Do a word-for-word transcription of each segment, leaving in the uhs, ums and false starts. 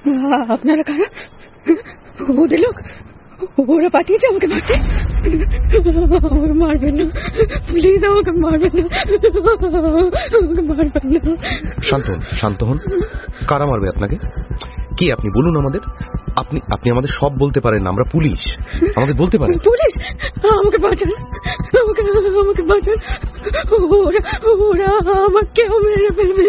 আপনারা কারা? ওদের লোক? ওরা পাঠিয়েছে আমাকে মারতে? আমাকে মারবেন না প্লিজ, আমাকে মারবেন না, আমাকে মারবেন না। শান্ত হন, শান্ত হন। কারা মারবে আপনাকে? কি আপনি বলুন আমাদের। আপনি আপনি আমাদের সব বলতে পারেন, আমরা পুলিশ, আমাদের বলতে পারেন। পুলিশ? আমাকে বাঁচান, আমাকে আমাকে বাঁচান। ওরা ওরা আমাকে মেরে ফেলবে।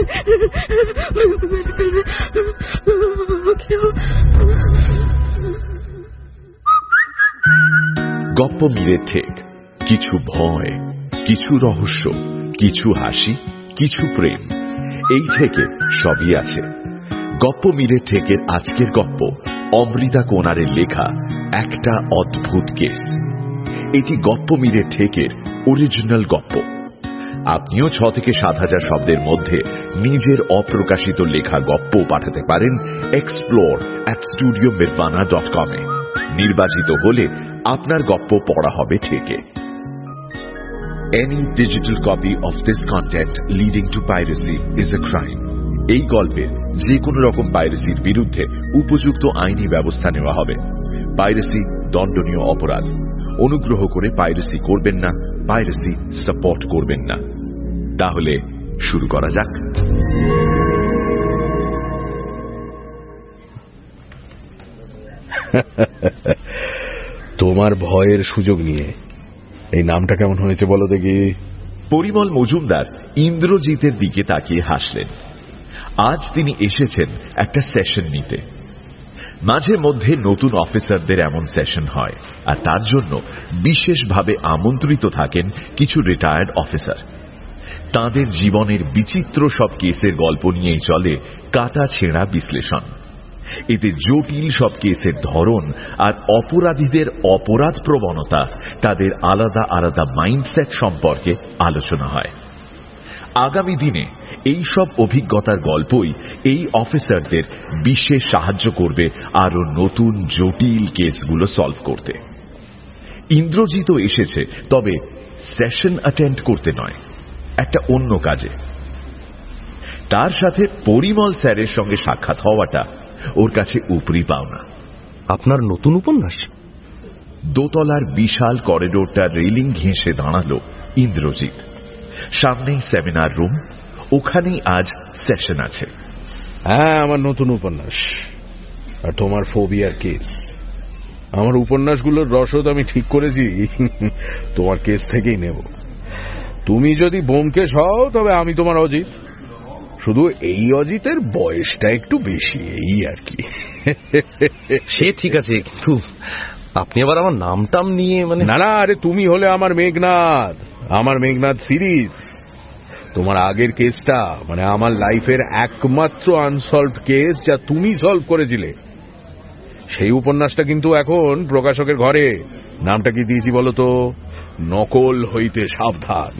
গপ্প মিলে ঠেক, কিছু ভয়, কিছু রহস্য, কিছু হাসি, কিছু প্রেম, এই ঠেকে সবই আছে। গপ্প মিলে ঠেকের আজকের গপ্প অমৃতা কোনারের লেখা একটা অদ্ভুত কেস। এটি গপ্প মিলে ঠেকের অরিজিনাল গপ্প। আপনিও ছ থেকে সাত হাজার শব্দের মধ্যে নিজের অপ্রকাশিত লেখা গপ্প পাঠাতে পারেন এক্সপ্লোর অ্যাট স্টুডিও মিরবানা ডট কম এ। নির্বাচিত হলে আপনার গপ্প পড়া হবে ঠেকে। Any digital copy of this content leading to piracy is a crime. এই গল্পের যে কোনো রকম পাইরেসির বিরুদ্ধে উপযুক্ত আইনি ব্যবস্থা নেওয়া হবে। পাইরেসি দণ্ডনীয় অপরাধ। অনুগ্রহ করে পাইরেসি করবেন না, পাইরেসি সাপোর্ট করবেন না। তাহলে শুরু করা যাক। তোমার ভয়ের সুযোগ নিয়ে এই নামটা কেমন হয়েছে বলো দেখি। পরিমল মজুমদার ইন্দ্রজিতের দিকে তাকিয়ে হাসলেন। আজ তিনি এসেছেন একটা সেশন নিতে। মাঝে মধ্যে নতুন অফিসারদের এমন সেশন হয়, আর তার জন্য বিশেষভাবে আমন্ত্রিত থাকেন কিছু রিটায়ার্ড অফিসার। তাদের জীবনের বিচিত্র সব কেসের গল্প নিয়েই চলে কাটা ছেঁড়া বিশ্লেষণ। এতে জটিল সব কেসের ধরন আর অপরাধীদের অপরাধ প্রবণতা, তাদের আলাদা আলাদা মাইন্ডসেট সম্পর্কে আলোচনা হয়। আগামী দিনে এই সব অভিজ্ঞতার গল্পই এই অফিসারদের বিশেষ সাহায্য করবে আরো নতুন জটিল কেসগুলো সলভ করতে। ইন্দ্রজিৎ এসেছে, তবে সেশন অ্যাটেন্ড করতে নয়, একটা অন্য কাজে। তার সাথে পরিমল স্যারের সঙ্গে সাক্ষাৎ হওয়াটা ওর কাছে উপরি পাওনা। আপনার নতুন উপন্যাস? দোতলার বিশাল করিডোরটা রেলিং ঘেঁষে দাঁড়ালো ইন্দ্রজিৎ। সামনেই সেমিনার রুম, ওখানেই আজ সেশন আছে। হ্যাঁ, আমার নতুন উপন্যাস। আর তোমার ফোবিয়ার কেস। আমার উপন্যাসগুলোর রসদ আমি ঠিক করেছি তোমার কেস থেকেই নেব। তুমি যদি ব্যোমকেশ হও তবে আমি তোমার অজিত। শুধু এই অজিতের বয়সটা একটু বেশি, এই আর কি। সে ঠিক আছে, কিন্তু আপনি আবার আমার নামটাম নিয়ে মানে। না না, আরে তুমি হলে আমার মেঘনাদ, আমার মেঘনাদ সিরিজ। তোমার আগের কেসটা মানে আমার লাইফের একমাত্র আনসলভড কেস, যা তুমি সলভ করেছিলে। সেই উপন্যাসটা কিন্তু এখন প্রকাশকের ঘরে। নামটা কি দিয়েছি বলো তো? নকল হইতে সাবধান।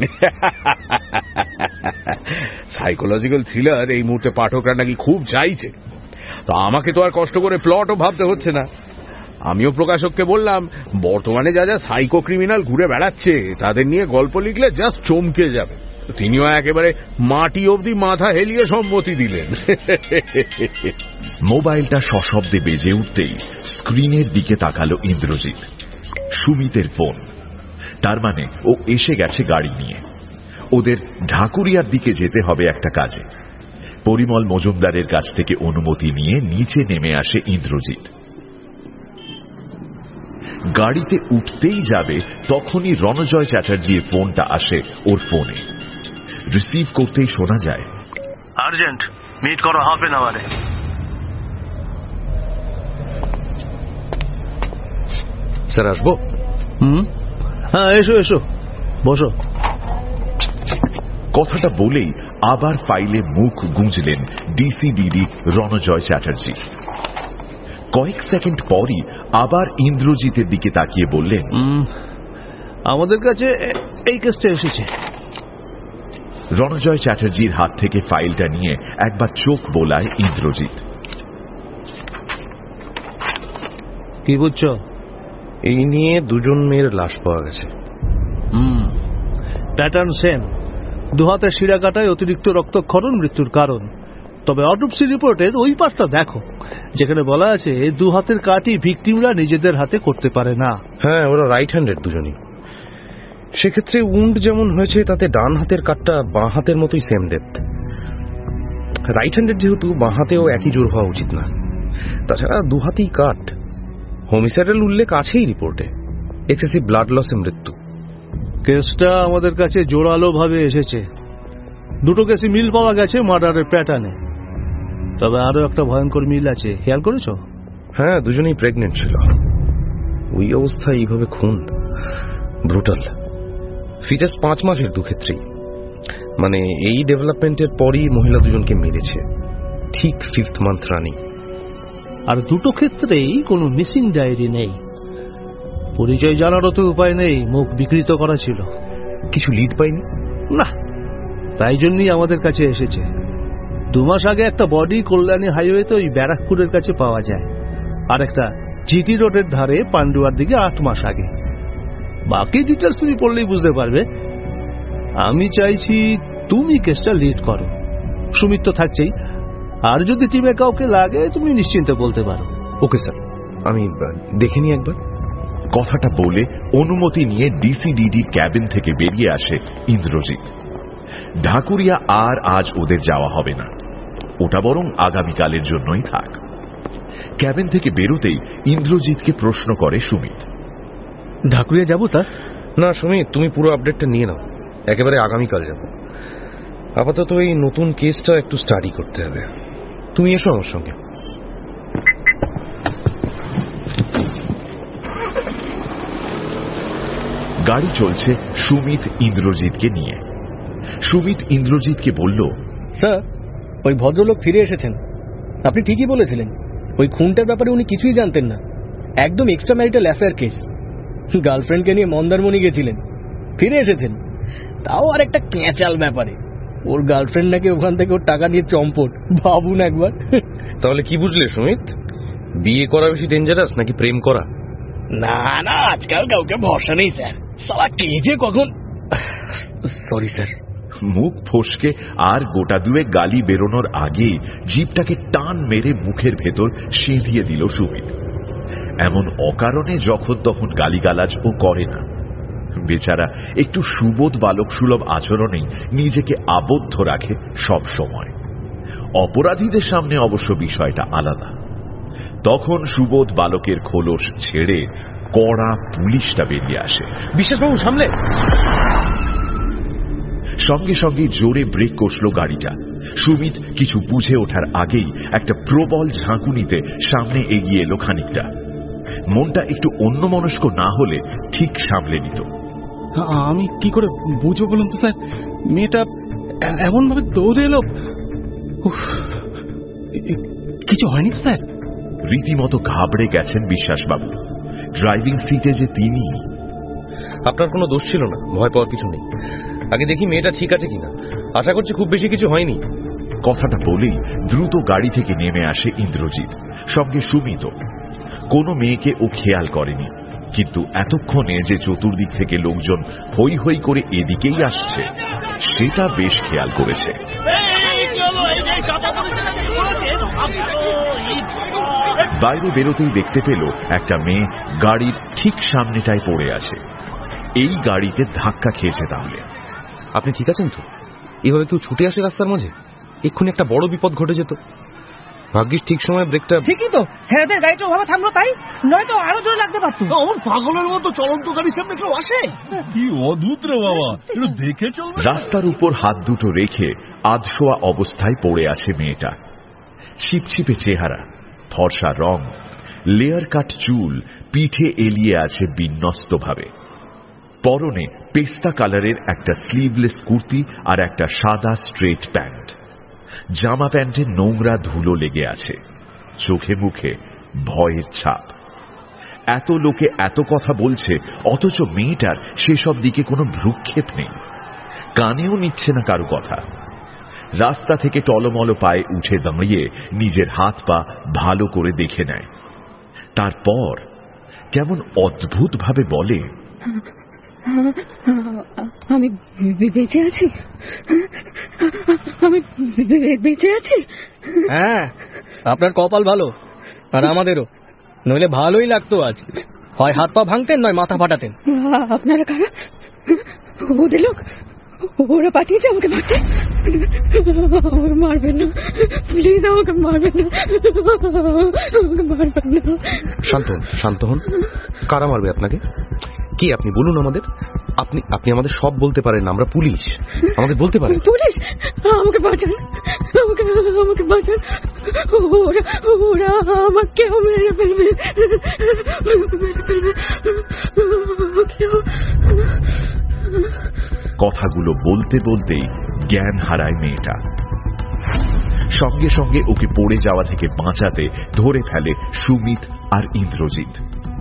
সাইকোলজিক্যাল থ্রিলার এই মুহূর্তে পাঠকরা নাকি খুব চাইছে। তো আমাকে তো আর কষ্ট করে প্লটও ভাবতে হচ্ছে না। আমিও প্রকাশককে বললাম, বর্তমানে যা যা সাইকো ক্রিমিনাল ঘুরে বেড়াচ্ছে তাদের নিয়ে গল্প লিখলে জাস্ট চমকে যাবে। তিনিও একেবারে মাটি অবধি মাথা হেলিয়ে সম্মতি দিলেন। মোবাইলটা সশব্দে বেজে উঠতেই স্ক্রিনের দিকে তাকালো ইন্দ্রজিৎ। সুমিতের ফোন। তার মানে ও এসে গেছে গাড়ি নিয়ে। ওদের ঢাকুরিয়ার দিকে যেতে হবে একটা কাজে। পরিমল মজুমদারের কাছ থেকে অনুমতি নিয়ে নিচে নেমে আসে ইন্দ্রজিৎ। গাড়িতে উঠতেই যাবে তখনই রণজয় চ্যাটার্জির ফোনটা আসে ওর ফোনে। রিসিভ করতেই শোনা যায়, আর্জেন্ট, মিট করো হাফ এন আওয়ারে। স্যার আসবো? হুম, হ্যাঁ এসো এসো, বসো। কথাটা বলেই আবার ফাইলে মুখ গুঁজলেন ডিসিডিডি রণজয় চ্যাটার্জি। কয়েক সেকেন্ড পরই আবার ইন্দ্রজিতের দিকে তাকিয়ে বললেন, আমাদের কাছে এই কেসটা এসেছে। রণজয় চ্যাটার্জির হাত থেকে ফাইলটা নিয়ে একবার চোখ বোলায় ইন্দ্রজিৎ। কি বুঝছো? এই নিয়ে দুজন মেয়ের লাশ পাওয়া গেছে। হুম, প্যাটার্ন সেম। দুহাতে শিরা কাটায় অতিরিক্ত রক্তক্ষরণ মৃত্যুর কারণ। তবে অটোপসি রিপোর্টের ওই পার্টটা দেখো, যেখানে বলা আছে দু হাতের কাটই ভিকটিমরা নিজেদের হাতে করতে পারে না। হ্যাঁ, ওরা রাইট হ্যান্ডেড দুজনই। সেক্ষেত্রে উন্ড যেমন হয়েছে তাতে ডান হাতের কাটটা বাঁ হাতের মতোই সেম ডেপথ। রাইট হ্যান্ডেড যেহেতু বাঁ হাতেও একই জোর হওয়া উচিত না। তাছাড়া দু হাতেই কাট, হোমিসাইডাল উল্লেখ আছেই রিপোর্টে, এক্সেসিভ ব্লাড লসে মৃত্যু। কেসটা আমাদের কাছে জোরালো ভাবে এসেছে, দুটো কেসে মিল পাওয়া গেছে মার্ডারের প্যাটার্নে। তবে আরো একটা ভয়ঙ্কর মিল আছে, খেয়াল করেছ? হ্যাঁ, দুজনেই প্রেগনেন্ট ছিল। ওই অবস্থায় এইভাবে খুন, ব্রুটাল। ফিটাস পাঁচ মাসের দু ক্ষেত্রেই, মানে এই ডেভেলপমেন্টের পরই মহিলা দুজনকে মেরেছে, ঠিক ফিফথ মান্থ রানিং। আর দুটো ক্ষেত্রেই কোনো মিসিং ডায়েরি নেই, পরিচয় জানারও তো উপায় নেই, মুখ বিকৃত করা ছিল। কিছু লিড পাইনি না, তাই জন্যই আমাদের কাছে এসেছে। দু মাস আগে একটা বডি কল্যাণী হাইওয়েতে ওই ব্যারাকপুরের কাছে পাওয়া যায়, আর একটা জিটি রোডের ধারে পান্ডুয়ার দিকে আট মাস আগে। বাকি ডিটেলস তুমি পড়লেই বুঝতে পারবে। আমি চাইছি তুমি কেসটা লিড করো, সুমিত তো থাকছেই, আর যদি টিমে কাউকে লাগে তুমি নিশ্চিন্তে বলতে পারো। ওকে স্যার, আমি দেখে নিই একবার। কথাটা বলে অনুমতি নিয়ে ডিসিডিডির ক্যাবিন থেকে বেরিয়ে আসে ইন্দ্রজিৎ। ঢাকুরিয়া আর আজ ওদের যাওয়া হবে না, ওটা বরং আগামীকালের জন্যই থাক। ক্যাবিন থেকে বেরোতেই ইন্দ্রজিৎকে প্রশ্ন করে সুমিত, ঢাকুরিয়া যাবো স্যার? না সুমিত, তুমি পুরো আপডেটটা নিয়ে নাও, একেবারে আগামীকাল যাব। আপাতত এই নতুন কেসটা একটু স্টাডি করতে হবে। তুমি এসো আমার সঙ্গে। গাড়ি চলছে সুমিত ইন্দ্রজিৎকে নিয়ে। সুমিত ইন্দ্রজিৎকে বলল, স্যার, ওই ভদ্রলোক ফিরে এসেছেন। আপনি ঠিকই বলেছিলেন, ওই খুনটার ব্যাপারে উনি কিছুই জানতেন না। একদম এক্সট্রা ম্যারিটাল অ্যাফেয়ার কেস। গার্লফ্রেন্ডকে নিয়ে মন্দারমণি গেছিলেন, ফিরে এসেছেন, তাও আর একটা ক্যাঁচাল ব্যাপারে। ওর গার্লফ্রেন্ড নাকি ওখান থেকে ওর টাকা নিয়ে চম্পট। ভাবুন একবার। তাহলে কি বুঝলে সুমিত, বিয়ে করা বেশি ডেঞ্জারাস নাকি প্রেম করা? না না, আজকাল কাউকে ভরসা নেই স্যার, সালা কে যে কখন। Sorry sir. মুখ ফসকে আর গোটা দুয়ে গালি বেরোনোর আগে জিপটাকে টান মেরে মুখের ভেতর সেঁধিয়ে দিল সুমিত। এমন অকারণে যখন তখন গালিগালাজ ও করে না, বেচারা একটু সুবোধ বালক সুলভ আচরণেই নিজেকে আবদ্ধ রাখে সব সময়। অপরাধীদের সামনে অবশ্য বিষয়টা আলাদা। তখন সুবোধ বালকের খোলস ছেড়ে কড়া পুলিশটা বেরিয়ে আসে। বিশ্বাসবাবু সামলে। সঙ্গে সঙ্গে জোরে ব্রেক কষল গাড়িটা। সুমিত কিছু বুঝে ওঠার আগেই একটা প্রবল ঝাঁকুনিতে সামনে এগিয়ে এলো খানিকটা। মনটা একটু অন্যমনস্ক না হলে ঠিক সামলে নিত। আমি কি করে বুঝবো বলুন তো স্যার, মেয়েটা এমন ভাবে দৌড়ে এলো। কিছু হয়নি স্যার? রীতিমতো ঘাবড়ে গেছেন বিশ্বাসবাবু। ড্রাইভিং সিটে যে তিনি। আপনার কোনো দোষ ছিল না, ভয় পাওয়ার কিছু নেই। আগে দেখি মেয়েটা ঠিক আছে কিনা, আশা করছি খুব বেশি কিছু হয়নি। কথাটা বলেই দ্রুত গাড়ি থেকে নেমে আসে ইন্দ্রজিৎ, সঙ্গে সুমিত। কোনো মেয়েকে ও খেয়াল করেনি, কিন্তু এতক্ষণে যে চতুর্দিক থেকে লোকজন হই হই করে এদিকেই আসছে সেটা বেশ খেয়াল করেছে। বাইরে বেরোতেই দেখতে পেল একটা মেয়ে গাড়ির ঠিক সামনেটায় পড়ে আছে। এই গাড়িতে ধাক্কা খেয়েছে। তাহলে আপনি ঠিক আছেন তো? এভাবে কেউ ছুটে আসে রাস্তার মাঝে, এক্ষুনি একটা বড় বিপদ ঘটে যেত। ভাগ্যিস ঠিক সময় ব্রেকটা। ঠিকই তো, ছেলেদের গাড়িটা ওভাবে থামলো, তাই নয়তো আরো জোরে লাগতে পারতো। আমার পাগলের মতো চলন্ত গাড়ির সামনে কেউ আসে? কি অদ্ভুত রে বাবা, একটু দেখে চলবে। রাস্তার উপর হাত দুটো রেখে আধশোয়া অবস্থায় পড়ে আছে মেয়েটা। ছিপছিপে চেহারা, ফর্সা রং, লেয়ার কাট চুল পিঠে এলিয়ে আছে বিন্যস্ত ভাবে। পরনে পেস্তা কালারের একটা স্লিভলেস কুর্তি আর একটা সাদা স্ট্রেট প্যান্ট। জামা প্যান্টের নোংরা ধুলো লেগে আছে। চোখে মুখে ভয়ের ছাপ। এত লোকে এত কথা বলছে, অথচ মেয়েটার সেসব দিকে কোনো ভ্রুক্ষেপ নেই, কানেও নিচ্ছে না কারো কথা। রাস্তা থেকে টলমল পায়ে উঠে দাঁড়িয়ে নিজের হাত পা ভালো করে দেখে নেয়। তারপর কেমন অদ্ভুত ভাবে বলে, আমি বেঁচে আছি, আমি বেঁচে আছি। হ্যাঁ, আপনার কপাল ভালো, আর আমাদেরও, নইলে ভালোই লাগতো আজ। হয় হাত পা ভাঙতেন, নয় মাথা ফাটাতেন। আপনারা কারা? ওদের লোক? ওরা পাঠিয়েছে আমাকে মারতে? আমাকে মারবেন না প্লিজ, আমাকে মারবেন না, আমাকে মারবেন না। শান্ত হন, শান্ত হন। কারা মারবে আপনাকে? কি আপনি বলুন আমাদের। আপনি আপনি আমাদের সব বলতে পারেন, আমরা পুলিশ, আমাদের বলতে পারেন। পুলিশ? আমাকে বাঁচান, আমাকে আমাকে বাঁচান। ওরা ওরা আমাকেও মেরে ফেলবে, মেরে ফেলবে। কথাগুলো বলতে বলতেই জ্ঞান হারায় মেয়েটা। সঙ্গে সঙ্গে ওকে পড়ে যাওয়া থেকে বাঁচাতে ধরে ফেলে সুমিত আর ইন্দ্রজিৎ।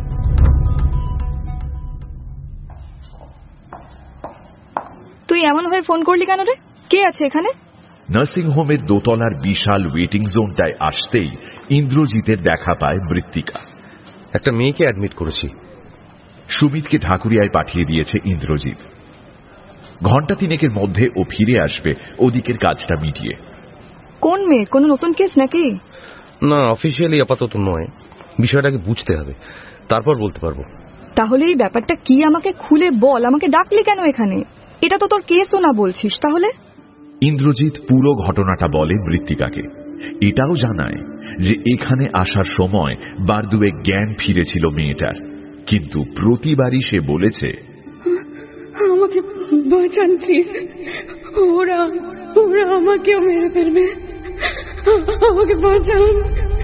তুই এমন ভাবে ফোন করলি কেন রে? কে আছে এখানে? নার্সিং হোমের দোতলার বিশাল ওয়েটিং জোনটায় আসতেই ইন্দ্রজিতের দেখা পায় মৃত্তিকা। একটা মেয়েকে অ্যাডমিট করেছি। সুমিতকে ঢাকুরিয়ায় পাঠিয়ে দিয়েছে ইন্দ্রজিৎ। ঘন্টা তিনেকের মধ্যে ও ফিরে আসবে ওদিকের কাজটা মিটিয়ে। কোন মেয়ে? কোন নতুন কেস নাকি? না, অফিসিয়ালি আপাতত নয়, বিষয়টাকে বুঝতে হবে, তারপর বলতে পারবো। তাহলে এই ব্যাপারটা কি আমাকে খুলে বল। আমাকে ডাকলি কেন এখানে? এটা তো তোর কেসও না বলছিস। তাহলে ইন্দ্রজিৎ পুরো ঘটনাটা বলে মৃত্তিকাকে। এটাও জানায় যে এখানে আসার সময় বারদুয়ে জ্ঞান ফিরেছিল মেয়েটার, কিন্তু প্রতিবারই সে বলেছে আমাকে বাঁচান প্লিজ, ওরা ওরা আমাকেও মেরে ফেলবে, আমাকে বাঁচান।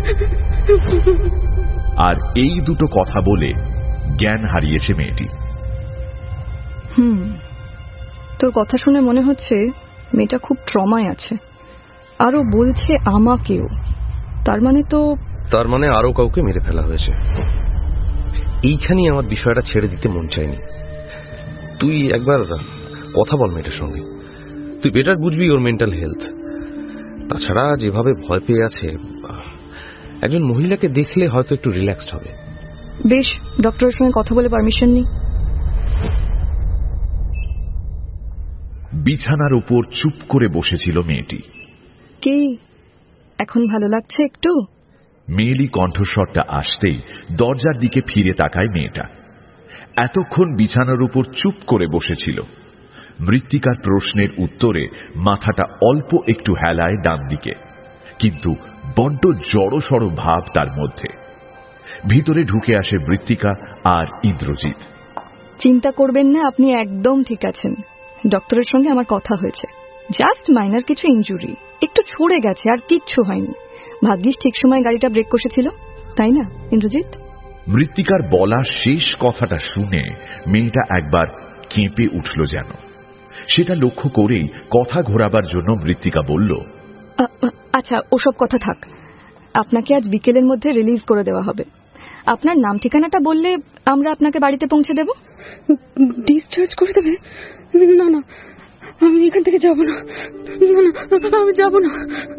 আর এই দুটো কথা বলে জ্ঞান হারিয়েছে মেয়েটি। হুম, তোর কথা শুনে মনে হচ্ছে মেয়েটা খুব ট্রমায় আছে। আরো বলছে আমাকেও, তার মানে তো তার মানে আরো কাউকে মেরে ফেলা হয়েছে। এইখানেই আমার বিষয়টা ছেড়ে দিতে মন চায়নি। তুই একবার কথা বল মেয়েটার সঙ্গে, তুই বেটার বুঝবি ওর মেন্টাল হেলথ। তাছাড়া যেভাবে ভয় পেয়ে আছে, একজন মহিলাকে দেখলে হয়তো একটু রিল্যাক্সড হবে। বেশ, ডক্টরের সঙ্গে কথা বলে পারমিশন নি। বিছানার উপর চুপ করে বসেছিল মেয়েটি। কি এখন ভালো লাগছে একটু? মেয়েলি কণ্ঠস্বরটা আসতেই দরজার দিকে ফিরে তাকায় মেয়েটা। এতক্ষণ বিছানার উপর চুপ করে বসেছিল। মৃত্তিকার প্রশ্নের উত্তরে মাথাটা অল্প একটু হেলায় ডান দিকে, কিন্তু বড্ড জড়সড় ভাব তার মধ্যে। ভিতরে ঢুকে আসে মৃত্তিকা আর ইন্দ্রজিৎ। চিন্তা করবেন না, আপনি একদম ঠিক আছেন। ডক্টরের সঙ্গে আমার কথা হয়েছে। জাস্ট মাইনার কিছু ইনজুরি, একটু ছড়ে গেছে, আর কিচ্ছু হয়নি। ভাগ্যিস ঠিক সময় গাড়িটা ব্রেক কষেছিল, তাই না ইন্দ্রজিৎ? মৃত্তিকার বলা শেষ কথাটা শুনে মেয়েটা একবার কেঁপে উঠল যেন। সেটা লক্ষ্য করেই কথা ঘোরাবার জন্য মৃত্তিকা বলল, আচ্ছা ওসব কথা থাক, আপনাকে আজ বিকেলের মধ্যে রিলিজ করে দেওয়া হবে। আপনার নাম ঠিকানাটা বললে আমরা আপনাকে বাড়িতে পৌঁছে দেব। ডিসচার্জ করে দেবে? না না, আমি এখান থেকে যাব না, আমি যাব না।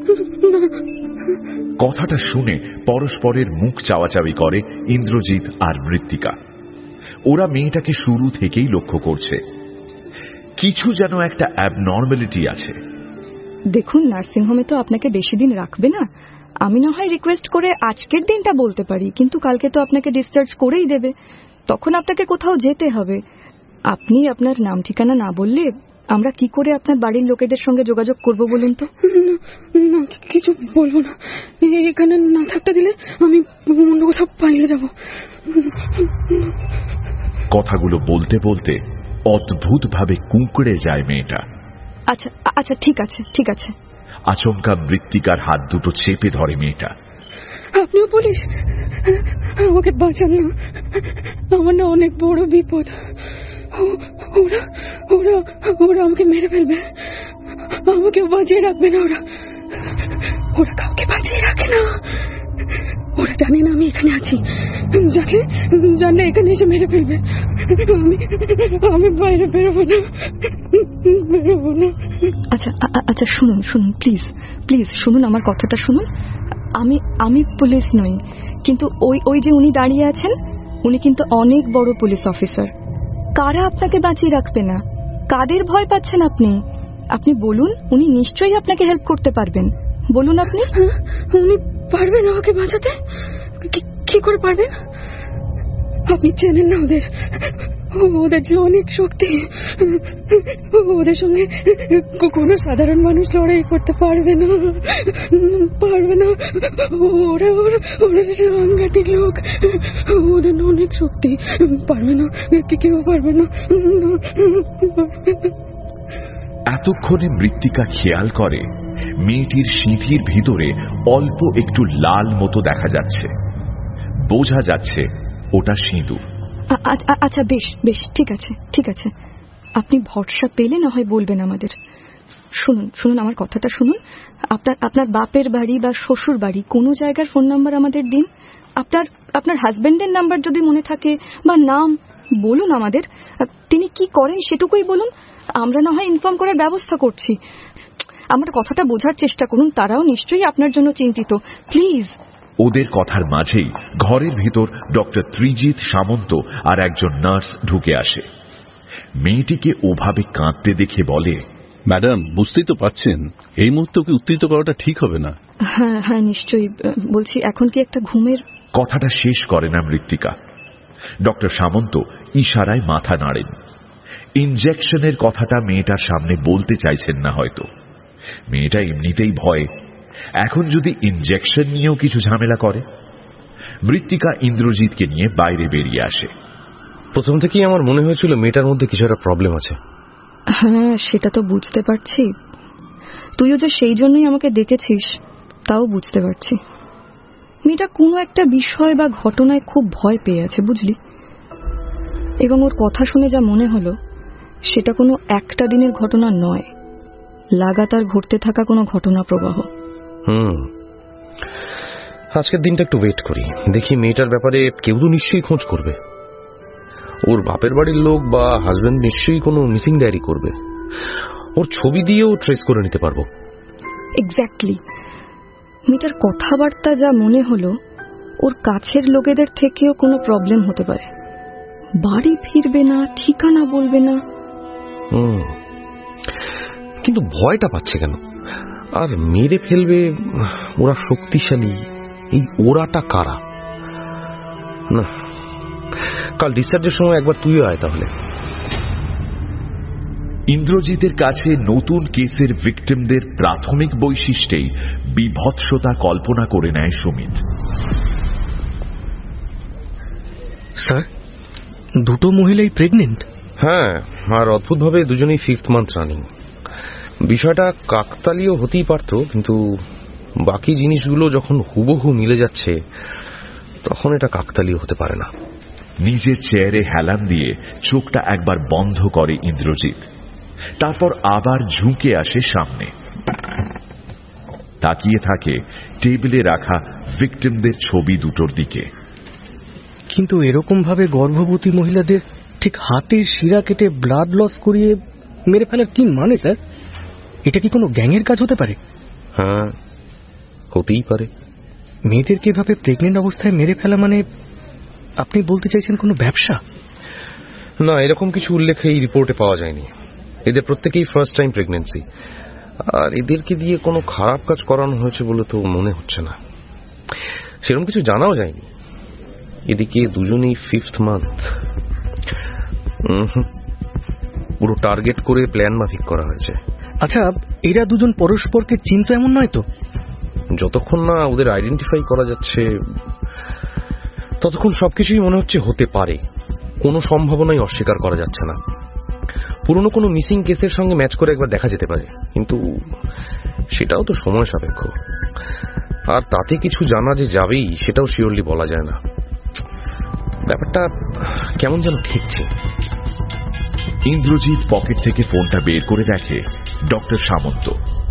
কথাটা শুনে পরস্পরের মুখ চাওয়াচাওয়ি করে ইন্দ্রজিৎ আর মৃত্তিকা। ওরা মেয়েটাকে শুরু থেকেই লক্ষ্য করছে, কিছু যেন একটা অ্যাবনর্মালিটি আছে। দেখুন, নার্সিংহোমে তো আপনাকে বেশি দিন রাখবে না। আমি না হয় রিকোয়েস্ট করে আজকের দিনটা বলতে পারি, কিন্তু কালকে তো আপনাকে ডিসচার্জ করেই দেবে। তখন আপনাকে কোথাও যেতে হবে। আপনি আপনার নাম ঠিকানা না বললে আমরা কি করে আপনার বাড়ির লোকেদের সঙ্গে যোগাযোগ করব বলুন তো? না, কিছু বলবো না। এখানে না থাকতে দিলে আমি অন্য কোথাও পালিয়ে যাব। কথাগুলো বলতে বলতে অদ্ভুত ভাবে কুঁকড়ে যায় মেয়েটা। আচ্ছা আচ্ছা ঠিক আছে ঠিক আছে। আচমকা মৃত্তিকার হাত দুটো চেপে ধরে মেয়েটা। আপনিও পুলিশ? আমাকে বাঁচান না, আমার না অনেক বড় বিপদ। ওরা ওরা ওরা আমাকে মেরে ফেলবে, আমাকে বাঁচিয়ে রাখবে না। ওরা ওরা কাউকে বাঁচিয়ে রাখে না। ওরা জানে না আমি এখানে আছি, জানলে জানলে এখানে এসে মেরে ফেলবে। আমি আমি বাইরে বেরোবো না, বেরোবো না। আচ্ছা আচ্ছা শুনুন শুনুন প্লিজ প্লিজ শুনুন, আমার কথাটা শুনুন। আমি আমি পুলিশ নই, কিন্তু ওই ওই যে উনি দাঁড়িয়ে আছেন, উনি কিন্তু অনেক বড় পুলিশ অফিসার। কারা আপনাকে বাঁচিয়ে রাখবে না? কাদের ভয় পাচ্ছেন আপনি? আপনি বলুন, উনি নিশ্চয়ই আপনাকে হেল্প করতে পারবেন। বলুন আপনি। উনি পারবেন আমাকে বাঁচাতে? কি করে পারবেন? আপনি চেনেন না ওদের, ওদের যে অনেক শক্তি, ওদের সঙ্গে কোনো সাধারণ মানুষ লড়াই করতে পারবে না, পারবে না। ওরা ওরা সাংঘাতিক লোক, ওদের অনেক শক্তি, পারবে না, কেউ পারবে না। এতক্ষণে মৃত্তিকা খেয়াল করে মেয়েটির সিঁথির ভিতরে অল্প একটু লাল মতো দেখা যাচ্ছে। বোঝা যাচ্ছে ওটা সিঁদুর। আচ্ছা, বেশ বেশ, ঠিক আছে ঠিক আছে, আপনি ভরসা পেলে না হয় বলবেন আমাদের। শুনুন শুনুন আমার কথাটা শুনুন। আপনার আপনার বাপের বাড়ি বা শ্বশুর বাড়ি কোনো জায়গার ফোন নাম্বার আমাদের দিন। আপনার আপনার হাজবেন্ডের নাম্বার যদি মনে থাকে বা নাম বলুন আমাদের। তিনি কি করেন সেটুকুই বলুন, আমরা না হয় ইনফর্ম করার ব্যবস্থা করছি। আমার কথাটা বোঝার চেষ্টা করুন, তারাও নিশ্চয়ই আপনার জন্য চিন্তিত, প্লিজ। ওদের কথার মাঝেই ঘরের ভিতর ডক্টর ত্রিজিৎ সামন্ত আর একজন নার্স ঢুকে আসে। মেয়েটিকে ওভাবে কাঁদতে দেখে বলে, ম্যাডাম বুঝতেই তো পারছেন এই মুহূর্তে ওকে উত্তেজিত করাটা ঠিক হবে না। হ্যাঁ হ্যাঁ নিশ্চয়ই, বলছি এখন কি একটা ঘুমের। কথাটা শেষ করে না মৃত্তিকা। ডক্টর সামন্ত ইশারায় মাথা নাড়েন। ইনজেকশনের কথাটা মেয়েটার সামনে বলতে চাইছেন না হয়তো। মেয়েটা এমনিতেই ভয়ে, এখন যদি ইনজেকশন নিয়েও কিছু ঝামেলা করে। মৃত্তিকা ইন্দ্রজিৎকে নিয়ে বাইরে বেরিয়ে আসে। প্রথম থেকেই আমার মনে হয়েছিল মেয়েটার মধ্যে কিছু একটা প্রবলেম আছে। হ্যাঁ সেটা তো বুঝতে পারছি, তুইও যে সেই জন্যই আমাকে ডেকেছিস তাও বুঝতে পারছি। মেয়েটা কোনো একটা বিষয় বা ঘটনায় খুব ভয় পেয়ে আছে বুঝলি, এবং ওর কথা শুনে যা মনে হলো সেটা কোনো একটা দিনের ঘটনা নয়, লাগাতার ঘটতে থাকা কোনো ঘটনা প্রবাহ। হুম আজকের দিনটা একটু ওয়েট করি, দেখি মেয়েটার ব্যাপারে কেউ তো নিশ্চয়ই খোঁজ করবে। ওর বাপের বাড়ির লোক বা হাজবেন্ড নিশ্চয়ই কোনো মিসিং ডায়েরি করবে, ওর ছবি দিয়েও ট্রেস করে নিতে পারবো। এক্স্যাক্টলি, মেয়েটার কথাবার্তা যা মনে হলো ওর কাছের লোকেদের থেকেও কোনো প্রবলেম হতে পারে। বাড়ি ফিরবে না, ঠিকানা বলবে না। হুম কিন্তু ভয়টা পাচ্ছে কেন? আর মেরে ফেলবে, ওরা শক্তিশালী, এই ওরাটা কারা? না, কাল ডিসচার্জের সময় একবার তুইও আয় তাহলে। ইন্দ্রজিতের কাছে নতুন কেসের ভিকটিমদের প্রাথমিক বৈশিষ্ট্যেই বিভৎসতা কল্পনা করে নেয় সুমিত। স্যার, দুটো মহিলাই প্রেগনেন্ট? হ্যাঁ, আর অদ্ভুতভাবে দুজনেই ফিফথ মান্থ রানিং। বিষয়টা কাকতালীয় হতেই পারত, কিন্তু বাকি জিনিসগুলো যখন হুবহু মিলে যাচ্ছে তখন এটা কাকতালীয় হতে পারে না। নিজের চেয়ারে হেলান দিয়ে চোখটা একবার বন্ধ করে ইন্দ্রজিৎ, তারপর আবার ঝুঁকে আসে সামনে, তাকিয়ে থাকে টেবিলে রাখা ভিকটিমদের ছবি দুটোর দিকে। কিন্তু এরকম ভাবে গর্ভবতী মহিলাদের ঠিক হাতের শিরা কেটে ব্লাড লস করিয়ে মেরে ফেলার কি মানে স্যার? এটা কি কোনো গ্যাংয়ের কাজ হতে পারে? হ্যাঁ হতেই পারে। মেয়েদেরকে এভাবে প্রেগনেন্ট অবস্থায় মেরে ফেলা মানে আপনি বলতে চাইছেন কোনো ব্যবসা? না, এরকম কিছু উল্লেখ এই রিপোর্টে পাওয়া যায়নি। এদের প্রত্যেকেই ফার্স্ট টাইম প্রেগনেন্সি, আর এদেরকে দিয়ে কোনো খারাপ কাজ করানো হয়েছে বলে তো মনে হচ্ছে না। সেরকম কিছু জানাও যায়নি। এদিকে দুজনেই ফিফথ মান্থ, পুরো টার্গেট করে প্ল্যান মাফিক করা হয়েছে। আচ্ছা, এরা দুজন পরস্পরকে চিনত এমন নয় তো? যতক্ষণ না ওদের আইডেন্টিফাই করা যাচ্ছে ততক্ষণ সবকিছুই মনে হচ্ছে হতে পারে, কোনো সম্ভাবনাই অস্বীকার করা যাচ্ছে না। পুরনো কোনো মিসিং কেসের সঙ্গে ম্যাচ করে একবার দেখা যেতে পারে, কিন্তু সেটাও তো সময় সাপেক্ষ, আর তাতে কিছু জানা যে যাবেই সেটাও শিওরলি বলা যায় না। ব্যাপারটা কেমন যেন ঠেকছে। ইন্দ্রজিৎ পকেট থেকে ফোনটা বের করে দেখে ডক্টর সামন্ত।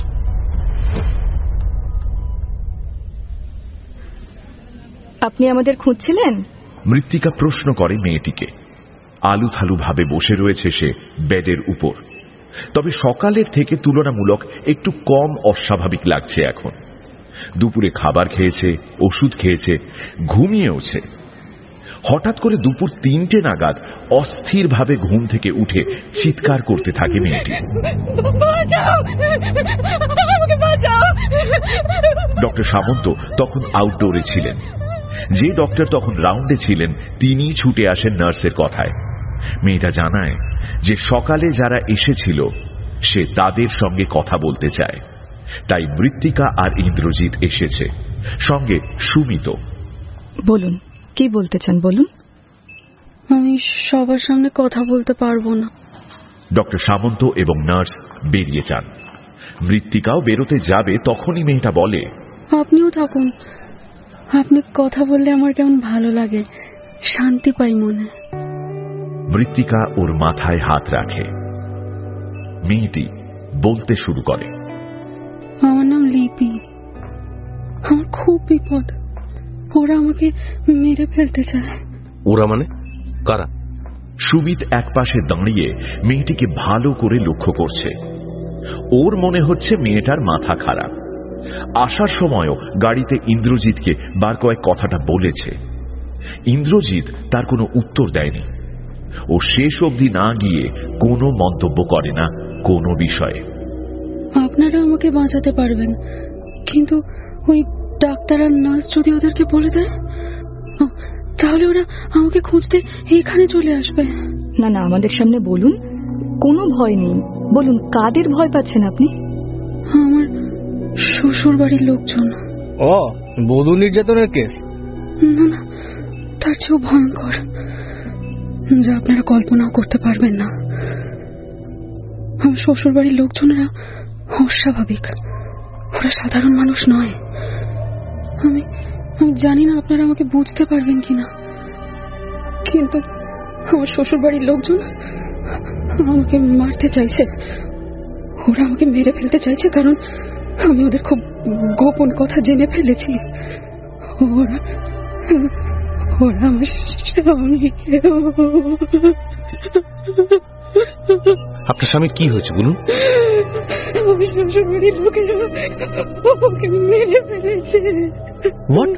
আপনি আমাদের খুঁজছিলেন? মৃত্তিকা প্রশ্ন করে মেয়েটিকে। আলু থালু ভাবে বসে রয়েছে সে বেডের উপর, তবে সকালের থেকে তুলনামূলক একটু কম অস্বাভাবিক লাগছে এখন। দুপুরে খাবার খেয়েছে, ওষুধ খেয়েছে, ঘুমিয়েওছে। হঠাৎ করে দুপুর তিনটে নাগাদ অস্থিরভাবে ঘুম থেকে উঠে চিৎকার করতে থাকে মেয়েটি। ডক্টর সামন্ত তখন আউটডোরে ছিলেন। যে ডক্টর তখন রাউন্ডে ছিলেন তিনি ছুটে আসেন নার্সের কথায়। মেয়েটা জানায় যে সকালে যারা এসেছিল সে তাদের সঙ্গে কথা বলতে চায়, তাই মৃত্তিকা আর ইন্দ্রজিৎ এসেছে, সঙ্গে সুমিত। বলুন, কি বলতে চান বলুন। আমি সবার সামনে কথা বলতে পারবো না। ডক্টর সামন্ত এবং নার্স বেরিয়ে যান। মৃত্তিকাও বেরোতে যাবে, তখনই মেয়েটা বলে, আপনিও থাকুন, আপনি কথা বললে আমার কেমন ভালো লাগে, শান্তি পাই মনে। মৃত্তিকা ওর মাথায় হাত রাখে। মেয়েটি বলতে শুরু করে, আমার নাম লিপি, আমার খুব বিপদ, ওরা আমাকে মেরে ফেলতে চায়। ওরা মানে কারা? সুমিত একপাশে দাঁড়িয়ে মেয়েটিকে ভালো করে লক্ষ্য করছে। ওর মনে হচ্ছে মেয়েটার মাথা খারাপ। আসার সময়ও গাড়িতে ইন্দ্রজিৎকে বার কয়েক কথাটা বলেছে। ইন্দ্রজিৎ তার কোনো উত্তর দেয়নি। ও শেষ অবধি না গিয়ে কোনো মন্তব্য করে না কোনো বিষয়ে। আপনারা আমাকে বাঁচাতে পারবেন, কিন্তু ওই ডাক্তার আর নার্স যদি ওদেরকে বলে দেয়, তাহলে ওরা আমাকে খুঁজতে এখানে চলে আসবে। না না, আমাদের সামনে বলুন, কোনো ভয় নেই। বলুন, কাদের ভয় পাচ্ছেন আপনি? আমার শ্বশুর বাড়ির লোকজন। ও, বধূ নির্যাতনের কেস? না না, তার চেয়েও ভয়ঙ্কর, যা আপনারা কল্পনাও করতে পারবেন না। আমার শ্বশুর বাড়ির লোকজনেরা অস্বাভাবিক, ওরা সাধারণ মানুষ নয়। আমি আমি জানি না আপনারা আমাকে বুঝতে পারবেন কিনা, কিন্তু আমার শ্বশুর বাড়ির লোকজন আমাকে মারতে চাইছে। ওরা আমাকে মেরে ফেলতে চাইছে, কারণ আমি ওদের খুব গোপন কথা জেনে ফেলেছি। ওরা ওরা আমার স্বামীকে। আপনার স্বামীর কি হয়েছে বলুন? আমার শ্বশুর বাড়ির লোকেরা ওকে মেরে ফেলেছে। হোয়াট?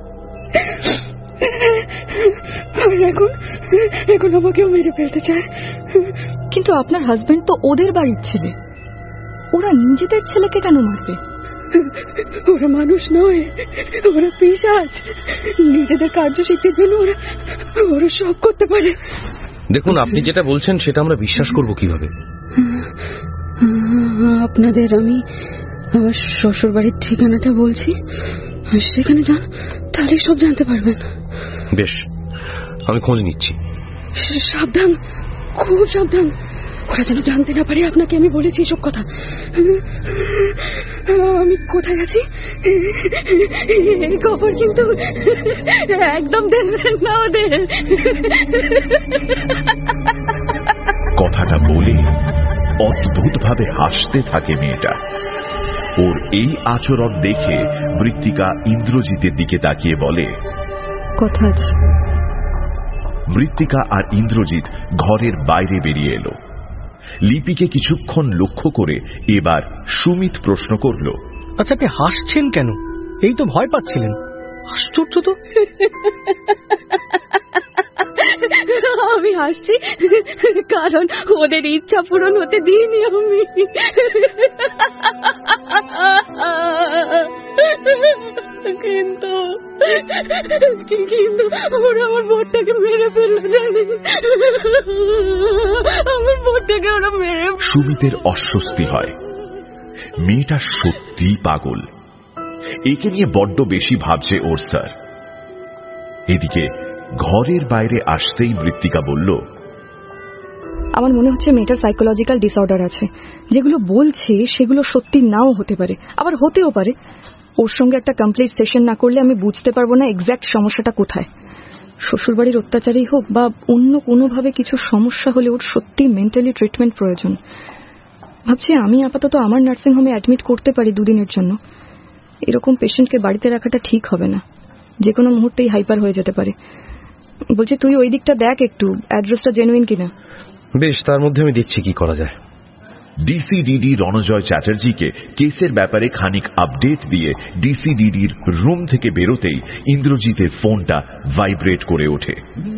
আর এখন এখন আমাকেও মেরে ফেলতে চায়। কিন্তু আপনার হাজবেন্ড তো ওদের বাড়ির ছেলে, ওরা নিজেদের ছেলেকে কেন মারবে? ওরা মানুষ নয়, ওরা পিশাচ। নিজেদের কার্যসিদ্ধির জন্য ওরা ওরা সব করতে পারে। দেখুন, আপনি যেটা বলছেন সেটা আমরা বিশ্বাস করব কিভাবে? আপনাদের আমি আমার শ্বশুর বাড়ির ঠিকানাটা বলছি, সেখানে যান, তাহলে সব জানতে পারবেন। বেশ, আমি খোঁজ নিচ্ছি। সাবধান, খুব সাবধান, ওরা যেন জানতে না পারে আপনাকে আমি বলেছি এসব কথা। আমি কোথায় আছি এই খবর কিন্তু একদম দেবেন না ওদের। কথাটা বলে অদ্ভুত ভাবে হাসতে থাকে মেয়েটা। ওর এই আচরণ দেখে মৃত্তিকা ইন্দ্রজিতের দিকে তাকিয়ে বলে, কথা আছে। মৃত্তিকা আর ইন্দ্রজিৎ ঘরের বাইরে বেরিয়ে এলো। লিপিকে কিছুক্ষণ লক্ষ্য করে এবার সুমিত প্রশ্ন করল, আচ্ছা, আপনি হাসছেন কেন? এই তো ভয় পাচ্ছিলেন। আশ্চর্য তো। আমি হাসছি কারণ ওদের ইচ্ছা পূরণ হতে দিইনি আমি। কিন্তু কিন্তু ওরা আমার বোনটাকে মেরে ফেললো, জানেন? আমার বোনটাকে ওরা মেরে। সুমিতের অস্বস্তি হয়। মেয়েটা সত্যি পাগল, একে নিয়ে বড্ড বেশি ভাবছে ওর স্যার। এদিকে ঘরের বাইরে আসতেই মৃত্তিকা বলল, আমার মনে হচ্ছে মেয়েটার সাইকোলজিক্যাল ডিসঅর্ডার আছে। যেগুলো বলছে সেগুলো সত্যি নাও হতে পারে, আবার হতেও পারে। ওর সঙ্গে একটা কমপ্লিট সেশন না করলে আমি বুঝতে পারবো না এক্স্যাক্ট সমস্যাটা কোথায়। শ্বশুরবাড়ির অত্যাচারই হোক বা অন্য কোনোভাবে কিছু সমস্যা হলে ওর সত্যি মেন্টালি ট্রিটমেন্ট প্রয়োজন। ভাবছি আমি আপাতত আমার নার্সিং হোমে অ্যাডমিট করতে পারি দুদিনের জন্য। এরকম পেশেন্টকে বাড়িতে রাখাটা ঠিক হবে না, যে কোনো মুহূর্তেই হাইপার হয়ে যেতে পারে। বলছি, তুই ওই দিকটা দেখ একটু, অ্যাড্রেসটা জেনুইন কিনা। বেশ, তার মধ্যে আমি দেখছি কি করা যায়। ডিসিডিডি রণজয় চ্যাটার্জিকে কেসের ব্যাপারে খানিক আপডেট দিয়ে ডিসিডিডির রুম থেকে বেরোতেই ইন্দ্রজিতের ফোনটা ভাইব্রেট করে ওঠে।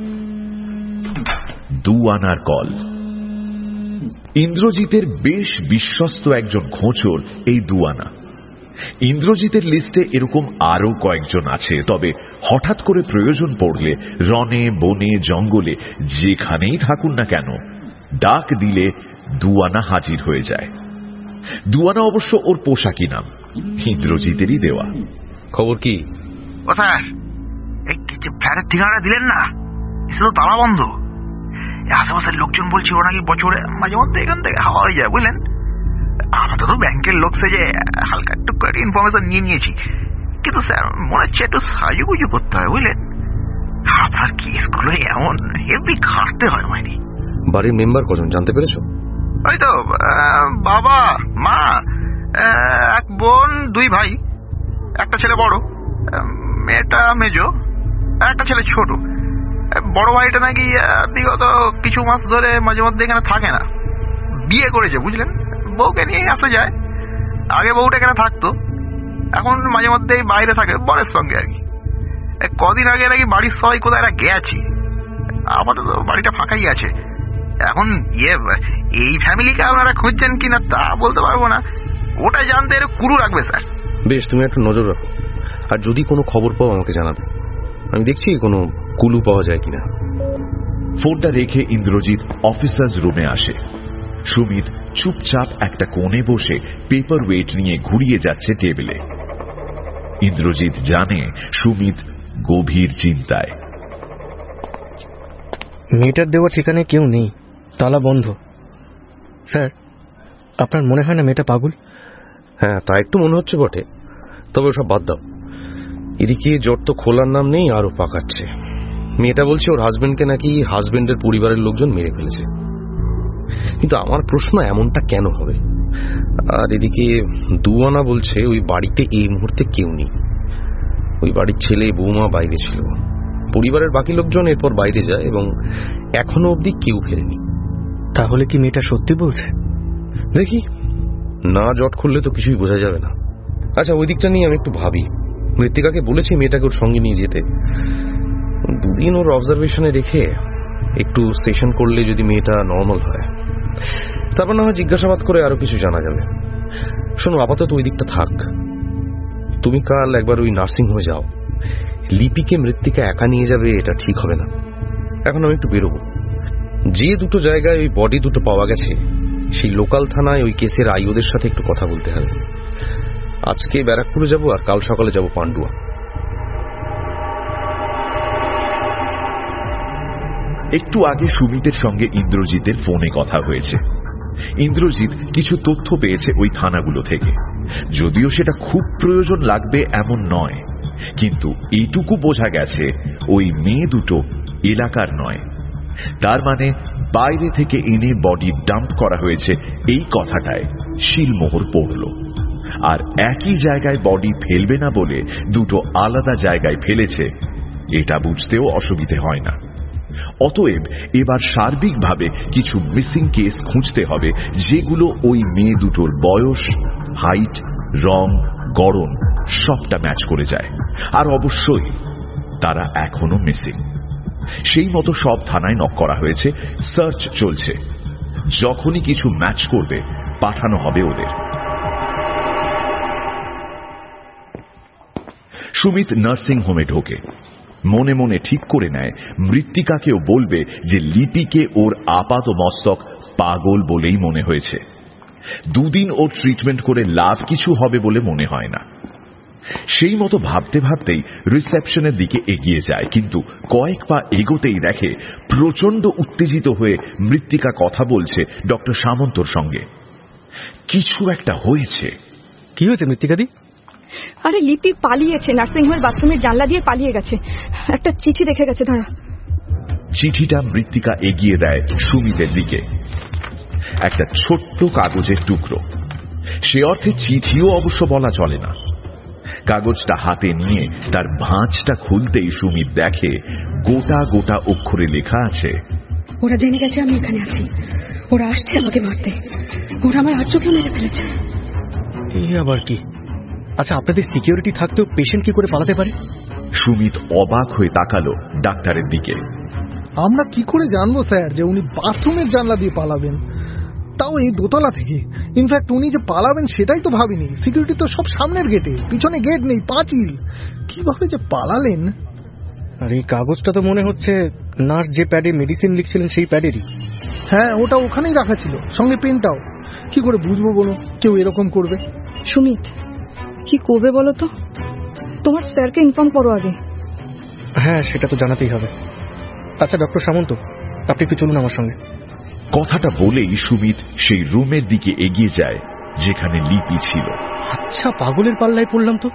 দু আনার কল। ইন্দ্রজিতের বেশ বিশ্বস্ত একজন খোঁচর এই দু আনা। ইন্দ্রজিতের লিস্টে এরকম আরো কয়েকজন আছে, তবে হঠাৎ করে প্রয়োজন পড়লে রনে বনে জঙ্গলে যেখানেই থাকুন না কেন ডাক দিলে দুয়ানা হাজির হয়ে যায়। দুয়ানা অবশ্য ওর পোশাকি নাম, ইন্দ্রজিতেরই দেওয়া। খবর কি? ও স্যার, এই ফ্ল্যাটের ঠিকানা দিলেন না, এসে তো তালা বন্ধ। আশেপাশের লোকজন বলছে ওরা নাকি বছরে মাঝে মধ্যে এখান থেকে হাওয়া হয়ে যায়, বুঝলেন। আমরা তো ব্যাংকের লোক সেজে হালকা একটু করে ইনফরমেশন নিয়ে নিয়েছি, কিন্তু স্যার মনে হচ্ছে একটু সাজুগুজু করতে হয়, বুঝলেন। আপনার কেসগুলো এমন হেভি খাটতে হয় মাইনি। বাড়ির মেম্বার কজন জানতে পেরেছো? ওই তো বাবা, মা, এক বোন, দুই ভাই, একটা ছেলে বড়, মেয়েটা মেজো, একটা ছেলে ছোট। বড় ভাইটা নাকি বিগত কিছু মাস ধরে মাঝে মধ্যে এখানে থাকে না, বিয়ে করেছে, বুঝলেন। বউকে নিয়ে আসা যায়। আগে বউটা এখানে থাকতো, এখন মাঝে মধ্যেই বাইরে থাকে বরের সঙ্গে আর কি। কদিন আগে নাকি বাড়ির সবাই কোথায় একটা গেছে, আপাতত বাড়িটা ফাঁকাই আছে। এখন ইয়ে এই ফ্যামিলিকে আপনারা খুঁজছেন কিনা তা বলতে পারবো না, ওটা জানতে এর কুরু রাখবে স্যার। বেশ, তুমি একটু নজর রাখো, আর যদি কোনো খবর পাও আমাকে জানাবে। আমি দেখছি কোনো কুলু পাওয়া যায় কিনা। ফোনটা রেখে ইন্দ্রজিৎ অফিসার্স রুমে আসে। সুমিত চুপচাপ একটা কোণে বসে পেপার ওয়েট নিয়ে ঘুরিয়ে যাচ্ছে টেবিলে। ইন্দ্রজিৎ জানে সুমিত গভীর চিন্তায়। মেয়েটার দেওয়া ঠিকানায় কেউ নেই, তালা বন্ধ। স্যার, আপনার মনে হয় না মেয়েটা পাগল? হ্যাঁ, তা একটু মনে হচ্ছে বটে, তবে ওসব বাদ দাও। এদিকে জ্বর তো খোলার নাম নেই, আরো পাকাচ্ছে। মেয়েটা বলছে ওর হাজবেন্ডকে নাকি হাজবেন্ডের পরিবারের লোকজন মেরে ফেলেছে। কিন্তু আমার প্রশ্ন, এমনটা কেন হবে? আর এদিকে দুয়ানা বলছে ওই বাড়িতে এই মুহূর্তে কেউ নেই। ওই বাড়ির ছেলে বৌমা বাইরে ছিল, পরিবারের বাকি লোকজন এরপর বাইরে যায় এবং এখনো অবধি কেউ ফেরেনি। তাহলে কি মেয়েটা সত্যি বলছে? দেখি, না জট খুললে তো কিছুই বোঝা যাবে না। আচ্ছা, ওই দিকটা নিয়ে আমি একটু ভাবি। মৃত্তিকাকে বলেছি মেয়েটাকে ওর সঙ্গে নিয়ে যেতে। দুদিন ওর অবজারভেশনে রেখে একটু সেশন করলে যদি মেয়েটা নর্মাল হয়, তারপর না হয় জিজ্ঞাসাবাদ করে আরো কিছু জানা যাবে। শোনো, আপাতত ওই দিকটা থাক। তুমি কাল একবার ওই নার্সিং হোমে যাও। লিপিকে মৃত্তিকা একা নিয়ে যাবে এটা ঠিক হবে না। এখন আমি একটু বেরোবো। যে দুটো জায়গায় ওই বডি দুটো পাওয়া গেছে সেই লোকাল থানায় ওই কেসের আইওদের সাথে একটু কথা বলতে হবে। আজকে ব্যারাকপুরে যাব আর কাল সকালে যাব পান্ডুয়া। একটু আগে সুমিতের সঙ্গে ইন্দ্রজিতের ফোনে কথা হয়েছে। ইন্দ্রজিৎ কিছু তথ্য পেয়েছে ওই থানাগুলো থেকে, যদিও সেটা খুব প্রয়োজন লাগবে এমন নয়, কিন্তু এইটুকু বোঝা গেছে ওই মেয়ে দুটো এলাকার নয়। তার মানে বাইরে থেকে এনে বডি ডাম্প করা হয়েছে এই কথাটায় শিলমোহর পড়ল। আর একই জায়গায় বডি ফেলবে না বলে দুটো আলাদা জায়গায় ফেলেছে, এটা বুঝতেও অসুবিধে হয় না। অতএব এবার সার্বিকভাবে কিছু মিসিং কেস খুঁজতে হবে, যেগুলো ওই মেয়ে দুটোর বয়স, হাইট, রং, গড়ন সবটা ম্যাচ করে যায়। আর অবশ্যই তারা এখনো মিসিং। সেই মতো সব থানায় নক করা হয়েছে, সার্চ চলছে। যখনই কিছু ম্যাচ করবে পাঠানো হবে ওদের। সুমিত নার্সিং হোমে ঢোকে। মনে মনে ঠিক করে নেয় মৃত্তিকাকেও বলবে যে লিপিকে ওর আপাত মস্তক পাগল বলেই মনে হয়েছে। দুদিন ওর ট্রিটমেন্ট করে লাভ কিছু হবে বলে মনে হয় না। সেই মতো ভাবতে ভাবতেই রিসেপশনের দিকে এগিয়ে যায়, কিন্তু কয়েক পা এগোতেই দেখে প্রচন্ড উত্তেজিত হয়ে মৃত্তিকা কথা বলছে ডক্টর সামন্তর সঙ্গে। কিছু একটা হয়েছে। কি হয়েছে মৃত্তিকাদি? আরে লিপি পালিয়েছে, নার্সিংহোমের বাথরুমের জানলা দিয়ে পালিয়ে গেছে। একটা চিঠি রেখে গেছে, দাঁড়া। চিঠিটা মৃত্তিকা এগিয়ে দেয় সুমিতের দিকে। একটা ছোট্ট কাগজের টুকরো। সে অর্থে চিঠিও অবশ্য বলা চলে না। কাগজটা হাতে নিয়ে তার ভাঁজটা খুলতেই সুমিত দেখে গোটা গোটা অক্ষরে লেখা আছে, ওরা জেনে গেছে আমি এখানে আছি। ওরা আসছে আমাকে মারতে। ওরা আমার আর চোখে মেরে ফেলেছে। এই আবার কি? আচ্ছা, আপনাদের সিকিউরিটি থাকতেও পেশেন্ট কি করে পালাতে পারে? সুমিত অবাক হয়ে তাকালো ডাক্তারের দিকে। আমরা কি করে জানবো স্যার যে উনি বাথরুমের জানলা দিয়ে পালাবেন, তাও এই দোতলা থেকে? ইনফ্যাক্ট উনি যে পালাবেন সেটাই তো ভাবিনি। সিকিউরিটি তো সব সামনের গেটে, পিছনে গেট নেই, পাঁচিল। কিভাবে যে পালালেন? আর এই কাগজটা তো মনে হচ্ছে নার্স যে প্যাডে মেডিসিন লিখছিলেন সেই প্যাডেরই। হ্যাঁ, ওটা ওখানেই রাখা ছিল, সঙ্গে পেনটাও। কি করে বুঝবো বলো কেউ এরকম করবে? সুমিত, কি করবে বলো তো? তোমার স্যারকে ইনফর্ম করো আগে। হ্যাঁ, সেটা তো জানাতেই হবে। আচ্ছা ডক্টর সামন্ত, আপনি একটু চলুন আমার সঙ্গে। কথাটা বলেই সুমিত সেই রুমের দিকে এগিয়ে যায় যেখানে লিপি ছিল। আচ্ছা, পাগলের পাল্লায় পড়লাম তো।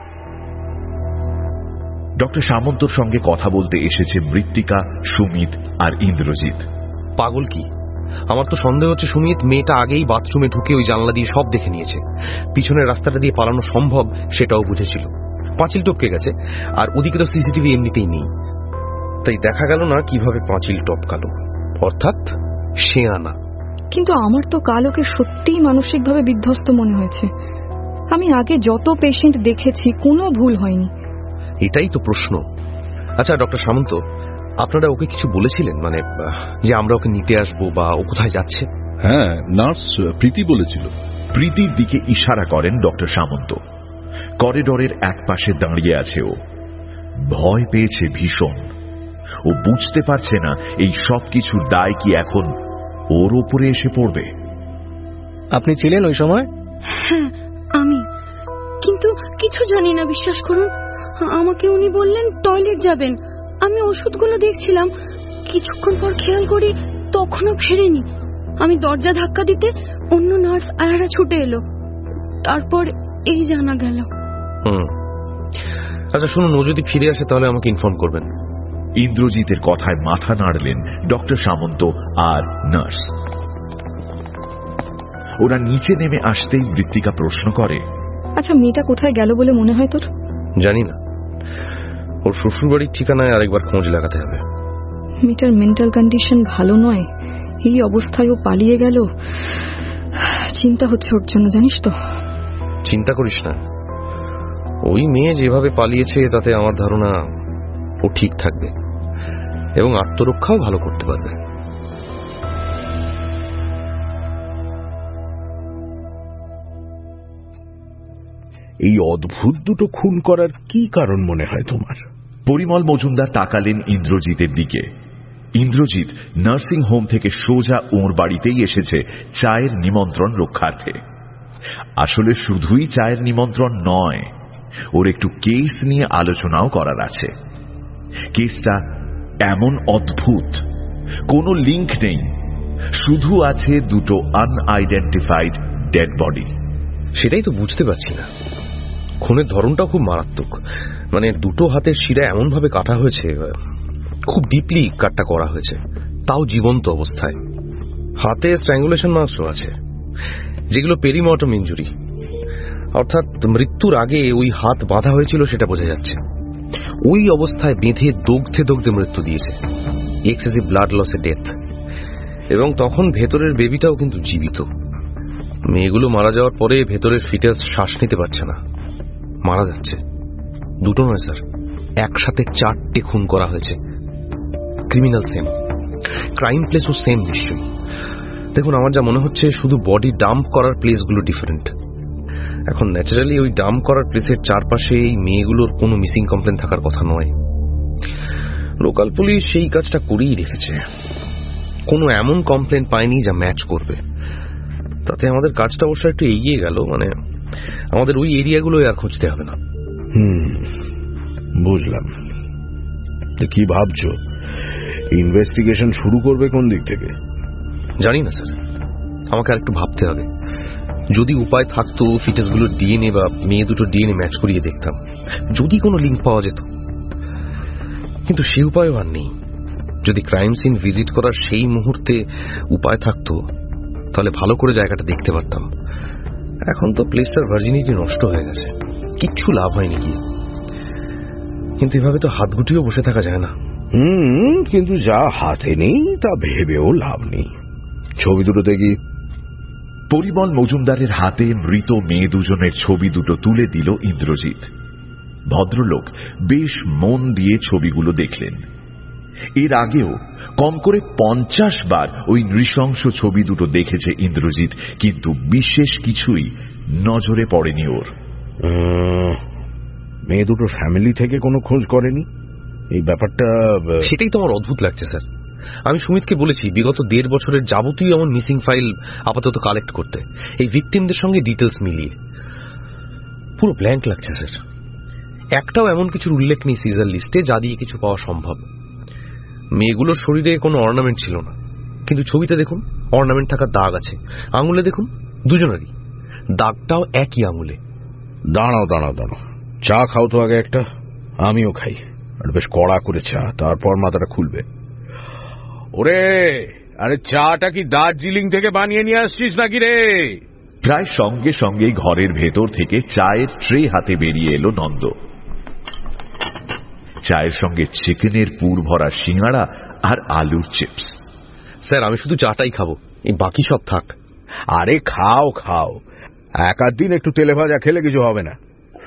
ডক্টর সামন্তর সঙ্গে কথা বলতে এসেছে মৃত্তিকা, সুমিত আর ইন্দ্রজিৎ। পাগল কি? আমার তো সন্দেহ হচ্ছে সুমিত মেয়েটা আগেই বাথরুমে ঢুকে ওই জানলা দিয়ে সব দেখে নিয়েছে। পিছনের রাস্তাটা দিয়ে পালানো সম্ভব সেটাও বুঝেছিল। পাঁচিল টপকে গেছে, আর ওদিকে তো সিসিটিভি এমনিতেই নেই, তাই দেখা গেল না কিভাবে পাঁচিল টপকালো। অর্থাৎ সে আনা। কিন্তু আমার তো কালোকে সত্যিই মানসিকভাবে বিধ্বস্ত মনে হয়েছে। আমি আগে যত পেশেন্ট দেখেছি কোনো ভুল হয়নি। এটাই তো প্রশ্ন। আচ্ছা ডক্টর সামন্ত, আপনারা ওকে কিছু বলেছিলেন, মানে যে আমরা ওকে নিতে আসবো বা ও কোথায় যাচ্ছে? হ্যাঁ, নার্স প্রীতি বলেছিল। প্রীতির দিকে ইশারা করেন ডক্টর সামন্ত। করিডোরের এক পাশে দাঁড়িয়ে আছে ও। ভয় পেয়েছে ভীষণ। ও বুঝতে পারছে না এই সব কিছুর দায় কি এখন ওর ওপরে এসে পড়বে। আপনি ছিলেন ওই সময়? হ্যাঁ, আমি। কিন্তু কিছু জানি না, বিশ্বাস করুন। আমাকে উনি বললেন টয়লেট যাবেন। আমি ওষুধগুলো দেখছিলাম, কিছুক্ষণ পর খেয়াল করি তখনও ফেরেনি। আমি দরজা ধাক্কা দিতে অন্য নার্স আয়ারা ছুটে এলো। তারপর এই জানা গেল। হুম, আচ্ছা শুনুন, ও যদি ফিরে আসে তাহলে আমাকে ইনফর্ম করবেন। ইন্দ্রজিতের কথায় মাথা নাড়লেন ডক্টর সামন্ত আর নার্স। ওরা নিচে নেমে আসতেই মৃত্তিকা প্রশ্ন করে, আচ্ছা মেয়েটা কোথায় গেল বলে মনে হয় তোর? জানি না, ওর শ্বশুর বাড়ির ঠিকানায় আরেকবার খোঁজ লাগাতে হবে। মেয়েটার মেন্টাল কন্ডিশন ভালো নয়, এই অবস্থায় ও পালিয়ে গেল। চিন্তা হচ্ছে ওর জন্য, জানিস তো। চিন্তা করিস না, ওই মেয়ে যেভাবে পালিয়েছে তাতে আমার ধারণা ও ঠিক থাকবে এবং আত্মরক্ষাও ভালো করতে পারবে। এই অদ্ভুত দুটো খুন করার কি কারণ মনে হয় তোমার? পরিমল মজুমদার তাকালেন ইন্দ্রজিতের দিকে। ইন্দ্রজিৎ নার্সিং হোম থেকে সোজা ওর বাড়িতেই এসেছে চায়ের নিমন্ত্রণ রক্ষার্থে। আসলে শুধুই চায়ের নিমন্ত্রণ নয়, ওর একটু কেস নিয়ে আলোচনাও করার আছে। কেসটা এমন অদ্ভুত, কোনো লিঙ্ক নেই, শুধু আছে দুটো আনআইডেন্টিফাইড ডেড বডি। সেটাই তো বুঝতে পারছি না। খুনের ধরনটাও খুব মারাত্মক, মানে দুটো হাতের শিরা এমন ভাবে কাটা হয়েছে, খুব ডিপলি কাটটা করা হয়েছে, তাও জীবন্ত অবস্থায়। হাতে স্ট্র্যাঙ্গুলেশন মার্কসও আছে, যেগুলো পেরিমর্টম ইনজুরি, অর্থাৎ মৃত্যুর আগে ওই হাত বাঁধা হয়েছিল সেটা বোঝা যাচ্ছে। ওই অবস্থায় বেঁধে দগ্ধে দগ্ধে মৃত্যু দিয়েছে, এক্সেসিভ ব্লাড লসে ডেথ। এবং তখন ভেতরের বেবিটাও কিন্তু জীবিত। মেয়েগুলো মারা যাওয়ার পরে ভেতরের ফিটাস শ্বাস নিতে পারছে না, মারা যাচ্ছে। দুটো নয় স্যার, একসাথে চারটে খুন করা হয়েছে। ক্রিমিনাল সেম, ক্রাইম প্লেসও সেম নিশ্চয়ই। দেখুন, আমার যা মনে হচ্ছে শুধু বডি ডাম্প করার প্লেসগুলো ডিফারেন্ট। এখন ন্যাচারালি ওই ডাম্প করার প্লেসের চারপাশে এই মেয়েগুলোর কোনো মিসিং কমপ্লেন থাকার কথা নয়। লোকাল পুলিশ সেই কাজটা করেই রেখেছে, কোনো এমন কমপ্লেন পায়নি যা ম্যাচ করবে। তাতে আমাদের কাজটা অবশ্য একটু এগিয়ে গেল, মানে আমাদের ওই এরিয়াগুলো আর খুঁজতে হবে না। হুম, বুঝলাম। কি ভাবছো, ইনভেস্টিগেশন শুরু করবে কোন দিক থেকে? জানি না স্যার, আমাকে আর একটু ভাবতে হবে। যদি উপায় থাকতো ফিটাসগুলোর ডিএনএ বা মেয়ে দুটো ডিএনএ ম্যাচ করিয়ে দেখতাম, যদি কোনো লিঙ্ক পাওয়া যেত। কিন্তু সে উপায়ও আর নেই। যদি ক্রাইম সিন ভিজিট করার সেই মুহূর্তে উপায় থাকতো তাহলে ভালো করে জায়গাটা দেখতে পারতাম। এখন তো প্লেসটার ভার্জিনিটি নষ্ট হয়ে গেছে, কিচ্ছু লাভ হয়নি কি। কিন্তু এভাবে তো হাত গুটিয়েও বসে থাকা যায় না। হুম, কিন্তু যা হাতে নেই তা ভেবেও লাভ নেই। ছবি দুটো দেখি। পরিমল মজুমদারের হাতে মৃত মেয়ে দুজনের ছবি দুটো তুলে দিল ইন্দ্রজিৎ। ভদ্রলোক বেশ মন দিয়ে ছবিগুলো দেখলেন। এর আগেও কম করে পঞ্চাশ বার ওই নৃশংস ছবি দুটো দেখেছে ইন্দ্রজিৎ, কিন্তু বিশেষ কিছুই নজরে পড়েনি ওর। মেয়ে দুটোর ফ্যামিলি থেকে কোনো খোঁজ করেনি এই ব্যাপারটা? সেটাই তো আমার অদ্ভুত লাগছে স্যার। আমি সুমিতকে বলেছি বিগত দেড় বছরের যাবতীয় এমন মিসিং ফাইল আপাতত কালেক্ট করতে, এই ভিকটিমদের সঙ্গে ডিটেলস মিলিয়ে। পুরো ব্ল্যাঙ্ক লাগছে স্যার। একটাও এমন কিছুর উল্লেখ নেই সিজার লিস্টে যা দিয়ে কিছু পাওয়া সম্ভব। মেয়েগুলোর শরীরে কোনো অর্নামেন্ট ছিল না, কিন্তু ছবিতে দেখুন অর্নামেন্ট থাকার দাগ আছে। আঙুলে দেখুন দুজনেরই দাগটাও একই আঙুলে। দাঁড়াও দাঁড়াও দাঁড়াও, চা খাও তো আগে একটা, আমিও খাই। আর বেশ কড়া করে চা, তারপর মাথাটা খুলবে। ওরে, আরে চাটা কি দার্জিলিং থেকে বানিয়ে নিয়ে আসছিস নাকি রে? প্রায় সঙ্গে সঙ্গে ঘরের ভেতর থেকে চায়ের ট্রে হাতে বেরিয়ে এলো নন্দ। চায়ের সঙ্গে চিকেনের পুর ভরা সিঙ্গাড়া আর আলুর চিপস। স্যার আমি শুধু চাটাই খাবো, এই বাকি সব থাক। আরে খাও খাও, এক আধ দিন একটু তেলে ভাজা খেলে কিছু হবে না।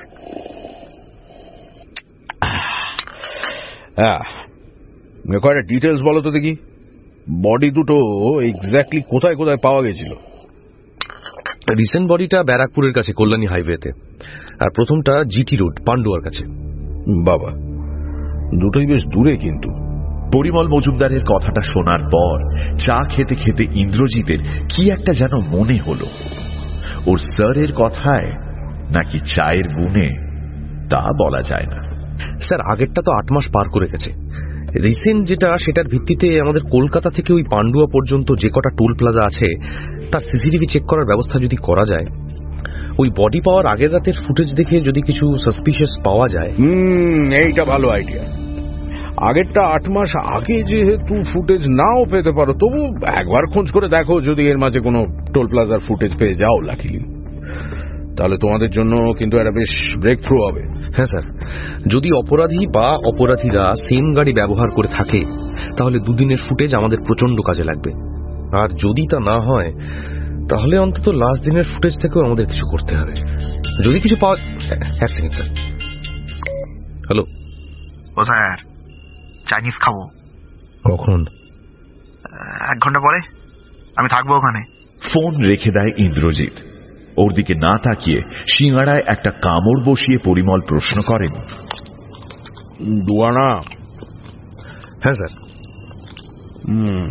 কয়েকটা ডিটেলস বলো তো দেখি। বডি দুটো এক্স্যাক্টলি কোথায় কোথায় পাওয়া গেছিল? রিসেন্ট বডিটা ব্যারাকপুরের কাছে কল্যাণী হাইওয়েতে, আর প্রথমটা জিটি রোড পান্ডুয়ার কাছে। বাবা, দুটোই বেশ দূরে। কিন্তু পরিমল মজুমদারের কথাটা শোনার পর চা খেতে খেতে ইন্দ্রজিতের কি একটা যেন মনে হলো। ওর স্যারের কথায় নাকি চায়ের গুণে তা বলা যায় না। স্যার আগেরটা তো আট মাস পার করে গেছে। রিসেন্ট যেটা, সেটার ভিত্তিতে আমাদের কলকাতা থেকে ওই পান্ডুয়া পর্যন্ত যে কটা টোল প্লাজা আছে তার সিসিটিভি চেক করার ব্যবস্থা যদি করা যায়, ওই বডি পাওয়ার আগের রাতের ফুটেজ দেখে যদি কিছু সাসপিশিয়াস পাওয়া যায়। হুম, এইটা ভালো আইডিয়া। আগেরটা আট মাস আগে যেহেতু ফুটেজ নাও পেতে পারো, তবু একবার খোঁজ করে দেখো যদি এর মাঝে কোনো টোল প্লাজার ফুটেজ পেয়ে যাও লাকিলি, তাহলে তোমাদের জন্য কিন্তু একটা বেশ ব্রেক থ্রু হবে। হ্যাঁ স্যার, যদি অপরাধী বা অপরাধীরা সেম গাড়ি ব্যবহার করে থাকে তাহলে দুদিনের ফুটেজ আমাদের প্রচন্ড কাজে লাগবে। আর যদি তা না হয় তাহলে অন্তত লাস্ট দিনের ফুটেজ থেকেও আমাদের কিছু করতে হবে। যদি কিছু পাওয়া। এক সেকেন্ড স্যার। হ্যালো। ও স্যার, চাইনিজ খাবো। কখন? এক ঘন্টা পরে। আমি থাকবো ওখানে। ফোন রেখে দেয় ইন্দ্রজিৎ। ওর দিকে না তাকিয়ে সিঙ্গাড়ায় একটা কামড় বসিয়ে পরিমল প্রশ্ন করেন, দুয়ানা? হ্যাঁ স্যার। হুম,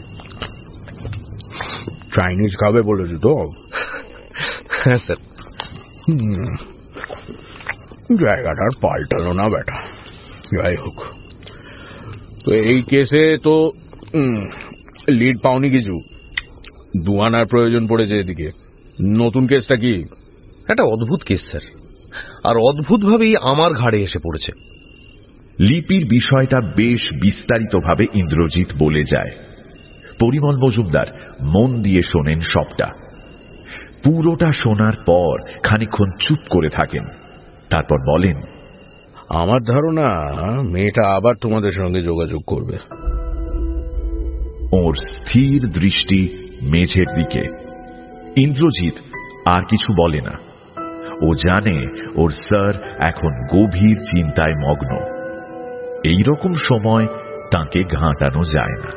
চাইনিজ খাবে বলেছে তো? হ্যাঁ স্যার। জায়গাটার পাল্টালো না বেটা। যাই হোক, তো এই কেসে তো লিড পাওনি কিছু? দুয়ানার প্রয়োজন পড়েছে এদিকে। নতুন কেসটা কি? একটা অদ্ভুত কেস স্যার, আর অদ্ভুত ভাবেই আমার ঘাড়ে এসে পড়েছে। লিপির বিষয়টা বেশ বিস্তারিতভাবে ইন্দ্রজিৎ বলে যায়। পরিমল মজুমদার মন দিয়ে শোনেন সবটা। পুরোটা শোনার পর খানিকক্ষণ চুপ করে থাকেন, তারপর বলেন, আমার ধারণা মেয়েটা আবার তোমাদের সঙ্গে যোগাযোগ করবে। ওর স্থির দৃষ্টি মেঝের দিকে। ইন্দ্রজিৎ আর কিছু বলে না। ও জানে ওর স্যার এখন গভীর চিন্তায় মগ্ন। এই রকম সময় তাকে ঘাঁটানো যায় না।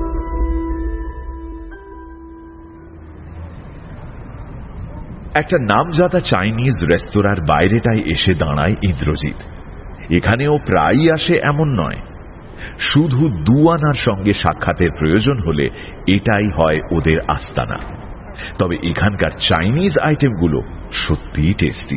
একটা নামজাদা চাইনিজ রেস্তোরাঁর বাইরেটায় এসে দাঁড়ায় ইন্দ্রজিৎ। এখানেও প্রায়ই আসে এমন নয়, শুধু দুয়ানার সঙ্গে সাক্ষাতের প্রয়োজন হলে এটাই হয় ওদের আস্তানা। তবে এখানকার চাইনিজ আইটেমগুলো সত্যিই টেস্টি।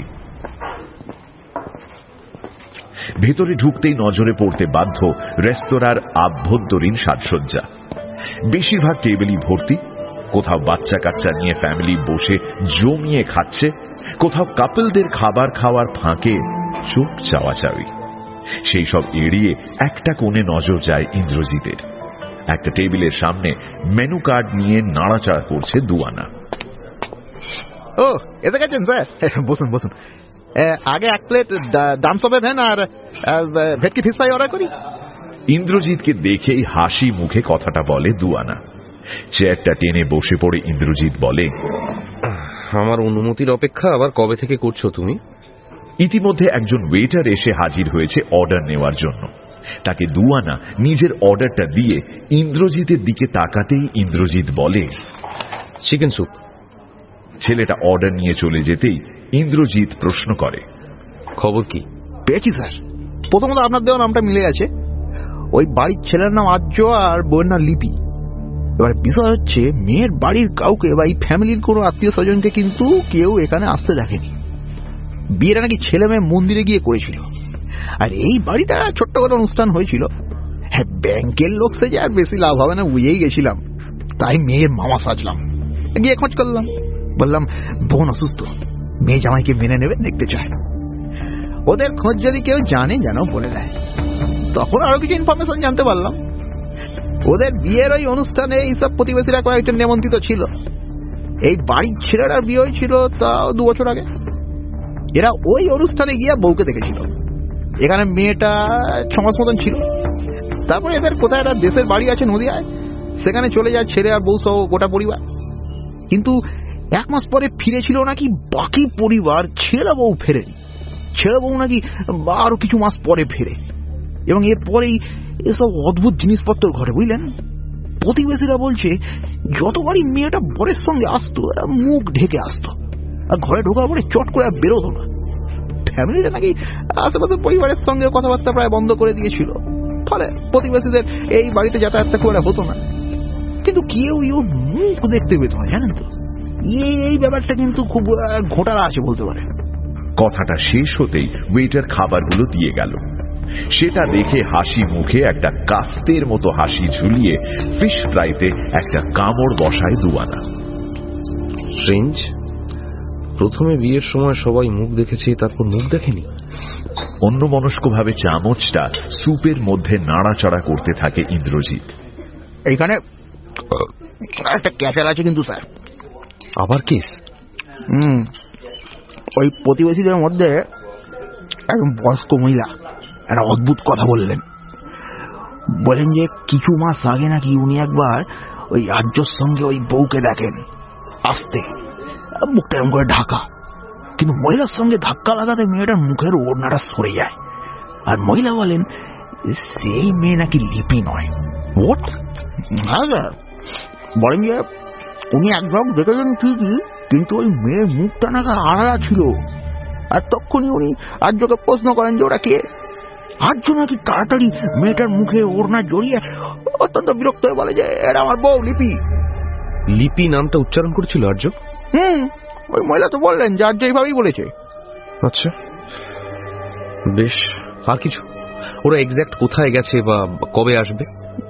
ভেতরে ঢুকতেই নজরে পড়তে বাধ্য রেস্তোরাঁর আভ্যন্তরীণ সাজসজ্জা। বেশিরভাগ টেবিলই ভর্তি। কোথাও বাচ্চা কাচ্চা নিয়ে ফ্যামিলি বসে জমিয়ে খাচ্ছে, কোথাও কাপলদের খাবার খাওয়ার ফাঁকে চোখ চাওয়াচাওয়ি। সেই সব এড়িয়ে একটা কোণে নজর যায় ইন্দ্রজিতের। একটা টেবিলের সামনে মেনু কার্ড নিয়ে নাড়াচাড়া করছে দুয়ানা। ও, এসে গেছেন স্যার? বসুন বসুন। আগে এক প্লেট ডাম সবে ভেন আর ভেটকি ফিশ ফ্রাই অর্ডার করি। ইন্দ্রজিৎকে দেখেই হাসি মুখে কথাটা বলে দুয়ানা। চেয়ারটা টেনে বসে পড়ে ইন্দ্রজিৎ বলে, আমার অনুমতির অপেক্ষা আবার কবে থেকে করছো তুমি? ইতিমধ্যে একজন ওয়েটার এসে হাজির হয়েছে অর্ডার নেওয়ার জন্য। তাকে দুয়ানা নিজের অর্ডারটা দিয়ে ইন্দ্রজিতের দিকে তাকাতেই ইন্দ্রজিৎ বলে, চিকেন স্যুপ। ছেলেটা অর্ডার নিয়ে চলে যেতেই ইন্দ্রজিৎ প্রশ্ন করে, খবর কি? পেয়েছি স্যার। প্রথমত আপনার দেওয়া নামটা মিলে গেছে। ওই বাড়ির ছেলের নাম আর্য আর বউয়ের নাম লিপি। এবার বিষয় হচ্ছে, মেয়ের বাড়ির কাউকে বা এই ফ্যামিলির কোনো আত্মীয় স্বজনকে কিন্তু কেউ এখানে আসতে দেখেনি। বিয়েটা নাকি ছেলে মেয়ে মন্দিরে গিয়ে করেছিল। আর এই বাড়িটা ছোট্ট করে অনুষ্ঠান হয়েছিল। হ্যাঁ, ব্যাংকের লোক সেজে আর বেশি লাভ হবে না বুঝেই গেছিলাম, তাই মেয়ের মামা সাজলাম। গিয়ে খোঁজ করলাম, বললাম বোন অসুস্থ, মেয়ে জামাইকে মেনে নেবে, দেখতে চায়। ওদের খোঁজ যদি কেউ জানে যেন বলে দেয়। তখন আরো কিছু ইনফরমেশন জানতে পারলাম। ওদের বিয়ের ওই অনুষ্ঠানে এইসব প্রতিবেশীরা কয়েকজন নিমন্ত্রিত ছিল। এই বাড়ির ছেলেটার বিয়ে হয়েছিল তাও দু বছর আগে। এরা ওই অনুষ্ঠানে গিয়ে বউকে দেখেছিল। এখানে মেয়েটা ছ মাস মতন ছিল। তারপরে এদের কোথায় একটা দেশের বাড়ি আছে নদিয়ায়, সেখানে চলে যায় ছেলে আর বউ সহ গোটা পরিবার। কিন্তু এক মাস পরে ফিরেছিল নাকি বাকি পরিবার, ছেলে বউ ফেরেনি। ছেলে বউ নাকি আরো কিছু মাস পরে ফেরে, এবং এরপরেই এসব অদ্ভুত জিনিসপত্র ঘটে, বুঝলেন। প্রতিবেশীরা বলছে যতবারই মেয়েটা বরের সঙ্গে আসতো মুখ ঢেকে আসতো, আর ঘরে ঢোকার পরে চট করে আর বেরোতো না। ফ্যামিলিটা নাকি আশেপাশে পরিবারের সঙ্গে কথাবার্তা প্রায় বন্ধ করে দিয়েছিল, ফলে প্রতিবেশীদের এই বাড়িতে যাতায়াতটা খুব একটা হতো না। কিন্তু কেউ ওর মুখ দেখতে পেত না, জানেন তো। এই ব্যাপারটা কিন্তু খুব ঘোটালা আছে বলতে পারে। কথাটা শেষ হতেই ওয়েটার খাবারগুলো দিয়ে গেল। সেটা দেখে হাসি মুখে একটা কাস্তের মতো হাসি ঝুলিয়ে ফিশ ফ্রাইতে একটা কামড় বসায় দুয়ানা। স্ট্রেঞ্জ, প্রথমে বিয়ের সময় সবাই মুখ দেখেছে, তারপর মুখ দেখেনি। অন্যমনস্কভাবে চামচটা স্যুপের মধ্যে নাড়াচাড়া করতে থাকে ইন্দ্রজিৎ। এইখানে একটা ক্যাচার আছে কিন্তু স্যার। আবার কেস? হুম, ওই প্রতিবেশীদের মধ্যে একজন বয়স্ক মহিলা একটা অদ্ভুত কথা বললেন। বলেন যে কিছু মাস আগে নাকি উনি একবার ওই আর্যর সঙ্গে ওই বউকে দেখেন আসতে, মুখটা এরকম করে ঢাকা, কিন্তু মহিলার সঙ্গে ধাক্কা লাগাতে মেয়েটার মুখের ওড়নাটা সরে যায়। আর মহিলা বলেন সেই মেয়ে নাকি লিপি নয়। হোয়াট? হ্যাঁ স্যার, বলেন যে উনি একবার দেখেছেন ঠিকই, কিন্তু ওই মেয়ের মুখটা নাকি আড়ালা ছিল। আর তখনই উনি আর্যকে প্রশ্ন করেন যে ওরা কে। আর্য নাকি তাড়াতাড়ি মেয়েটার মুখে ওড়না জড়িয়ে অত্যন্ত বিরক্ত হয়ে বলে যে এটা আমার বউ লিপি। লিপি নামটা উচ্চারণ করেছিল আর্য? হুম, ওই মহিলা তো বললেন যে আর্য এইভাবেই বলেছে। আচ্ছা, বেশ। আর কিছু? ওরা এক্স্যাক্ট কোথায় গেছে বা কবে আসবে?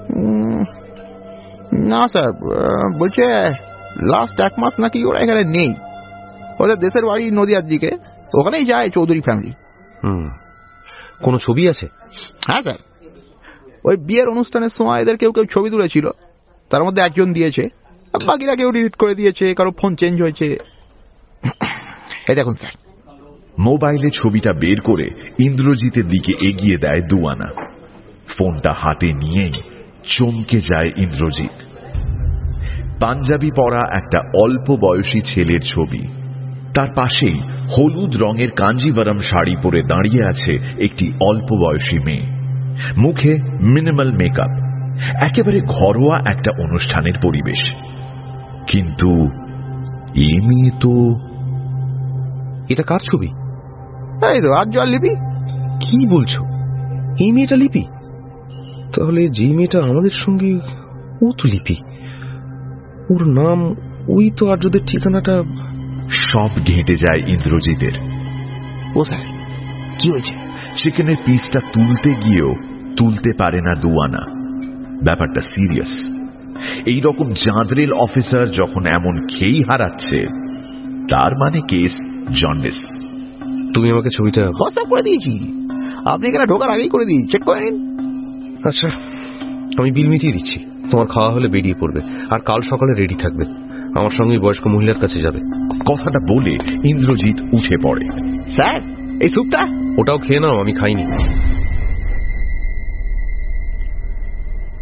না স্যার, বলছে লাস্ট এক মাস নাকি ওরা এখানে নেই। ওদের দেশের বাড়ি নদিয়ার দিকে, ওখানেই যায় চৌধুরী ফ্যামিলি। হুম, কোনো ছবি আছে? হ্যাঁ স্যার, ওই বিয়ের অনুষ্ঠানের সময় এদের কেউ কেউ ছবি তুলেছিল, তার মধ্যে একজন দিয়েছে, বাকিরা কেউ ডিলিট করে দিয়েছে, কারো ফোন চেঞ্জ হয়েছে। এই দেখুন স্যার। মোবাইলে ছবিটা বের করে ইন্দ্রজিতের দিকে এগিয়ে দেয় দুয়ানা। ফোনটা হাতে নিয়েই চমকে যায় ইন্দ্রজিৎ। পাঞ্জাবি পরা একটা অল্প বয়সী ছেলের ছবি, তার পাশেই হলুদ রঙের কাঞ্জিভারাম শাড়ি পরে দাঁড়িয়ে আছে একটি অল্প বয়সী মেয়ে, মুখে মিনিমাল মেকআপ, একেবারে ঘরোয়া একটা অনুষ্ঠানের পরিবেশ। কিন্তু এই মেয়ে তো... এটা কার ছবি? এই তো আর্য আর লিপি। কি বলছো? এই মেয়েটা লিপি? তাহলে যে মেয়েটা আমাদের সঙ্গে, ও তো লিপি। ওর নাম, ওই তো আর্যদের ঠিকানাটা। সব ঘেঁটে যায় ইন্দ্রজিতের। ও স্যার, কি হয়েছে? চিকেনের পিসটা তুলতে গিয়েও তুলতে পারে না দুয়ানা। ব্যাপারটা সিরিয়াস। এইরকম জাঁদরেল অফিসার যখন এমন খেই হারাচ্ছে, তার মানে কেস জন্ডিস। তুমি আমাকে ছবিটা হোয়াটসঅ্যাপ করে দিয়েছি, আপনি এখানে ঢোকার আগেই করে দিই, চেক করে নিন। আচ্ছা, আমি বিল মিটিয়ে দিচ্ছি। তোমার খাওয়া হলে বেরিয়ে পড়বে, আর কাল সকালে রেডি থাকবে। আমার সঙ্গে বয়স্ক মহিলার কাছে যাবে। কথাটা বলে ইন্দ্রজিৎ উঠে পড়ে। স্যার, এই স্যুপটা? ওটাও খেয়ে নাও, আমি খাইনি।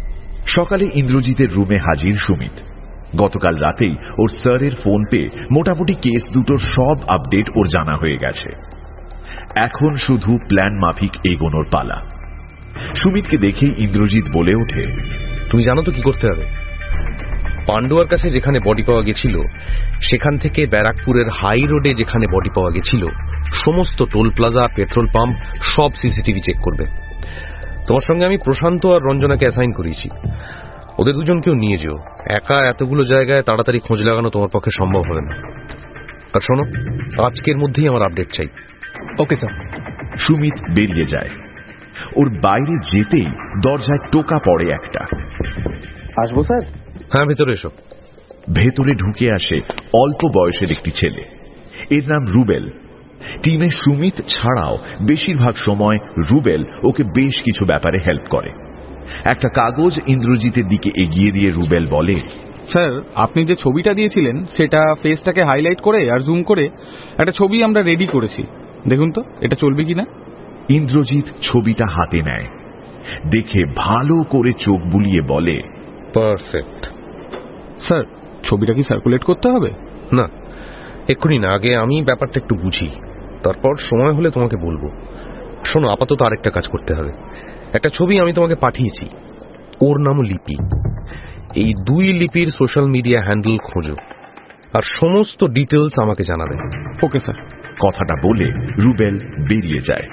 সকালে ইন্দ্রজিতের রুমে হাজির সুমিত। গতকাল রাতেই ওর স্যারের ফোন পেয়ে মোটামুটি কেস দুটোর সব আপডেট ওর জানা হয়ে গেছে। এখন শুধু প্ল্যান মাফিক এগোনোর পালা। সুমিতকে দেখেই ইন্দ্রজিৎ বলে ওঠে, তুমি জানো তো কি করতে হবে? পান্ডুয়ার কাছে যেখানে বডি পাওয়া গেছিল সেখান থেকে ব্যারাকপুরের হাই রোডে যেখানে বডি পাওয়া গেছিল সমস্ত টোল প্লাজা, পেট্রোল পাম্প সব সিসিটিভি চেক করবে। তোমার সঙ্গে আমি প্রশান্ত আর রঞ্জনাকে অ্যাসাইন করিয়েছি, ওদের দুজনকেও নিয়ে যেও। একা এতগুলো জায়গায় তাড়াতাড়ি খোঁজ লাগানো তোমার পক্ষে সম্ভব হবে না। আর শোনো, আজকের মধ্যেই আমার আপডেট চাই। Okay sir. সুমিত বেরিয়ে যায়। ওর বাইরে যেতেই দরজায় টোকা পড়ে একটা। আসবো স্যার? হ্যাঁ, ভেতরে এসো। ভেতরে ঢুকে আসে অল্প বয়সের একটি ছেলে, এর নাম রুবেল। টিমে সুমিত ছাড়াও বেশিরভাগ সময় রুবেল ওকে বেশ কিছু ব্যাপারে হেল্প করে। একটা কাগজ ইন্দ্রজিতের দিকে এগিয়ে দিয়ে রুবেল বলে, স্যার আপনি যে ছবিটা দিয়েছিলেন সেটা ফেসটাকে হাইলাইট করে আর জুম করে একটা ছবি আমরা রেডি করেছি, দেখুন তো এটা চলবে কিনা। ইন্দ্রজিৎ ছবিটা হাতে নেয়, দেখে ভালো করে চোখ বুলিয়ে বলে, পারফেক্ট। স্যার ছবিটা কি সার্কুলেট করতে হবে? না, এক্ষুনি না, আগে আমি ব্যাপারটা একটু বুঝি, তারপর সময় হলে তোমাকে বলবো। শোনো, আপাতত আরেকটা কাজ করতে হবে। একটা ছবি আমি তোমাকে পাঠিয়েছি, ওর নাম লিপি। এই দুই লিপির সোশ্যাল মিডিয়া হ্যান্ডেল খোঁজো আর সমস্ত ডিটেলস আমাকে জানাবে। Okay sir. কথাটা বলে রুবেল বেরিয়ে যায়।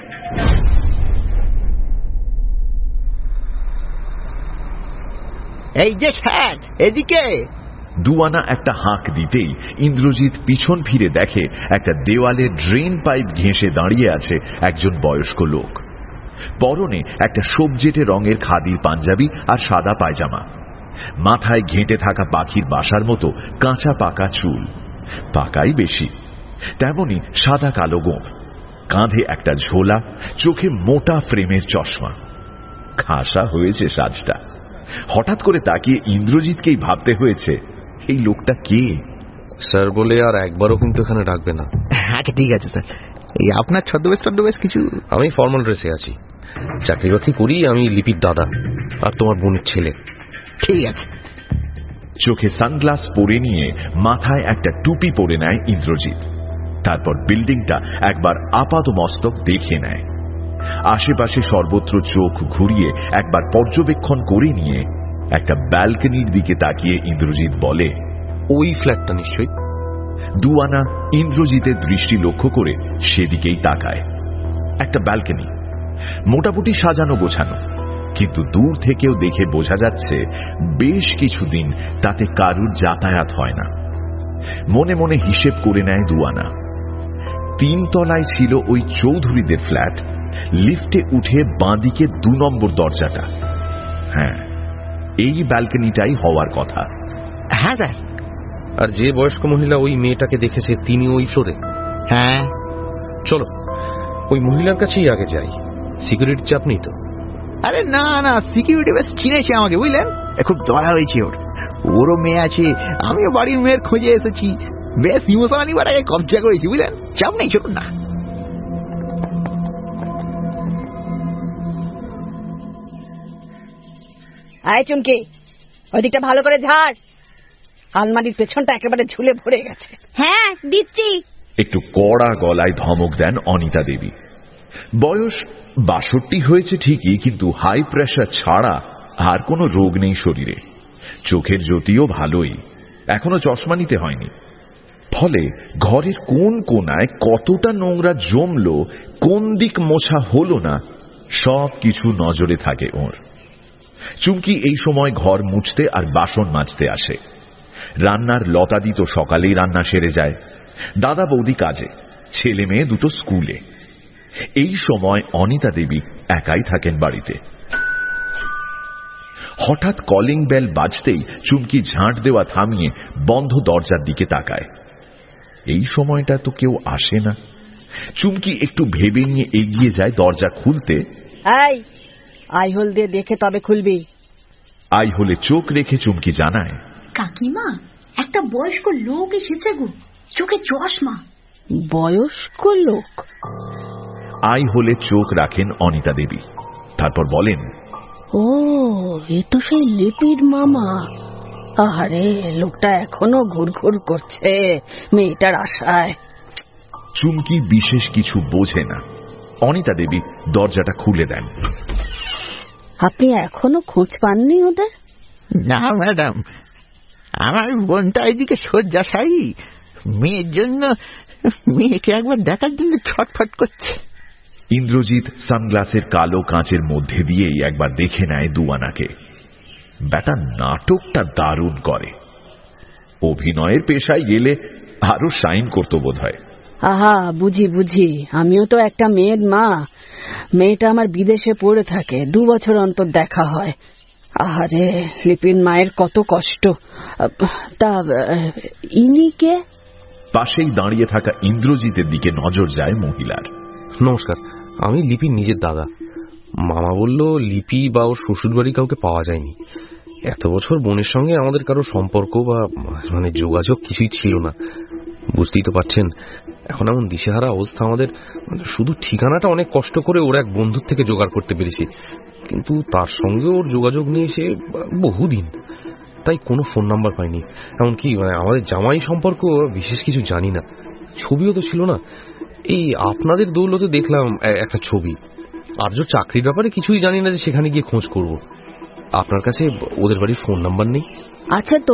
এই যে স্যার এদিকে। দুয়ানা একটা হাঁক দিতেই ইন্দ্রজিৎ পিছন ফিরে দেখে একটা দেওয়ালে ড্রেন পাইপ ঘেঁষে দাঁড়িয়ে আছে একজন বয়স্ক লোক। পরনে একটা সবজেটে রঙের খাদির পাঞ্জাবি আর সাদা পায়জামা। মাথায় ঘেঁটে থাকা পাখির বাসার মতো কাঁচা পাকা চুল, পাকাই বেশি, তেমনি সাদা কালো গোঁফ, কাঁধে একটা ঝোলা, চোখে মোটা ফ্রেমের চশমা। খাসা হয়েছে সাজটা। হঠাৎ করে তাকিয়ে ইন্দ্রজিৎকেই ভাবতে হয়েছে, এই লোকটা কে? স্যার বলে আর একবারও কিন্তু এখানে ডাকবে না। আচ্ছা ঠিক আছে স্যার। এই আপনার ছদ্মবেশ টদ্মবেশ কিছু? আমি ফর্মাল ড্রেসে আছি, চাকরি বাকরি করি। আমি লিপির দাদা আর তোমার বোনের ছেলে। ঠিক আছে। চোখে সানগ্লাস পরে নিয়ে মাথায় একটা টুপি পরে নেয় ইন্দ্রজিৎ। তারপর বিল্ডিংটা একবার আপাত মস্তক দেখে নেয়। আশেপাশে সর্বত্র চোখ ঘুরিয়ে একবার পর্যবেক্ষণ করে নিয়ে একটা ব্যালকনির দিকে তাকিয়ে ইন্দ্রজিৎ বলে, ওই ফ্ল্যাটটা নিশ্চয়ই। দুয়ানা ইন্দ্রজিতের দৃষ্টি লক্ষ্য করে সেদিকেই তাকায়। একটা ব্যালকনি, মোটামুটি সাজানো গোছানো, কিন্তু দূর থেকেও দেখে বোঝা যাচ্ছে বেশ কিছুদিন তাতে কারুর যাতায়াত হয় না। মনে মনে হিসেব করে নেয় দুয়ানা। তিন তলায় ছিল ওই চৌধুরীদের ফ্ল্যাট, লিফটে উঠে বাঁদিকে দু নম্বর দরজাটা। হ্যাঁ, এই ব্যালকনিটাই হওয়ার কথা। হ্যাঁ স্যার। আর যে বয়স্ক মহিলা ওই মেয়েটাকে দেখেছে তিনি ওই ফ্লোরে? হ্যাঁ। চলো ওই মহিলার কাছেই আগে যাই, সিকিউরিটি চাপ নেই তো? আরে না না, সিকিউরিটি বেশ চিনেছে আমাকে, বুঝলেন, খুব দয়া হয়েছে ওর। ওরও মেয়ে আছে, আমিও বাড়ির মেয়ের খোঁজে এসেছি, বেশ ইমোশনালি বাড়াকে কবজা করেছি, বুঝলেন, চাপ নেই, চলুন না। আয় চুমকি, ওইদিকটা ভালো করে ঝাড়, আলমারির পেছনটা একেবারে ঝুলে ভরে গেছে। হ্যাঁ দিচ্ছি। একটু কড়া গলায় ধমক দেন অনিতা দেবী। বয়স বাষট্টি হয়েছে ঠিকই, কিন্তু হাই প্রেশার ছাড়া আর কোনো রোগ নেই শরীরে। চোখের জ্যোতিও ভালোই, এখনো চশমা নিতে হয়নি। ফলে ঘরের কোন কোনায় কতটা নোংরা জমলো, কোন দিক মোছা হলো না, সব কিছু নজরে থাকে ওর। চুমকি এই সময় ঘর মুছতে আর বাসন মাজতে আসে। রান্নার লতাদি তো সকালেই রান্না সেরে যায়, দাদা বৌদি কাজে, ছেলে মেয়ে দুটো স্কুলে। এই সময় অনিতা দেবী একাই থাকেন বাড়িতে। হঠাৎ কলিং বেল বাজতেই চুমকি ঝাঁট দেওয়া থামিয়ে বন্ধ দরজার দিকে তাকায়। এই সময়টা তো কেউ আসে না। চুমকি একটু ভেবে নিয়ে এগিয়ে যায় দরজা খুলতে। এই আইহোল দিয়ে দেখে তবে খুলবি। আইহোলে চোখ রেখে চুমকি জানায়, কাকিমা একটা বয়স্ক লোক এসেছে গো, চোখে চশমা। বয়স্ক লোক? আইহোলে চোখ রাখেন অনিতা দেবী, তারপর বলেন, ও, এ তো সেই লিপির মামা। আরে, লোকটা এখনো ঘুরঘুর করছে মেয়েটার আশায়। চুমকি বিশেষ কিছু বোঝে না। অনিতা দেবী দরজাটা খুলে দেন। আপনি এখনো খোঁজ পাননি ওদের? না ম্যাডাম, আমার বোনটা এদিকে শয্যাশায়ী, মেয়ের জন্য, মেয়েকে একবার দেখার জন্য ছটফট করছে। ইন্দ্রজিৎ সানগ্লাসের কালো কাঁচের মধ্যে দিয়েই একবার দেখে নেয় দুয়ানাকে। ব্যাটা নাটকটা দারুণ করে। অভিনয়ের পেশায় গেলে আরো শাইন করত বোধ হয়। আহা, বুঝি বুঝি, আমিও তো একটা মেয়ের মা। মেয়েটা আমার বিদেশে পড়ে থাকে, দু বছর অন্তর দেখা হয়। আহারে, লিপির মায়ের কত কষ্ট। তা ইনি কে? পাশেই দাঁড়িয়ে থাকা ইন্দ্রজিতের দিকে নজর যায় মহিলার। নমস্কার, আমি লিপির নিজের দাদা। মামা বলল লিপি বা ওর শ্বশুর বাড়ি কাউকে পাওয়া যায়নি। এত বছর বোনের সঙ্গে আমাদের কারো সম্পর্ক বা মানে যোগাযোগ কিছুই ছিল না। বুঝতেই তো পারছেন, এখন এমন দিশেহারা অবস্থা আমাদের। শুধু ঠিকানাটা অনেক কষ্ট করে ওর এক বন্ধুর থেকে জোগাড় করতে পেরেছি, কিন্তু তার সঙ্গে ওর যোগাযোগ নিয়ে এসে বহুদিন, তাই কোনো ফোন নাম্বার পাইনি। এমনকি মানে আমাদের জামাই সম্পর্ক বিশেষ কিছু জানি না। ছবিও তো ছিল না। এই আপনাদের দৌলতে দেখলাম একটা ছবি। আর যে চাকরির ব্যাপারে কিছুই জানি না যে সেখানে গিয়ে খোঁজ করব। আপনার কাছে ওদের বাড়ির ফোন নাম্বার নেই? আছে তো।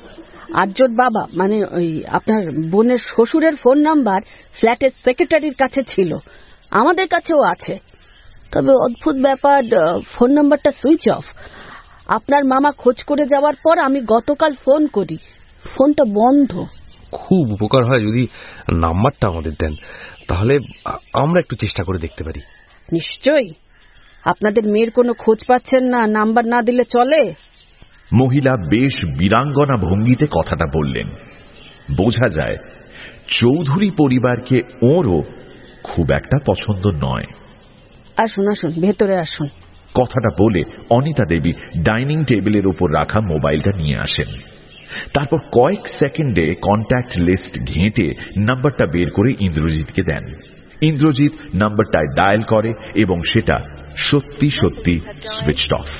আর্যর বাবা মানে ওই আপনার বোনের শ্বশুরের ফোন নাম্বার ফ্ল্যাটের সেক্রেটারির কাছে ছিল, আমাদের কাছেও আছে। তবে অদ্ভুত ব্যাপার, ফোন নাম্বারটা সুইচ অফ। আপনার মামা খোঁজ করে যাওয়ার পর আমি গতকাল ফোন করি, ফোনটা বন্ধ। খুব উপকার হয় যদি নাম্বারটা আমাদের দেন, তাহলে আমরা একটু চেষ্টা করে দেখতে পারি। নিশ্চয়ই। আপনাদের মেয়ের কোনো খোঁজ পাচ্ছেন না, নাম্বার না দিলে চলে? মহিলা বেশ বীরাঙ্গনা ভঙ্গিতে কথাটা বললেন। বোঝা যায় চৌধুরী পরিবারকে ওরও খুব একটা পছন্দ নয়। আসুন আসুন, ভেতরে আসুন। কথাটা বলে অনিতা দেবী ডাইনিং টেবিলের উপর রাখা মোবাইলটা নিয়ে আসেন। তারপর কয়েক সেকেন্ডে কন্ট্যাক্ট লিস্ট ঘেঁটে নাম্বারটা বের করে ইন্দ্রজিৎকে দেন। ইন্দ্রজিৎ নাম্বারটায় ডায়াল করে এবং সেটা সত্যি সত্যি সুইচড অফ।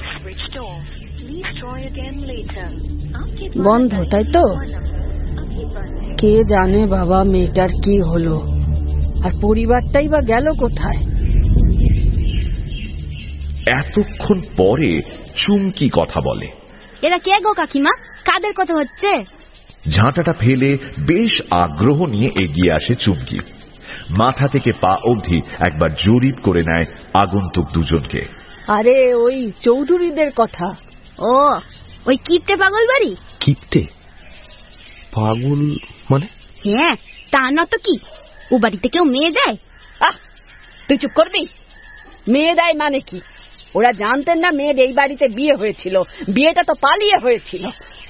বন্ধ, তাই তো? কে জানে বাবা মেয়েটার কি হলো, আর পরিবারটাই বা গেল কোথায়? এতক্ষণ পরে চুমকি কথা বলে। এরা কে গো কাকিমা, কাদের কথা হচ্ছে? ঝাঁটাটা ফেলে বেশ আগ্রহ নিয়ে এগিয়ে আসে চুমকি। মাথা থেকে পা অবধি একবার জরিপ করে নেয় আগন্তুক দুজনকে। আরে ওই চৌধুরীদের কথা। ও, ওই কিপটে পাগল বাড়ি। কিপটে পাগল মানে? হ্যাঁ, তা না তো কি, ও বাড়িতে কেউ মেয়ে দেয়? আহ, তুই চুপ করবি। মেয়ে দেয় মানে কি? ওরা জানতেন না মেয়ের এই বাড়িতে বিয়ে হয়েছিল, বিয়েটা তো পালিয়ে হয়েছিল।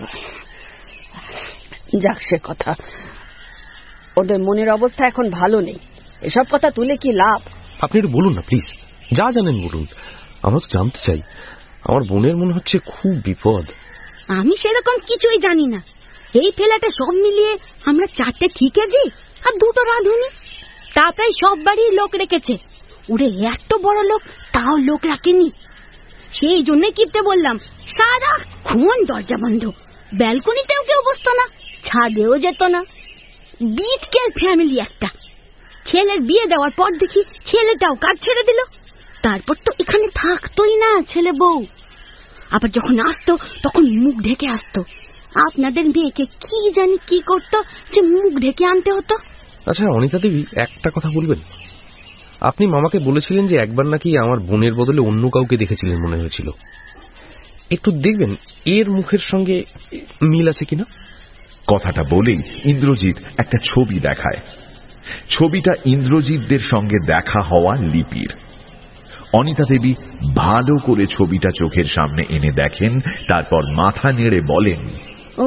যাক সে কথা, ওদের মনের অবস্থা এখন ভালো নেই, এসব কথা তুলে কি লাভ? আপনি একটু বলুন না প্লিজ, যা জানেন বলুন, আমরা তো জানতে চাই। আমার বোনের মনে হচ্ছে খুব বিপদ। আমি সেরকম কিছুই জানি না। এই ফ্ল্যাটে সব মিলিয়ে আমরা চারটে ঠিকাজি আর দুটো রাঁধুনি, তা প্রায় সব বাড়ির লোক রেখেছে। ওরে এত বড় লোক, তাও লোক রাখেনি। সেই জন্যই কিপটে বললাম, সারাক্ষণ দরজা বন্ধ, ব্যালকনিতেও কেউ বসতো না, ছাদেও যেত না। বিটকেল ফ্যামিলি একটা। ছেলের বিয়ে দেওয়ার পর দেখি ছেলেটাও কাজ ছেড়ে দিল, তারপর তো এখানে থাকতোই না ছেলে বউ। আবার যখন আসতো তখন মুখ ঢেকে আসতো। আপনাদের মেয়েকে কি জানি কি করতো যে মুখ ঢেকে আনতে হতো। আচ্ছা অনিতা দেবী, একটা কথা বলবেন? আপনি মামাকে বলেছিলেন যে একবার নাকি আমার বোনের বদলে অন্য কাউকে দেখেছিলেন মনে হয়েছিল। একটু দেখবেন এর মুখের সঙ্গে মিল আছে কিনা। কথাটা বলেই ইন্দ্রজিৎ একটা ছবি দেখায়। ছবিটা ইন্দ্রজিৎদের সঙ্গে দেখা হওয়া লিপির। অনিতা দেবী ভালো করে ছবিটা চোখের সামনে এনে দেখেন, তারপর মাথা নেড়ে বলেন, ও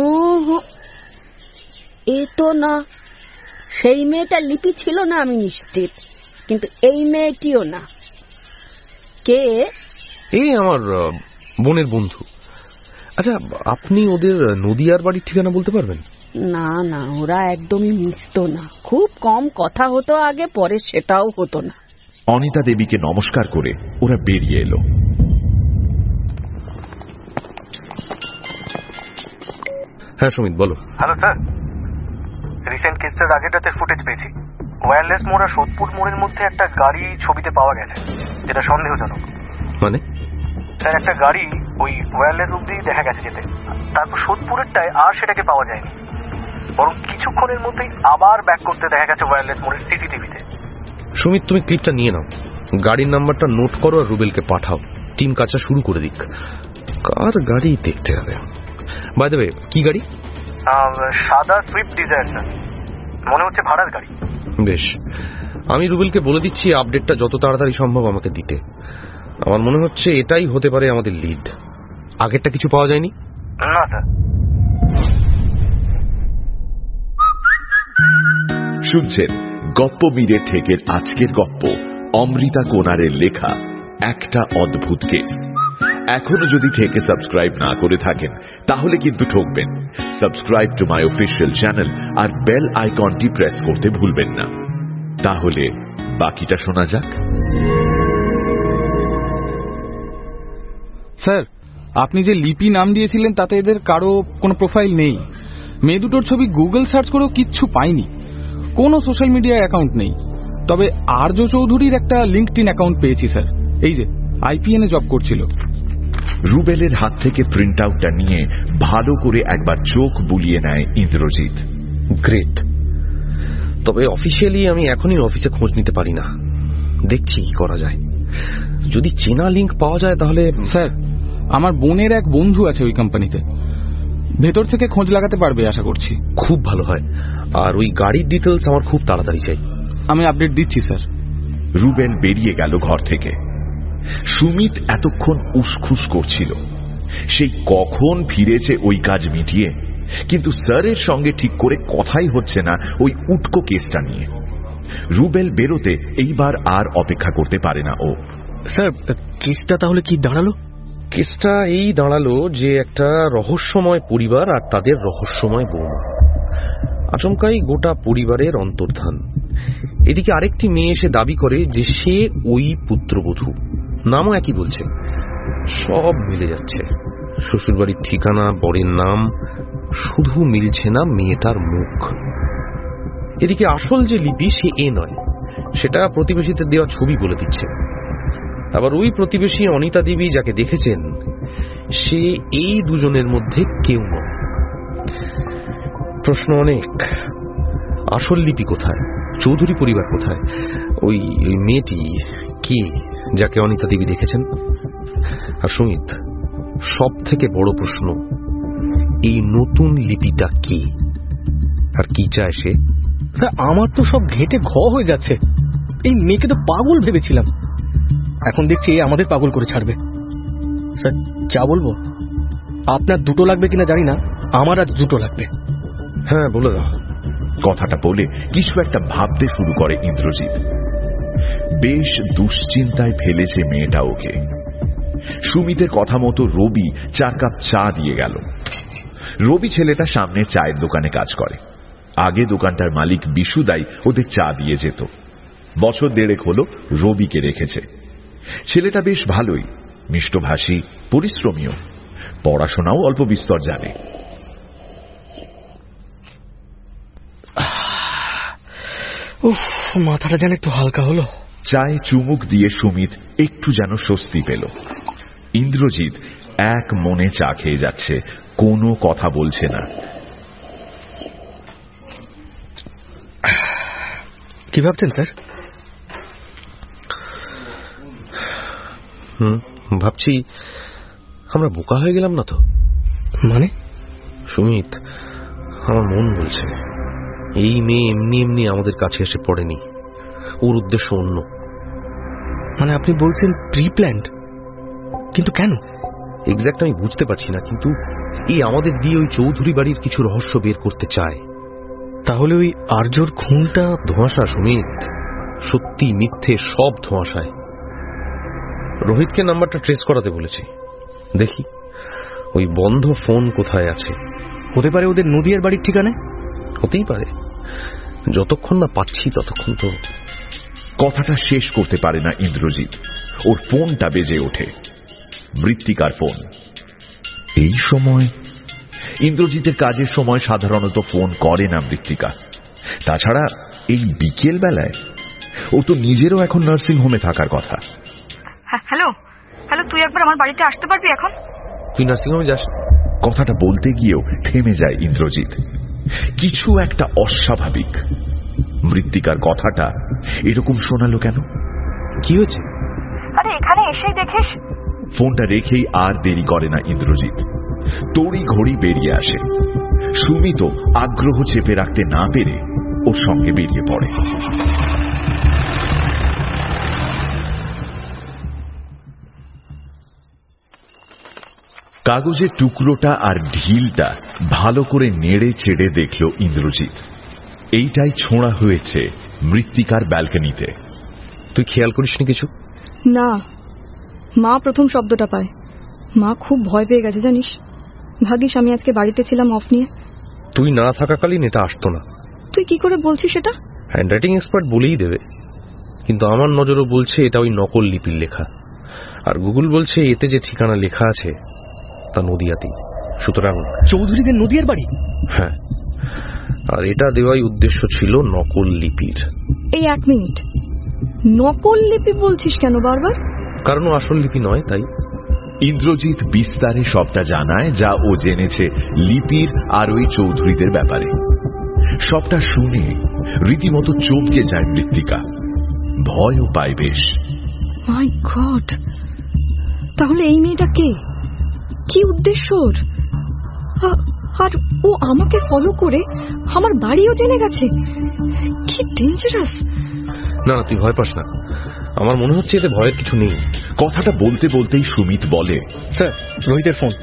এ তো না, সেই মেয়েটা লিপি ছিল না আমি নিশ্চিত, কিন্তু এই মেয়েটিও না। কে? এই আমার বোনের বন্ধু। আচ্ছা আপনি ওদের নদিয়ার বাড়ির ঠিকানা বলতে পারবেন? না না, ওরা একদমই মিশতো না, খুব কম কথা হতো আগে, পরে সেটাও হতো না। অনিতা দেবীকে নমস্কার করে ওরা বেরিয়ে এলো। হ্যাঁ সুমিত বলো। হ্যালো স্যার, রিসেন্ট কেসটার আগের রাতের ফুটেজ পেয়েছি। ওয়্যারলেস মোড় আর সোদপুর মোড়ের মধ্যে একটা গাড়ি ছবিতে পাওয়া গেছে, যেটা সন্দেহজনক। মানে? স্যার, একটা গাড়ি ওই ওয়্যারলেস অব্দি দেখা গেছে যেতে, তারপর সোদপুরেরটায় আর সেটাকে পাওয়া যায়নি, বরং কিছুক্ষণের মধ্যেই আবার ব্যাক করতে দেখা গেছে ওয়্যারলেস মোড়ের সিসিটিভিতে। সুমিত, তুমি ক্লিপটা নিয়ে নাও, গাড়ির নাম্বারটা নোট করো আর রুবেলকে পাঠাও, টিম কাজটা শুরু করে দিক। কার গাড়ি দেখতে হবে। বাই দ্য ওয়ে, কি গাড়ি? সাদা সুইফট ডিজায়ার স্যার, মনে হচ্ছে ভাড়ার গাড়ি। বেশ, আমি রুবেলকে বলে দিচ্ছি আপডেটটা যত তাড়াতাড়ি সম্ভব আমাকে দিতে। আমার মনে হচ্ছে এটাই হতে পারে আমাদের লিড। আগেরটা কিছু পাওয়া যায়নি? না স্যার। শুনছেন গপ্প মিরে ঠেকের আজকের গপ্প, অমৃতা কোনারের লেখা একটা অদ্ভুত কেস। এখনো যদি ঠেকে সাবস্ক্রাইব না করে থাকেন তাহলে কিন্তু ঠকবেন। Subscribe to my official channel আর বেল আইকনটি প্রেস করতে ভুলবেন না। তাহলে বাকিটা শোনা যাক। স্যার, আপনি যে লিপি নাম দিয়েছিলেন তাতে এদের কারো কোনো প্রোফাইল নেই। মেয়ে দুটোর ছবি গুগল সার্চ করেও কিচ্ছু পাইনি, কোনো সোশ্যাল মিডিয়া অ্যাকাউন্ট নেই। তবে আর্য চৌধুরীর একটা লিঙ্কডইন অ্যাকাউন্ট পেয়েছি স্যার, এই যে আইপিএনে জব করছিল। রুবেলের হাত থেকে প্রিন্ট আউটটা নিয়ে ভালো করে একবার চোখ বুলিয়ে নেয় ইন্দ্রজিৎ। গ্রেট। তবে অফিসিয়ালি আমি এখনই অফিসে খোঁজ নিতে পারি না, দেখছি কি করা যায়। যদি চেনা লিঙ্ক পাওয়া যায় তাহলে। স্যার, আমার বোনের এক বন্ধু আছে ওই কোম্পানিতে, ভেতর থেকে খোঁজ লাগাতে পারবে আশা করছি। খুব ভালো হয়। আর ওই গাড়ির ডিটেলস আমার খুব তাড়াতাড়ি চাই। আমি আপডেট দিচ্ছি স্যার। রুবেল বেরিয়ে গেল ঘর থেকে। সুমিত এতক্ষণ উসখুস করছিল, সেই কখন ফিরেছে ওই কাজ মিটিয়ে, কিন্তু স্যারের সঙ্গে ঠিক করে কথাই হচ্ছে না ওই উটকো কেসটা নিয়ে। রুবেল বেরোতে এইবার আর অপেক্ষা করতে পারে না ও। স্যার, কেসটা তাহলে কি দাঁড়ালো? কেসটা এই দাঁড়ালো যে একটা রহস্যময় পরিবার আর তাদের রহস্যময় বৌমা, আচমকাই গোটা পরিবারের অন্তর্ধান। এদিকে আরেকটি মেয়ে এসে দাবি করে যে সে ওই পুত্রবধূ, নামও একই বলছে। সব মিলে যাচ্ছে, শ্বশুরবাড়ির ঠিকানা, বরের নাম, শুধু মিলছে না মেয়েটার মুখ। এদিকে আসল যে লিপি সে এ নয়, সেটা প্রতিবেশীদের দেওয়া ছবি বলে দিচ্ছে। আবার ওই প্রতিবেশী অনিতা দেবী যাকে দেখেছেন সে এই দুজনের মধ্যে কেউ নয়। প্রশ্ন অনেক। আসল লিপি কোথায়? চৌধুরী পরিবার কোথায়? ওই মেয়েটি কে যাকে অনিতা দেবী দেখেছেন? আর সুমিত, সব থেকে বড় প্রশ্ন, এই নতুন লিপিটা কে আর কি চায় সে? স্যার, আমার তো সব ঘেটে ঘ হয়ে যাচ্ছে। এই মেয়েকে তো পাগল ভেবেছিলাম, এখন দেখছি আমাদের পাগল করে ছাড়বে। স্যার, যা বলবো, আপনার দুটো লাগবে কিনা জানি না, আমার আজ দুটো লাগবে। হ্যাঁ, বলে দাও। কথাটা বলে কিছু একটা ভাবতে শুরু করে ইন্দ্রজিৎ। বেশ দুশ্চিন্তায় ফেলেছে মেয়েটা ওকে। সুমিতের কথা মতো রবি চার কাপ চা দিয়ে গেল। রবি ছেলেটা সামনে চায়ের দোকানে কাজ করে। আগে দোকানটার মালিক বিশুদাই ওদের চা দিয়ে যেত। বছর দেড়েক হলো রবিকে রেখেছে। ছেলেটা বেশ ভালোই, মিষ্টভাষী, পরিশ্রমীও, পড়াশোনাও অল্প বিস্তর জানে। উফ, মাথাটা যেন একটু হালকা হলো। চায়ে চুমুক দিয়ে সুমিত একটু যেন স্বস্তি পেল। ইন্দ্রজিৎ এক মনে চা খেয়ে যাচ্ছে, কোনো কথা বলছে না। কি ভাবছেন স্যার? হুম, ভাবছি আমরা বোকা হয়ে গেলাম না তো? মানে? সুমিত, আমার মন বলছে এই মেয়ে এমনি এমনি আমাদের কাছে এসে পড়েনি, ওর উদ্দেশ্য অন্য। মানে আপনি বলছেন প্রি প্ল্যান্ড? কিন্তু কেন? এক্স্যাক্ট আমি বুঝতে পারছি না, কিন্তু এই আমাদের দিয়ে ওই চৌধুরী বাড়ির কিছু রহস্য বের করতে চায়। তাহলে ওই আর্যর খুনটা? ধোঁয়াশা সুমিত, সত্যি মিথ্যে সব ধোঁয়াশায়। রোহিতকে নাম্বারটা ট্রেস করাতে বলেছি, দেখি ওই বন্ধ ফোন কোথায় আছে। হতে পারে ওদের নদিয়ার বাড়ির ঠিকানায়। হতেই পারে, যতক্ষণ না পাচ্ছি ততক্ষণ তো। কথাটা শেষ করতে পারে না ইন্দ্রজিৎ, ওর ফোনটা বেজে ওঠে। মৃত্তিকার ফোন। এই সময় ইন্দ্রজিতের কাজের সময় সাধারণত ফোন করে না মৃত্তিকা। তাছাড়া এই বিকেল বেলায় ও তো নিজেরও এখন নার্সিং হোমে থাকার কথা। হ্যালো হ্যালো, তুই একবার আমার বাড়িতে আসতে পারবি এখন? তুই নার্সিং হোমে যাস? কথাটা বলতে গিয়েও থেমে যায় ইন্দ্রজিৎ। কিছু একটা অস্বাভাবিক। মৃত্তিকার কথাটা এরকম শোনালো কেন? কি হয়েছে? আরে এখানে এসেই দেখিস। ফোনটা রেখেই আর দেরি করে না ইন্দ্রজিৎ, তড়ি ঘড়ি বেরিয়ে আসে। সুমিতও আগ্রহ চেপে রাখতে না পেরে ওর সঙ্গে বেরিয়ে পড়ে। কাগজের টুকরোটা আর ঢিলটা ভালো করে নেড়ে চেড়ে দেখল ইন্দ্রজিৎ। এইটাই ছোঁড়া হয়েছে মৃত্তিকার ব্যালকনিতে। তুই খেয়াল করিসনি কিছু? না, মা প্রথম শব্দটা পায়। মা খুব ভয় পেয়ে গেছে জানিস। ভাগিস আমি আজকে বাড়িতে ছিলাম অফ নিয়ে। তুই না থাকাকালীন এটা আসতো না। তুই কি করে বলছিস সেটা? হ্যান্ডরাইটিং এক্সপার্ট বলেই দেবে, কিন্তু আমার নজরও বলছে এটা ওই নকল লিপির লেখা। আর গুগল বলছে এতে যে ঠিকানা লেখা আছে তা নদিয়াতেই। সুতরাং চৌধুরীদের নদিয়ার বাড়ি? হ্যাঁ, আর এটা দেওয়াই উদ্দেশ্য ছিল নকল লিপির। এই এক মিনিট, নকল লিপি বলছিস কেন বারবার? কারণ আসল লিপি নয় তাই। ইন্দ্রজিৎ বিস্তারে সবটা জানায় যা ও জেনেছে লিপির আর ওই চৌধুরীদের ব্যাপারে। সবটা শুনে রীতিমতো চমকে যায় মৃত্তিকা, ভয়ও পায় বেশ। মাই গড, তাহলে এই মেয়েটা কে? কি উদ্দেশ্য ওর? আর ও আমাকে ফলো করে আমার বাড়িও জেনে গেছে। কি ডেঞ্জারাস। না না, তুই ভয় পাস না, আমার মনে হচ্ছে এতে ভয়ের কিছু নেই। কথাটা বলতে বলতেই সুমিত বলে, স্যার রোহিতের ফোন।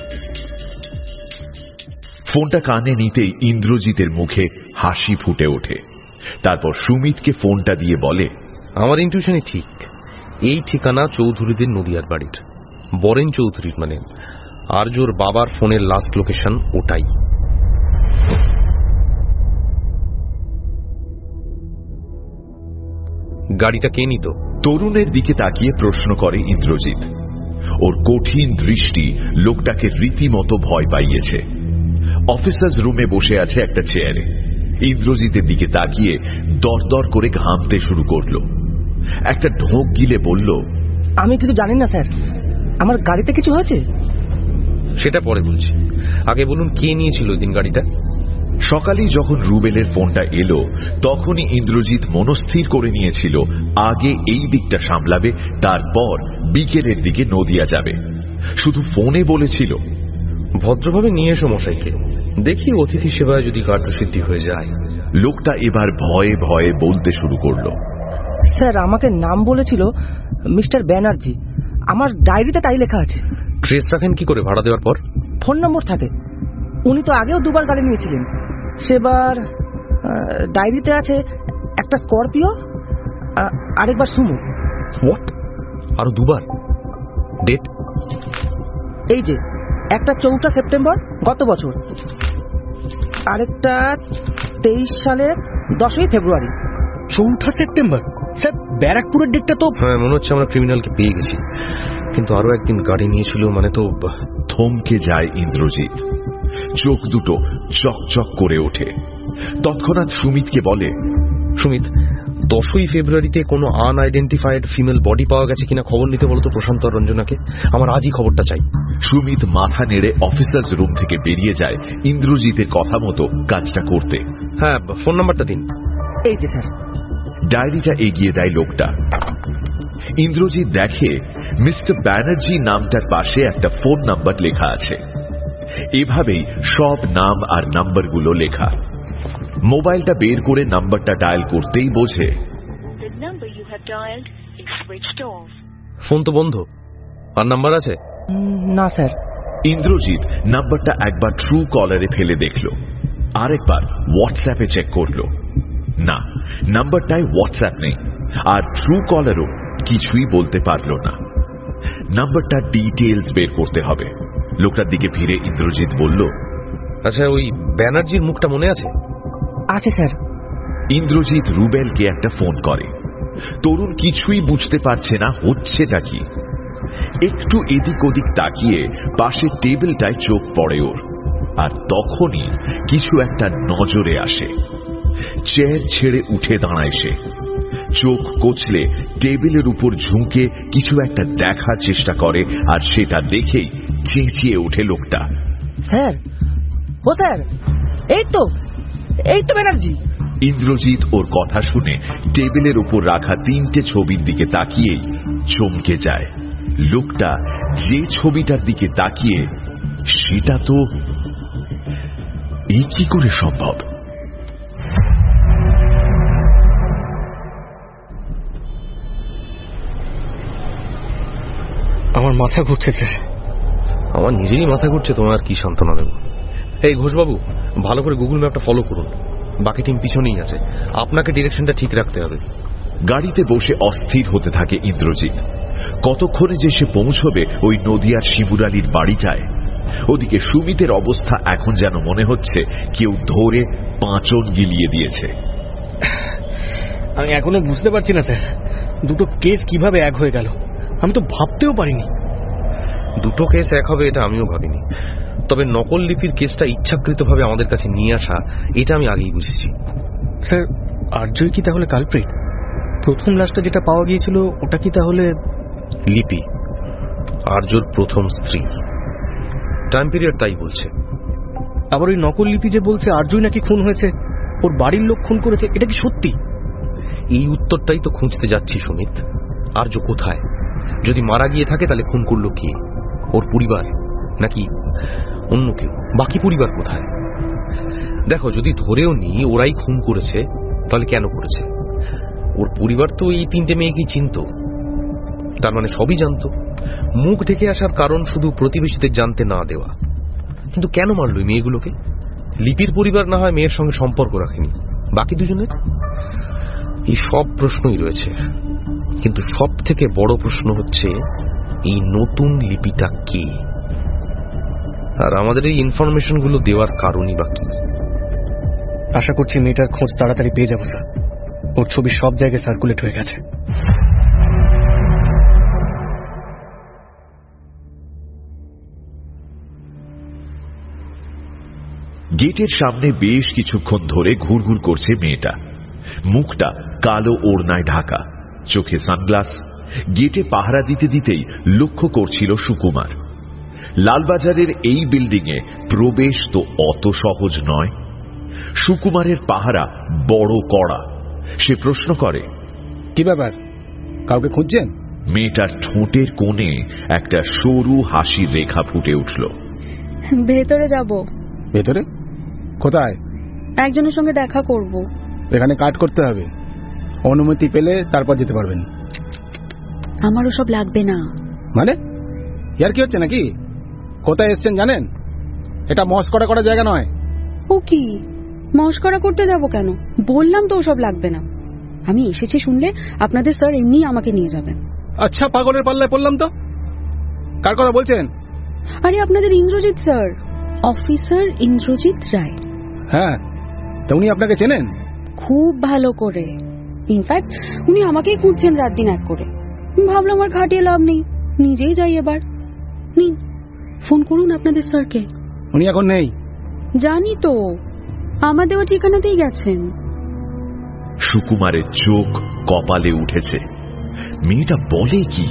ফোনটা কানে নিতেই ইন্দ্রজিতের মুখে হাসি ফুটে ওঠে। তারপর সুমিতকে ফোনটা দিয়ে বলে, আমার ইনটিউশনই ঠিক। এই ঠিকানা চৌধুরীদের নদিয়ার বাড়ির, বরেন চৌধুরীর, মানে আর্যর বাবার ফোনের লাস্ট লোকেশন ওটাই। গাড়িটা কে নিত? তরুণের দিকে তাকিয়ে প্রশ্ন করে ইন্দ্রজিৎ। ওর কঠিন দৃষ্টি লোকটাকে রীতিমতো ভয় পাইয়েছে। অফিসার্স রুমে বসে আছে একটা চেয়ারে। ইন্দ্রজিতের দিকে তাকিয়ে দরদর করে ঘামতে শুরু করলো। একটা ঢোক গিলে বলল, আমি কিছু জানি না স্যার, আমার গাড়িতে কিছু হয়েছে। সেটা পরে বলছি, আগে বলুন কে নিয়েছিল ওই দিন গাড়িটা? সকালেই যখন রুবেলের ফোনটা এলো তখনই ইন্দ্রজিৎ মনস্থির করে নিয়েছিল আগে এই দিকটা সামলাবে, তারপর বিকেলের দিকে নদিয়া যাবে। শুধু ফোনে বলেছিল, ভদ্রভাবে নিয়ে এসো মশাইকে, দেখি অতিথি সেবায় যদি কার্যসিদ্ধি হয়ে যায়। লোকটা এবার ভয়ে ভয়ে বলতে শুরু করলো, স্যার আমাকে নাম বলেছিল মিস্টার ব্যানার্জি, আমার ডায়েরিতে তাই লেখা আছে। ট্রেস রাখেন কি করে ভাড়া দেওয়ার পর? ফোন নম্বর থাকে। উনি তো আগেও দুবার গাড়ি নিয়েছিলেন, সেবার ডায়েরিতে আছে একটা স্করপিও, আরেকবার সুমো। হোয়াট? আরো দুবার? ডেট? এই যে একটা চৌঠা সেপ্টেম্বর গত বছর, আরেকটা তেইশ সালের দশই ফেব্রুয়ারি। চৌঠা সেপ্টেম্বর? স্যার ব্যারাকপুরের ডেটটা তো। হ্যাঁ, মনে হচ্ছে আমরা ক্রিমিনালকে পেয়ে গেছি, কিন্তু আরো একদিন গাড়ি নিয়েছিল মানে তো। থমকে যায় ইন্দ্রজিৎ, চোখ দুটো চকচক করে ওঠে। তৎক্ষণাৎ সুমিতকে বলে, সুমিত, দশই ফেব্রুয়ারিতে কোনো আনআইডেন্টিফাইড ফিমেল বডি পাওয়া গেছে কিনা খবর নিতে বলতো প্রশান্ত আর রঞ্জনাকে। আমার আজই খবরটা চাই। সুমিত মাথা নেড়ে অফিসার্স রুম থেকে বেরিয়ে যায় ইন্দ্রজিতের কথা মতো কাজটা করতে। হ্যাঁ, ফোন নাম্বারটা দিন। এই যে স্যার। ডায়েরিটা এগিয়ে দেয় লোকটা। ইন্দ্রজিৎ দেখে মিস্টার ব্যানার্জি নামটার পাশে একটা ফোন নাম্বার লেখা আছে। এভাবেই সব নাম আর নাম্বারগুলো লেখা। মোবাইলটা বের করে নাম্বারটা ডায়াল করতেই বোঝে ফোন তো বন্ধ। আর নাম্বার আছে? না স্যার। ইন্দ্রজিৎ নাম্বারটা একবার ট্রু কলারে ফেলে দেখল, আরেকবার হোয়াটসঅ্যাপে চেক করলো। না, নাম্বারটায় হোয়াটসঅ্যাপ নেই, আর ট্রু কলারও কিছুই বলতে পারল না। নাম্বারটা ডিটেলস বের করতে হবে। লোকটার দিকে ফিরে ইন্দ্রজিৎ বলল, আচ্ছা ওই ব্যানার্জির মুখটা মনে আছে? আছে স্যার। ইন্দ্রজিৎ রুবেলকে একটা ফোন করে। তরুণ কিছুই বুঝতে পারছে না হচ্ছেটা কি। একটু এদিক ওদিক তাকিয়ে পাশে টেবিলটায় চোখ পড়ে ওর। আর তখনই কিছু একটা নজরে আসে। চেয়ার ছেড়ে উঠে দাঁড়ায় সে, চোখ কচলে টেবিলের উপর ঝুঁকে কিছু একটা দেখার চেষ্টা করে, আর সেটা দেখেই চেঁচিয়ে ওঠে লোকটা, স্যার, ও স্যার, এই তো এই তো ব্যানার্জি। ইন্দ্রজিৎ ওর কথা শুনে টেবিলের উপর রাখা তিনটে ছবির দিকে তাকিয়েই চমকে যায়। লোকটা যে ছবিটার দিকে তাকিয়ে, সেটা তো এই কি করে সম্ভব? আমার মাথা ঘুরছে স্যার। আমার নিজেরই মাথা ঘুরছে, তোমার আর কি সান্ত্বনা দেব। এই ঘোষবাবু, ভালো করে গুগল ম্যাপটা ফলো করুন, বাকি টিম পিছনেই আছে, আপনাকে ডিরেকশনটা ঠিক রাখতে হবে। গাড়িতে বসে অস্থির হতে থাকে ইন্দ্রজিৎ। কতক্ষণে যে সে পৌঁছবে ওই নদিয়ার শিবুরালির বাড়িটায়। ওদিকে সুমিতের অবস্থা এখন যেন মনে হচ্ছে কেউ ধরে পাঁচন গিলিয়ে দিয়েছে। আমি এখনো বুঝতে পারছি না স্যার, দুটো কেস কিভাবে এক হয়ে গেল। আমি তো ভাবতেও পারিনি দুটো কেস এক হবে, এটা আমিও ভাবিনি। তবে নকল লিপির কেসটা ইচ্ছাকৃতভাবে আমাদের কাছে নিয়ে আসা, এটা আমি আগেই বুঝেছি। স্যার, আর্যই কি তাহলে কালপ্রিট? প্রথম লাশটা যেটা পাওয়া গিয়েছিল ওটা কি তাহলে লিপি? আর্যর প্রথম স্ত্রী, টাইম পিরিয়ড তাই বলছে। আবার ওই নকল লিপি যে বলছে আর্যই নাকি খুন হয়েছে, ওর বাড়ির লোক খুন করেছে, এটা কি সত্যি? এই উত্তরটাই তো খুঁজতে যাচ্ছি সুমিত। আর্য কোথায়? যদি মারা গিয়ে থাকে তাহলে খুন করলো কে? ওর পরিবার নাকি অন্য কেউ? বাকি পরিবার কোথায়? দেখো, যদি ধরেও নি ওরাই খুন করেছে, তাহলে কেন করেছে? ওর পরিবার তো এই তিনটে মেয়েকেই চিনত, তার মানে সবই জানতো। মুখ ঢেকে আসার কারণ শুধু প্রতিবেশীদের জানতে না দেওয়া। কিন্তু কেন মারল এই মেয়েগুলোকে? লিপির পরিবার না হয় মেয়ের সঙ্গে সম্পর্ক রাখেনি, বাকি দুজনের? এই সব প্রশ্নই রয়েছে, কিন্তু সব থেকে বড় প্রশ্ন হচ্ছে এই নতুন লিপিটা কে, আর আমাদের এই ইনফরমেশন গুলো দেওয়ার কারণই বা কি? আশা করছি মেয়েটার খোঁজ তাড়াতাড়ি পেয়ে যাবো স্যার। ওর ছবি সব জায়গায় সার্কুলেট হয়ে গেছে। গেটের সামনে বেশ কিছুক্ষণ ধরে ঘুরঘুর করছে মেয়েটা। মুখটা কালো ওড়নায় ঢাকা, চোখে সানগ্লাস। গেটে পাহারা দিতে দিতেই লক্ষ্য করছিল সুকুমার। লালবাজারের এই বিল্ডিং এ প্রবেশ তো অত সহজ নয়। সুকুমারের পাহারা বড় কড়া। সে প্রশ্ন করে, কি ব্যাপার, কাউকে খুঁজছেন? মেয়েটার ঠোঁটের কোণে একটা সরু হাসির রেখা ফুটে উঠল। ভেতরে যাব। ভেতরে? কোথায়? একজনের সঙ্গে দেখা করব। এখানে কাট করতে হবে, অনুমতি পেলে তারপর যেতে পারবেন। আমার ওসব লাগবে না। মানে ইয়ার কি হচ্ছে নাকি? কোথায় এসছেন জানেন? এটা মস্করা করা জায়গা নয়। ও কি মস্করা করতে যাব কেন? বললাম তো ওসব লাগবে না। আমি এসেছি শুনলে আপনাদের স্যার এমনি আমাকে নিয়ে যাবেন। আচ্ছা, পাগলের পাল্লায় পড়লাম তো। কার কথা বলছেন? আরে আপনাদের ইন্দ্রজিৎ স্যার, অফিসার ইন্দ্রজিৎ রায়। হ্যাঁ, তো উনি আপনাকে চেনেন? খুব ভালো করে। ইনফ্যাক্ট উনি আমাকেই খুঁজছেন রাত দিন এক করে। ভাবলাম আর খাটিয়ে লাভ নেই, নিজেই যাই এবার। নিন, ফোন করুন আপনাদের স্যারকে। উনি এখন নেই। জানি তো, আমার দেওয়া ঠিকানাতেই গেছেন। সুকুমারের চোখ কপালে উঠেছে। মেয়েটা বলে কি?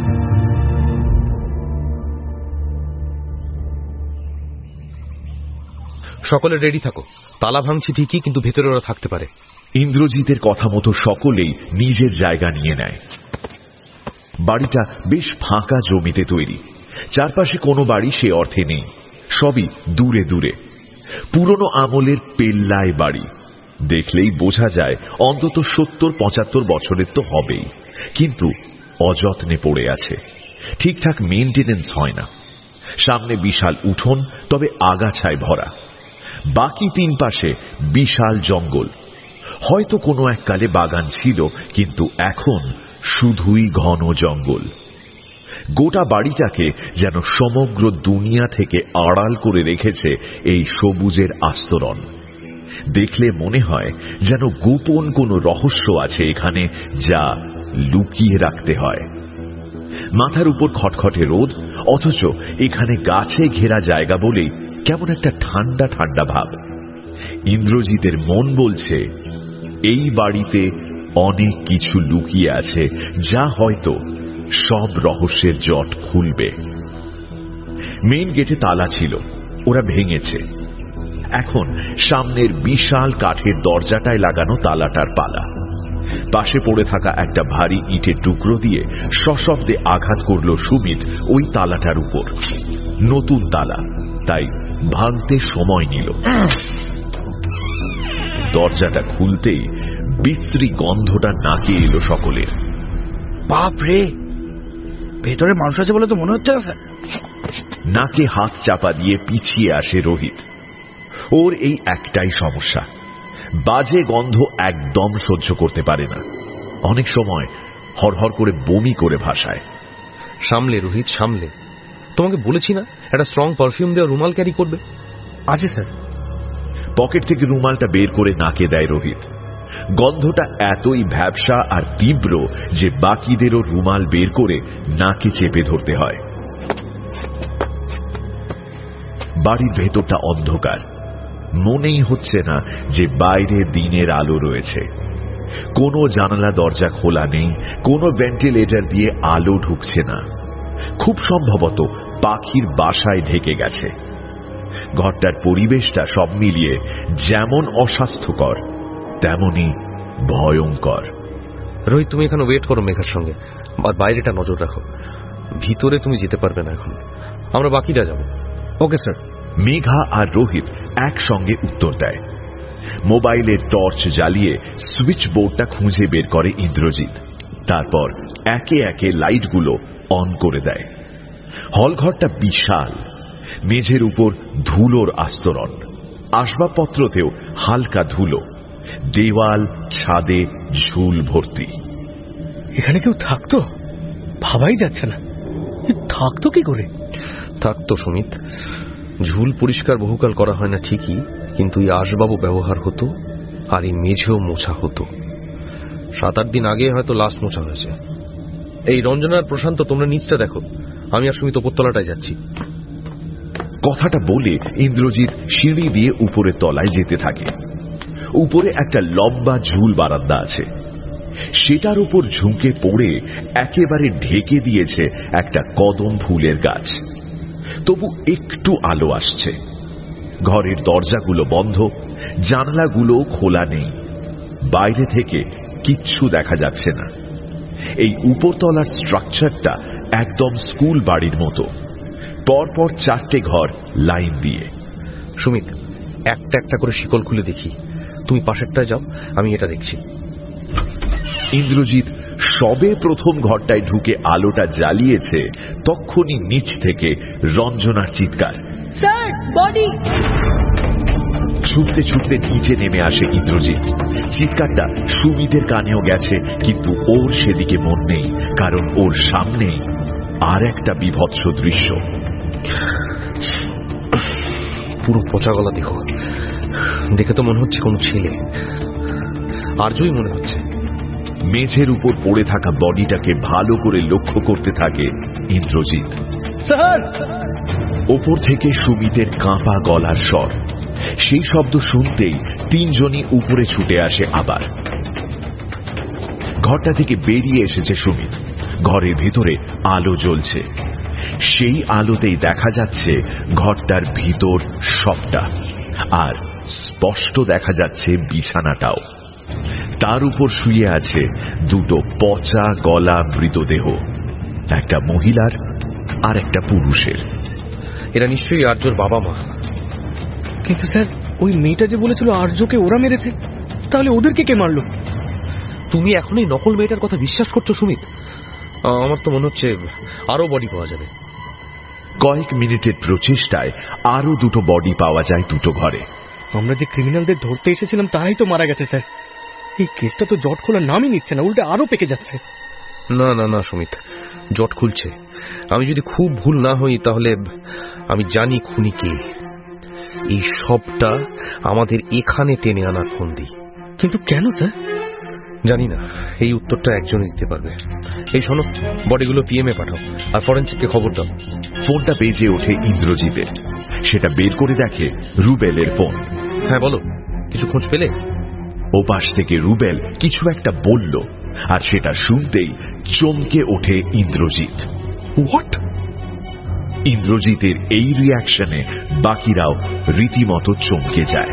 সকলে রেডি থাকো, তালা ভাঙছি ঠিকই, কিন্তু ভেতরে ওরা থাকতে পারে। ইন্দ্রজিতের কথা মতো সকলেই নিজের জায়গা নিয়ে নেয়। বাড়িটা বেশ ফাঁকা জমিতে তৈরি। চারপাশে কোনো বাড়ি সে অর্থে নেই, সবই দূরে দূরে। পুরনো আমলের পেল্লায় বাড়ি। দেখলেই বোঝা যায় অন্তত সত্তর পঁচাত্তর বছরের তো হবেই, কিন্তু অযত্নে পড়ে আছে। ঠিকঠাক মেইনটেনেন্স হয় না। সামনে বিশাল উঠোন, তবে আগাছায় ভরা। বাকি তিন পাশে বিশাল জঙ্গল। হয়তো কোনো এককালে বাগান ছিল, কিন্তু এখন শুধুই ঘন জঙ্গল। গোটা বাড়িটাকে যেন সমগ্র দুনিয়া থেকে আড়াল করে রেখেছে এই সবুজের আস্তরণ। দেখলে মনে হয় যেন গোপন কোনো রহস্য আছে এখানে, যা লুকিয়ে রাখতে হয়। মাথার উপর খটখটে রোদ, অথচ এখানে গাছে ঘেরা জায়গা বলেই কেমন একটা ঠান্ডা ঠান্ডা ভাব। ইন্দ্রজিতের মন বলছে এই বাড়িতে অনেক কিছু লুকিয়ে আছে, যা হয়তো সব রহস্যের জট খুলবে। মেইন গেটে তালা ছিল, ওরা ভেঙেছে। এখন সামনের বিশাল কাঠের দরজাটায় লাগানো তালাটার পালা। পাশে পড়ে থাকা একটা ভারী ইটের টুকরো দিয়ে সশব্দে আঘাত করল সুমিত ওই তালাটার উপর। নতুন তালা, তাই ভাঙতে সময় নিল। দরজাটা খুলতেই বিশ্রী গন্ধটা নাকে এলো সকলের। বাপ রে, ভেতরে মানুষ আছে বলে তো মনে হচ্ছে না স্যার। নাকে হাত চাপা দিয়ে পিছিয়ে আসে রোহিত। ওর এই একটাই সমস্যা, বাজে গন্ধ একদম সহ্য করতে পারে না। অনেক সময় হরহর করে বমি করে ভাসায়। সামলে রোহিত, সামলে। তোমাকে বলেছি না একটা স্ট্রং পারফিউম দেওয়া রুমাল ক্যারি করবে? আছে স্যার। পকেট থেকে রুমালটা বের করে নাকে দেয় রোহিত। গন্ধটা এতই ভ্যাবসা আর তীব্র যে বাকিদেরও রুমাল বের করে নাকে চেপে ধরতে হয়। বাড়ির ভেতরটা অন্ধকার, মনেই হচ্ছে না যে বাইরে দিনের আলো রয়েছে। কোনো জানালা দরজা খোলা নেই, কোনো ভেন্টিলেটর দিয়ে আলো ঢুকছে না। খুব সম্ভবত পাখির বাসায় ঢেকে গেছে। ঘরটার পরিবেশটা সব মিলিয়ে যেমন অস্বাস্থ্যকর তেমনি ভয়ঙ্কর। রোহিত, তুমি এখানে ওয়েট করো মেঘার সঙ্গে, আর বাইরেটা নজর রাখো। ভিতরে তুমি যেতে পারবে না এখন, আমরা বাকিরা যাব। Okay sir. মেঘা আর রোহিত একসঙ্গে উত্তর দেয়। মোবাইলের টর্চ জ্বালিয়ে সুইচ বোর্ডটা খুঁজে বের করে ইন্দ্রজিৎ। তারপর একে একে লাইটগুলো অন করে দেয়। হলঘরটা বিশাল, মেঝের উপর ধুলোর আস্তরণ, আসবাবপত্রতেও হালকা ধুলো, দেওয়াল ছাদে ঝুল ভর্তি। এখানে কেউ থাকতো? ভাবাই যাচ্ছে না। থাকতো কি করে? থাকতো সুমিত। ঝুল পরিষ্কার বহুকাল করা হয় না ঠিকই, কিন্তু এই আসবাবও ব্যবহার হতো, আর এই মেঝেও মোছা হতো। সাত আট দিন আগে হয়তো লাস্ট মোছা হয়েছে। এই রঞ্জনার প্রশান্ত, তোমরা নিচটা দেখো, আমি আর সুমিত ওপরতলাটায় যাচ্ছি। কথাটা বলে ইন্দ্রজিৎ সিঁড়ি দিয়ে উপরের তলায় যেতে থাকে। উপরে একটা লম্বা ঝুল বারান্দা আছে, সেটার উপর ঝুঁকে পড়ে একেবারে ঢেকে দিয়েছে একটা কদম ফুলের গাছ। তবু একটু আলো আসছে। ঘরের দরজাগুলো বন্ধ, জানলাগুলো খোলা নেই। বাইরে থেকে কিচ্ছু দেখা যাচ্ছে না। এই উপরতলার স্ট্রাকচারটা একদম স্কুল বাড়ির মতো, পরপর চারটে ঘর লাইন দিয়ে। সুমিত, একটা একটা করে শিকল খুলে দেখি। তুমি পাশেরটায় যাও, আমি এটা দেখছি। ইন্দ্রজিৎ সবে প্রথম ঘরটায় ঢুকে আলোটা জ্বালিয়েছে, তখনই নিচ থেকে রঞ্জনার চিৎকার। Sir, body! ছুটতে ছুটতে নিচে নেমে আসে ইন্দ্রজিৎ। চিৎকারটা সুমিতের কানেও গেছে, কিন্তু ওর সেদিকে মন নেই, কারণ ওর সামনে আর একটা বীভৎস দৃশ্য। পুরো পচা গলা দেখো, দেখে তো মনে হচ্ছে কোন ছেলে। আর্যই মনে হচ্ছে। মেঝের উপর পড়ে থাকা বডিটাকে ভালো করে লক্ষ্য করতে থাকে ইন্দ্রজিৎ। স্যার! ওপর থেকে সুমিতের কাঁপা গলার স্বর। সেই শব্দ শুনতেই তিনজনই উপরে ছুটে আসে আবার। ঘরটা থেকে বেরিয়ে এসেছে সুমিত। ঘরের ভিতরে আলো জ্বলছে। সেই আলোতেই দেখা যাচ্ছে ঘরটার ভিতর সবটা, আর স্পষ্ট দেখা যাচ্ছে বিছানাটাও। তার উপর শুয়ে আছে দুটো পচা গলা মৃতদেহ, একটা মহিলার আর একটা পুরুষের। এরা নিশ্চয়ই আর্যর বাবা মা। কিন্তু স্যার, ওই মেয়েটা যে বলেছিল আর্যকে ওরা মেরেছে, তাহলে ওদেরকে কে মারলো? তুমি এখন এই নকল মেয়েটার কথা বিশ্বাস করছো সুমিত? আমার তো মনে হচ্ছে আরো বডি পাওয়া যাবে। কয়েক মিনিটের প্রচেষ্টায় আরো দুটো বডি পাওয়া যায় দুটো ঘরে। আমরা যে ক্রিমিনালদের ধরতে এসেছিলাম তারাই তো মারা গেছে স্যার। এই কেসটা তো জট খোলার নামই নিচ্ছে না, উল্টে আরো পেকে যাচ্ছে। না না না সুমিত, জট খুলছে। আমি যদি খুব ভুল না হই তাহলে আমি জানি খুনি কে। এই সবটা আমাদের এখানে টেনে আনার ফন্দি। কিন্তু কেন স্যার? জানি না, এই উত্তরটা একজনই দিতে পারবে। এই শোনো, বডিগুলো পিএমএ পাঠাও আর ফরেনসিককে খবর দাও। ফোনটা বেজে ওঠে ইন্দ্রজিতের। সেটা বের করে দেখে রুবেলের ফোন। হ্যাঁ বলো, কিছু খোঁজ পেলে? ওপাশ থেকে রুবেল কিছু একটা বলল, আর সেটা শুনতেই চমকে ওঠে ইন্দ্রজিৎ। হোয়াট? ইন্দ্রজিতের এই রিয়াকশনে বাকিরাও রীতিমতো চমকে যায়।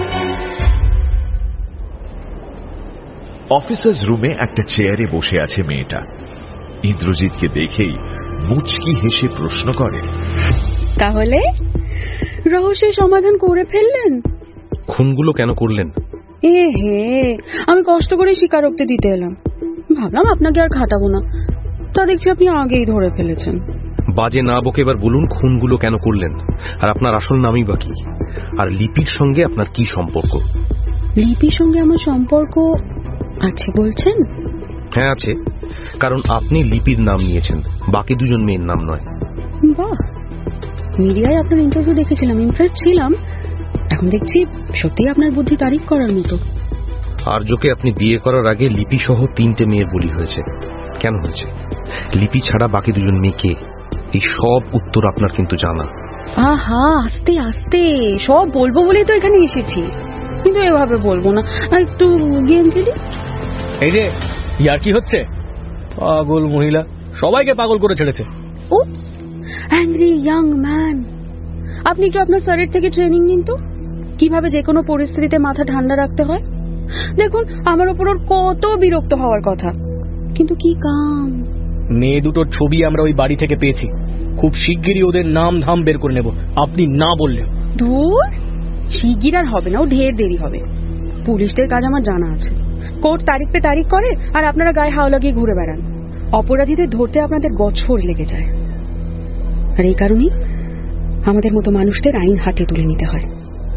অফিসার্স রুমে একটা চেয়ারে বসে আছে মেয়েটা। ইন্দ্রজিৎকে দেখেই মুচকি হেসে প্রশ্ন করে, তাহলে রহস্যের সমাধান করে ফেললেন? খুনগুলো কেন করলেন? এ হে, আমি কষ্ট করে স্বীকারোক্তি দিতে এলাম, ভাবলাম আপনাকে আর খাটাবো না, তা দেখছি আপনি আগেই ধরে ফেলেছেন। বাজে না বকে এবার বলুন খুনগুলো কেন করলেন, আর আপনার আসল নামই বা কি, আর লিপির সঙ্গে আপনার কি সম্পর্ক? লিপির সঙ্গে আমার সম্পর্ক আছে বলছেন? হ্যাঁ আছে, কারণ আপনি লিপির নাম নিয়েছেন, বাকি দুজন মেয়ের নাম নয়। বাহ, মিডিয়ায় আপনার ইন্টারভিউ দেখেছিলাম, ইমপ্রেস ছিলাম। এখন দেখছি সত্যিই আপনার বুদ্ধি তারিফ করার মতো। আর্যকে আপনি বিয়ে করার আগে লিপি সহ তিনটে মেয়ের বলি হয়েছে। কেন হয়েছে? লিপি ছাড়া বাকি দুজন মেয়ে কে? এই সব উত্তর আপনার কিন্তু জানা। আহা, আস্তে আস্তে সব বলবো বলেই তো এখানে এসেছি, কিন্তু এভাবে বলবো না, একটু গেম খেলি। এই যে ইয়ার কি হচ্ছে? পাগল মহিলা, সবাইকে পাগল করে ছেড়েছে। উপস, অ্যাংরি ইয়াং ম্যান, আপনি একটু আপনার স্যারের থেকে ট্রেনিং নিন তো, কিভাবে যে কোনো পরিস্থিতিতে মাথা ঠান্ডা রাখতে হয়। দেখুন, আমার উপর ওর কত বিরক্ত হওয়ার কথা, কিন্তু কি কাম। মেয়ে দুটোর ছবি আমরা ওই বাড়ি থেকে পেয়েছি, খুব শিগগিরই ওদের নাম ধাম বের করে নেব, আপনি না বললে। ধুর, শিগগির আর হবে না, ও ঢের দেরি হবে। পুলিশদের কাজ আমার জানা আছে, কোর্ট তারিখ পে তারিখ করে, আর আপনারা গায়ে হাওয়া লাগিয়ে ঘুরে বেড়ান। অপরাধীদের ধরতে আপনাদের বছর লেগে যায়, আর এই কারণেই আমাদের মতো মানুষদের আইন হাতে তুলে নিতে হয়।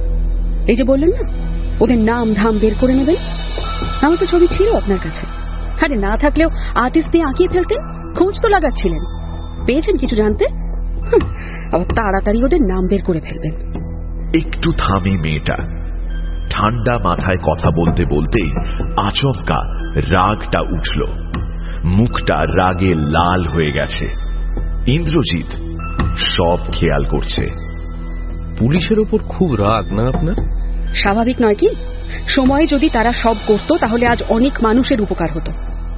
এই যে বললেন না ওদের নাম ধাম বের করে নেবেন, আমার তো ছবি ছিল আপনার কাছে, আরে না থাকলেও আর্টিস্ট দিয়ে আঁকিয়ে ফেলতেন, খোঁজ তো লাগাচ্ছিলেন, পেয়েছেন কিছু জানতে, আবার তাড়াতাড়ি ওদের নাম বের করে ফেলবেন। একটু থামে মেয়েটা। ঠান্ডা মাথায় কথা বলতে বলতেই আচমকা রাগটা উঠল, মুখটা রাগে লাল হয়ে গেছে। ইন্দ্রজিৎ সব খেয়াল করছে। পুলিশের ওপর খুব রাগ না আপনার? স্বাভাবিক নয় কি? সময়ে যদি তারা সব করতো তাহলে আজ অনেক মানুষের উপকার হতো,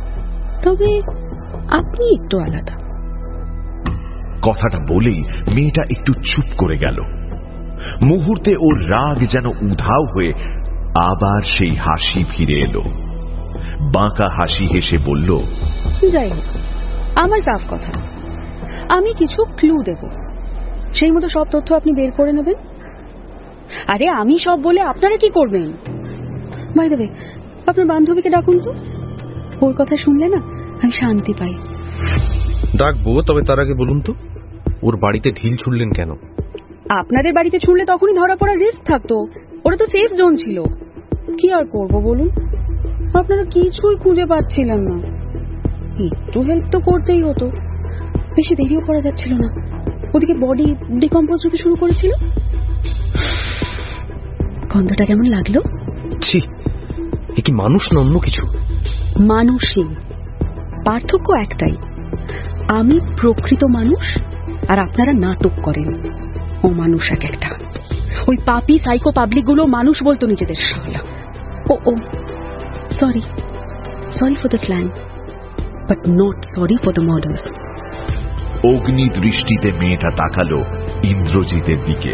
তবে আপনি একটু আলাদা। কথাটা বলেই মেয়েটা একটু চুপ করে গেল। মুহূর্তে ওর রাগ যেন উধাও হয়ে আবার সেই হাসি ফিরে এলো। বাঁকা হাসি হেসে বলল, যাই হোক, আমার সাফ কথা, আমি কিছু ক্লু দেব, সেই মতো সব তথ্য আপনি বের করে নেবেন। আরে আমি সব বলে আপনারা কি করবেন? বাই দ্য ওয়ে, আপনার বান্ধবীকে ডাকুন তো, ওর কথা শুনলে না আমি শান্তি পাই। ডাকবো, তবে তার আগে বলুন তো ওর বাড়িতে ঢিল ছুড়লেন কেন? আপনাদের বাড়িতে ছুঁড়লে তখনই ধরা পড়ার রিস্ক থাকতো, ওরা তো সেফ জোন ছিল। কি আর করবো বলুন, আপনারা কিছুই খুঁজে পাচ্ছিলেন না, একটু হেল্প তো করতেই হতো। বেশি দেরিও করা যাচ্ছিল না, ওদিকে বডি ডিকম্পোজ হতে শুরু করেছিল। গন্ধটা কেমন লাগলো? ছি, এ কি মানুষ না অন্য কিছু? মানুষই, পার্থক্য একটাই, আমি প্রকৃত মানুষ আর আপনারা নাটক করেন। ও মানুষ এক একটা, ওই পাপি সাইকো পাবলিক গুলো মানুষ বলতো নিজেদের। শালা, oh oh sorry sorry for the slang, but not sorry for the murders. অগ্নি দৃষ্টিতে মেয়েটা তাকালো ইন্দ্রজিতের দিকে।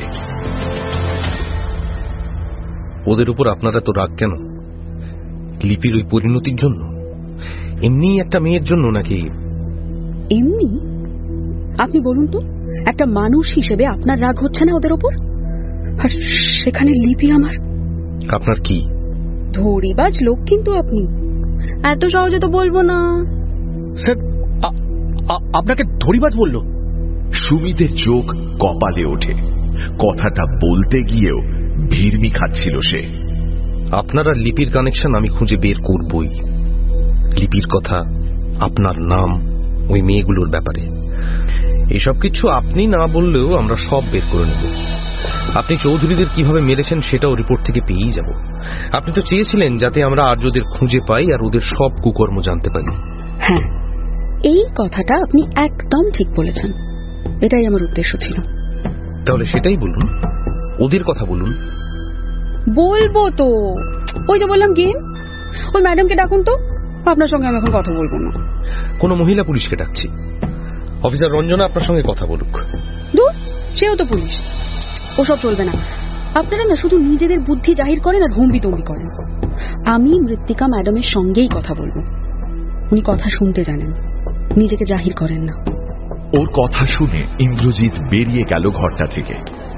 ওদের উপর আপনারা তো রাগ কেন? লিপির ওই পরিণতির জন্য? এমনি একটা মেয়ের জন্য নাকি? এমনি? আপনি বলুন তো, একটা মানুষ হিসেবে আপনার রাগ হচ্ছে না ওদের ওপর? আর সেখানে লিপি আমার। আপনার কি? ধরিবাজ লোক কিন্তু আপনি, এত সহজে তো বলবো না। স্যার, আপনাকে ধরিবাজ বললো? সুমিতের চোখ কপালে ওঠে, কথাটা বলতে গিয়েও ভিড়মি খাচ্ছিল সে। আপনার আর লিপির কানেকশন আমি খুঁজে বের করবই। লিপির কথা, আপনার নাম, ওই মেয়েগুলোর ব্যাপারে এসব কিছু আপনি না বললেও আমরা সব বের করে নেব। আপনি চৌধুরীদের কিভাবে মেরেছেন সেটাও রিপোর্ট থেকে পেয়েই যাব। আপনি তো চেয়েছিলেন যাতে আমরা আর্যদের খুঁজে পাই আর ওদের সব কুকর্ম জানতে পারি। হ্যাঁ, এই কথাটা আপনি একদম ঠিক বলেছেন, এটাই আমার উদ্দেশ্য ছিল। তাহলে সেটাই বলুন, ওদের কথা বলুন। বলবো তো, ওই যে বললাম গেম। ওই ম্যাডামকে ডাকুন তো, আপনার সঙ্গে আমি এখন কথা বলবো না। কোন মহিলা পুলিশকে ডাকছি, অফিসার রঞ্জনা আপনার সঙ্গে কথা বলুক। দূর, সেও তো পুলিশ, ওসব চলবে না। আপনারা না শুধু নিজেদের বুদ্ধি জাহির করেন আর হুম্বি তম্বি করেন। আমি মৃত্তিকা ম্যাডামের সঙ্গেই কথা বলবো। উনি কথা শুনতে জানেন, নিজেকে জাহির করেন না। ওর কথা শুনে ইন্দ্রজিৎ বেরিয়ে গেল ঘরটা থেকে।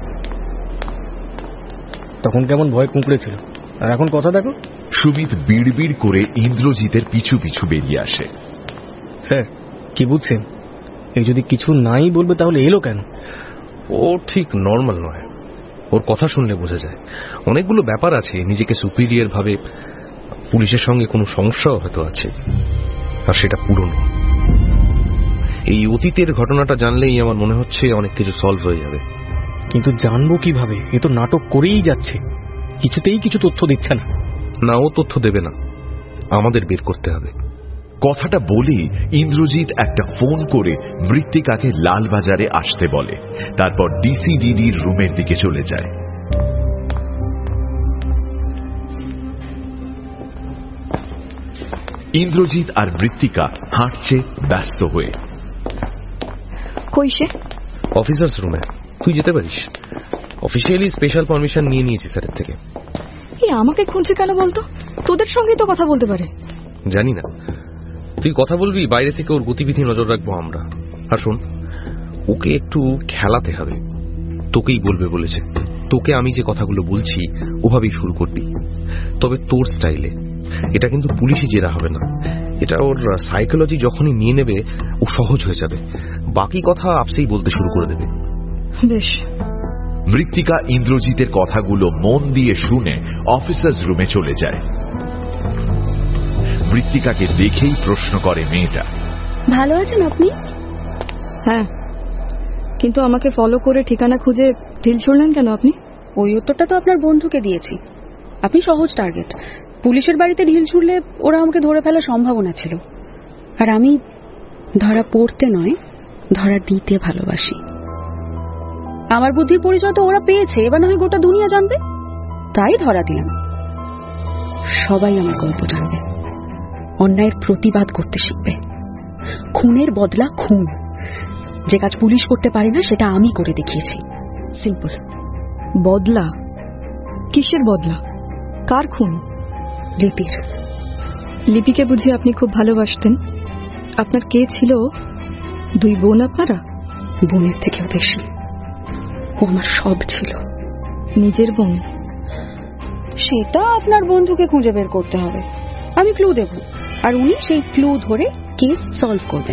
তখন কেমন ভয় কুঁকড়েছিল, আর এখন কথা দেখো। সুমিত বিড়বিড় করে ইন্দ্রজিতের পিছু পিছু বেরিয়ে আসে। স্যার কি বুঝছেন, এই যদি কিছু নাই বলবে তাহলে এলো কেন? ও ঠিক নর্মাল নয়, ওর কথা শুনলে বোঝা যায় অনেকগুলো ব্যাপার আছে। নিজেকে সুপিরিয়র ভাবে, পুলিশের সঙ্গে কোনো সমস্যাও হয়তো আছে, আর সেটা পুরনো। এই অতীতের ঘটনাটা জানলেই আমার মনে হচ্ছে অনেক কিছু সলভ হয়ে যাবে। কিন্তু জানবো কিভাবে? এ তো নাটক করেই যাচ্ছে, কিছুতেই কিছু তথ্য দিচ্ছে না। না, ও তথ্য দেবে না, আমাদের বের করতে হবে। কথাটা বলেই ইন্দ্রজিৎ একটা ফোন করে মৃত্তিকাকে লালবাজারে আসতে বলে। তারপর ডিসিডিডির রুমের দিকে চলে যায়। ইন্দ্রজিৎ আর মৃত্তিকা হাঁটছে ব্যস্ত হয়ে। কই সে? অফিসার্স রুমে। তুই যেতে পারিস, অফিসিয়ালি স্পেশাল পারমিশন নিয়ে নিয়েছি স্যারের থেকে। এই আমাকে খুঁজছে কেন বলতো? তোদের সঙ্গেই তো কথা বলতে পারে। জানি না, তুই কথা বলবি, বাইরে থেকে ওর গতিবিধি নজর রাখবো আমরা। আর শোন, ওকে একটু খেলাতে হবে। তোকেই বলবে বলেছে, তোকে আমি যে কথাগুলো বলছি ওভাবেই শুরু করবি, তবে তোর স্টাইলে। এটা কিন্তু পুলিশই জেরা হবে না, এটা ওর সাইকোলজি যখনই নিয়ে নেবে ও সহজ হয়ে যাবে, বাকি কথা আপসেই বলতে শুরু করে দেবে। বেশ। মৃত্তিকা ইন্দ্রজিতের কথাগুলো মন দিয়ে শুনে অফিসার্স রুমে চলে যায়। মৃত্তিকাকে দেখেই প্রশ্ন করে মেয়েটা, ভালো আছেন আপনি? হ্যাঁ, কিন্তু আমাকে ফলো করে ঠিকানা খুঁজে ঢিল ছুড়লেন কেন আপনি? ওই উত্তরটা তো আপনার বন্ধুকে দিয়েছি। আপনি সহজ টার্গেট। পুলিশের বাড়িতে ঢিল ছুড়লে ওরা আমাকে ধরে ফেলার সম্ভাবনা ছিল, আর আমি ধরা পড়তে নয়, ধরা দিতে ভালোবাসি। আমার বুদ্ধির পরিচয় তো ওরা পেয়েছে, এবার না হয় গোটা দুনিয়া জানবে, তাই ধরা দিলাম। সবাই আমার গল্প জানবে, অন্যায়ের প্রতিবাদ করতে শিখবে। খুনের বদলা খুন, যে কাজ পুলিশ করতে পারে না সেটা আমি করে দেখিয়েছি। সিম্পল। বদলা? কিসের বদলা? কার খুন? লিপির। লিপিকে বুঝি আপনি খুব ভালোবাসতেন? আপনার কে ছিল? দুই বোন আপনারা? বোনের থেকেও বেশি, ও আমার সব ছিল। নিজের বোন? সেটা আপনার বন্ধুকে খুঁজে বের করতে হবে। আমি ক্লু দেব, আর উনি সেই ক্লু ধরে কেস সলভ করবেন।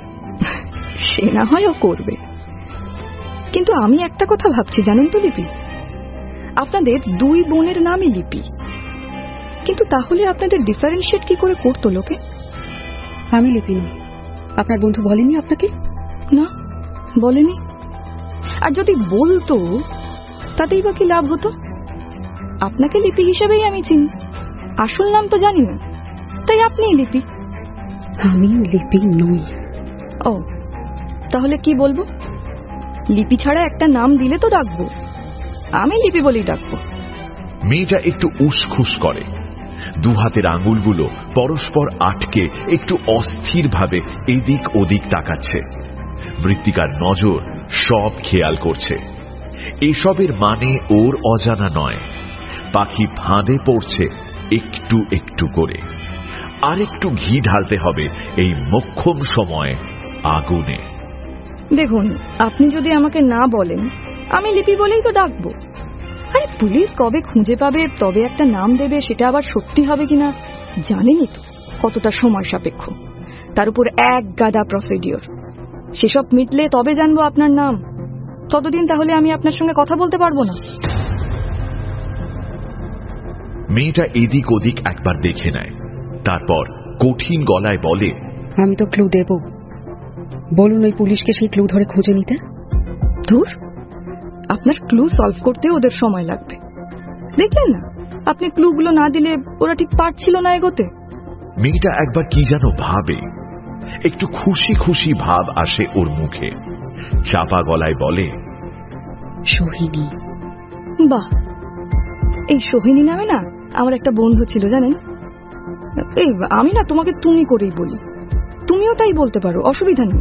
সে না হয় ও করবে, কিন্তু আমি একটা কথা ভাবছি জানেন তো লিপি, আপনাদের দুই বোনের নামই লিপি, কিন্তু তাহলে আপনাদের ডিফারেন্সিয়েট কি করে করতো লোকে? আমি লিপি নই। আপনার বন্ধু বলেনি আপনাকে? না, বলেনি। আর যদি বলতো তাতেই বা কি লাভ হতো? আপনাকে লিপি হিসেবেই আমি চিনি, আসল নাম তো জানি না, তাই আপনিই লিপি। আমি লিপি নই। ও, তাহলে কি বলবো? লিপি ছাড়া একটা নাম দিলে তো ডাকবো, আমি লিপি বলেই ডাকবো। মেয়েটা একটু উসখুস করে, দু হাতের আঙুলগুলো পরস্পর আটকে একটু অস্থির ভাবে এদিক ওদিক তাকাচ্ছে। মৃত্তিকার নজর সব খেয়াল করছে। এসবের মানে ওর অজানা নয়, পাখি ফাঁদে পড়ছে একটু একটু করে। আর একটু ঘি ঢালতে হবে এই মোক্ষম সময় আগুনে। দেখুন, আপনি যদি আমাকে না বলেন আমি লিপি বলেই তো ডাকবো। আরে পুলিশ কবে খুঁজে পাবে, তবে একটা নাম দেবে, সেটা আবার সত্যি হবে কিনা জানেনই তো কতটা সময় সাপেক্ষ। তার উপর এক গাদা প্রসিডিওর, সেসব মিটলে তবে জানবো আপনার নাম। ততদিন তাহলে আমি আপনার সঙ্গে কথা বলতে পারবো না। মেয়েটা এদিক ওদিক একবার দেখে নেয়, তারপর কঠিন গলায় বলে, আমি তো ক্লু দেব, বলুন ওই পুলিশকে সেই ক্লু ধরে খুঁজে নিতে। ধুর, আপনার ক্লু সলভ করতে ওদের সময় লাগবে। দেখলেন না, আপনি ক্লুগুলো না দিলে ওরা ঠিক পারছিল না এগোতে। মেয়েটা একবার কি যেন ভাবে, একটু খুশি খুশি ভাব আসে ওর মুখে। চাপা গলায় বলে, সোহিনী। বাহ, এই সোহিনী নামে না আমার একটা বন্ধু ছিল জানেন। এই আমি না তোমাকে তুমি করেই বলি, তুমিও তাই বলতে পারো, অসুবিধা নেই।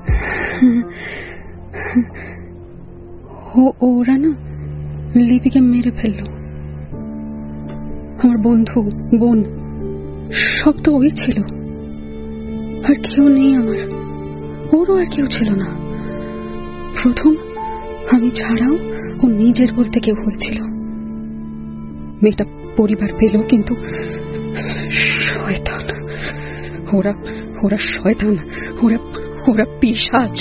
ওরা না লিপিকে মেরে ফেললো। আমার বন্ধু, বোন সব তো ওই ছিল, আর কেউ নেই আমার। ওরও আর কেউ ছিল না। প্রথম আমি ছাড়াও ও নিজের বলতে কেউ হয়েছিল। মেয়েটা পরিবার পেল, কিন্তু শয়তান ওরা, ওরা শয়তান, ওরা ওরা পিশাচ।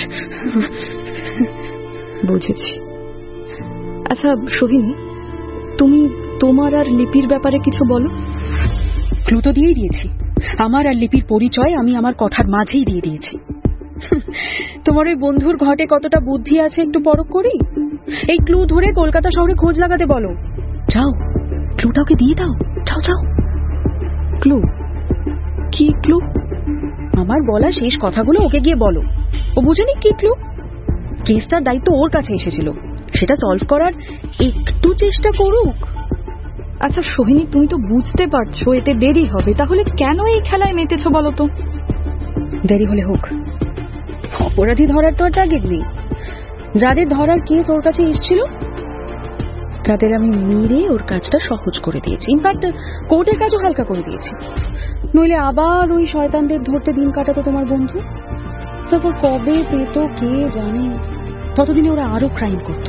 বুঝেছি। আচ্ছা সোহিনী, তুমি তোমার আর লিপির ব্যাপারে কিছু বলো। ক্লু তো দিয়েই দিয়েছি। আমার আর লিপির পরিচয় আমি আমার কথার মাঝেই দিয়ে দিয়েছি। তোমার ওই বন্ধুর ঘটে কতটা বুদ্ধি আছে একটু পরখ করি। এই ক্লু ধরে কলকাতা শহরে খোঁজ লাগাতে বলো। যাও, ক্লুটা ওকে দিয়ে দাও। যাও যাও। ক্লু? কি ক্লু? আমার বলা শেষ কথাগুলো ওকে গিয়ে বলো। ও বুঝেনি কি ক্লু। কেসটার দায়িত্ব ওর কাছে এসেছিল, সেটা সলভ করার একটু চেষ্টা করুক। আচ্ছা সোহিনী, তুমি তো বুঝতে পারছো এতে দেরি হবে, তাহলে কেন এই খেলায় মেতেছো বলো তো? দেরি হলে হোক, অপরাধী ধরার তো আর টার্গেট নেই। যাদের ধরার কেস ওর কাছে এসেছিল তাদের আমি মেরে ওর কাজটা সহজ করে দিয়েছি। ইনফ্যাক্ট কোর্টের কাজও হালকা করে দিয়েছি। নইলে আবার ওই শয়তানদের ধরতে দিন কাটাতো তোমার বন্ধু। তারপর কবে পেত কে জানে, ততদিনে ওরা আরো ক্রাইম করত।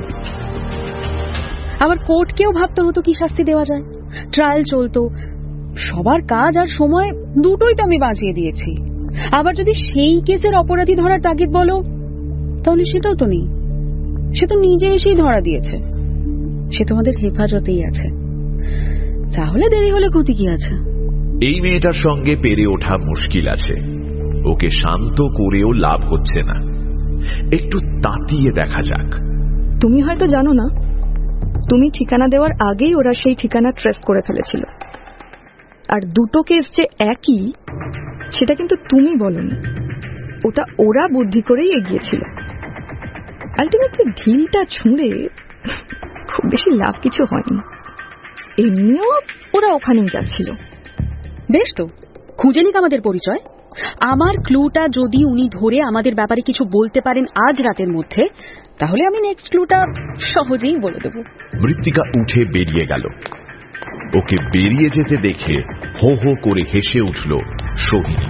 আবার কোর্টকেও ভাবতে হতো কি শাস্তি দেওয়া যায়। ট্রায়াল চলতো। সবার কাজ আর সময় দুটোই তো আমি বাঁচিয়ে দিয়েছি। আবার যদি সেই কেসের অপরাধী ধরার তাগিদ বলো, তাহলে সেটাও তো নেই। সে তো নিজে এসেই ধরা দিয়েছে। সে তোমাদের হেফাজতেই আছে। তাহলে দেরি হলে ক্ষতি কি আছে? এই মেয়েটার সঙ্গে পেরে ওঠা মুশকিল আছে। ওকে শান্ত করেও লাভ হচ্ছে না। একটু তাতিয়ে দেখা যাক। তুমি হয়তো জানো না, তুমি ঠিকানা দেওয়ার আগেই ওরা সেই ঠিকানা ট্রেস করে ফেলেছিল। আর দুটো কেস যে একই সেটা কিন্তু তুমি বলনি, ওটা ওরা বুদ্ধি করেই এগিয়েছিল। আলটিমেটলি ঢিলটা ছুঁড়ে খুব বেশি লাভ কিছু হয়নি। এমনিও ওরা ওখানেই যাচ্ছিল। বেশ তো, খুঁজে নিক আমাদের পরিচয়। আমার ক্লুটা যদি উনি ধরে আমাদের ব্যাপারে কিছু বলতে পারেন আজ রাতের মধ্যে, তাহলে আমি নেক্সট ক্লুটা সহজেই বলে দেব। মৃত্তিকা উঠে বেরিয়ে গেল। ওকে বেরিয়ে যেতে দেখে হো হো করে হেসে উঠল সোহিনী।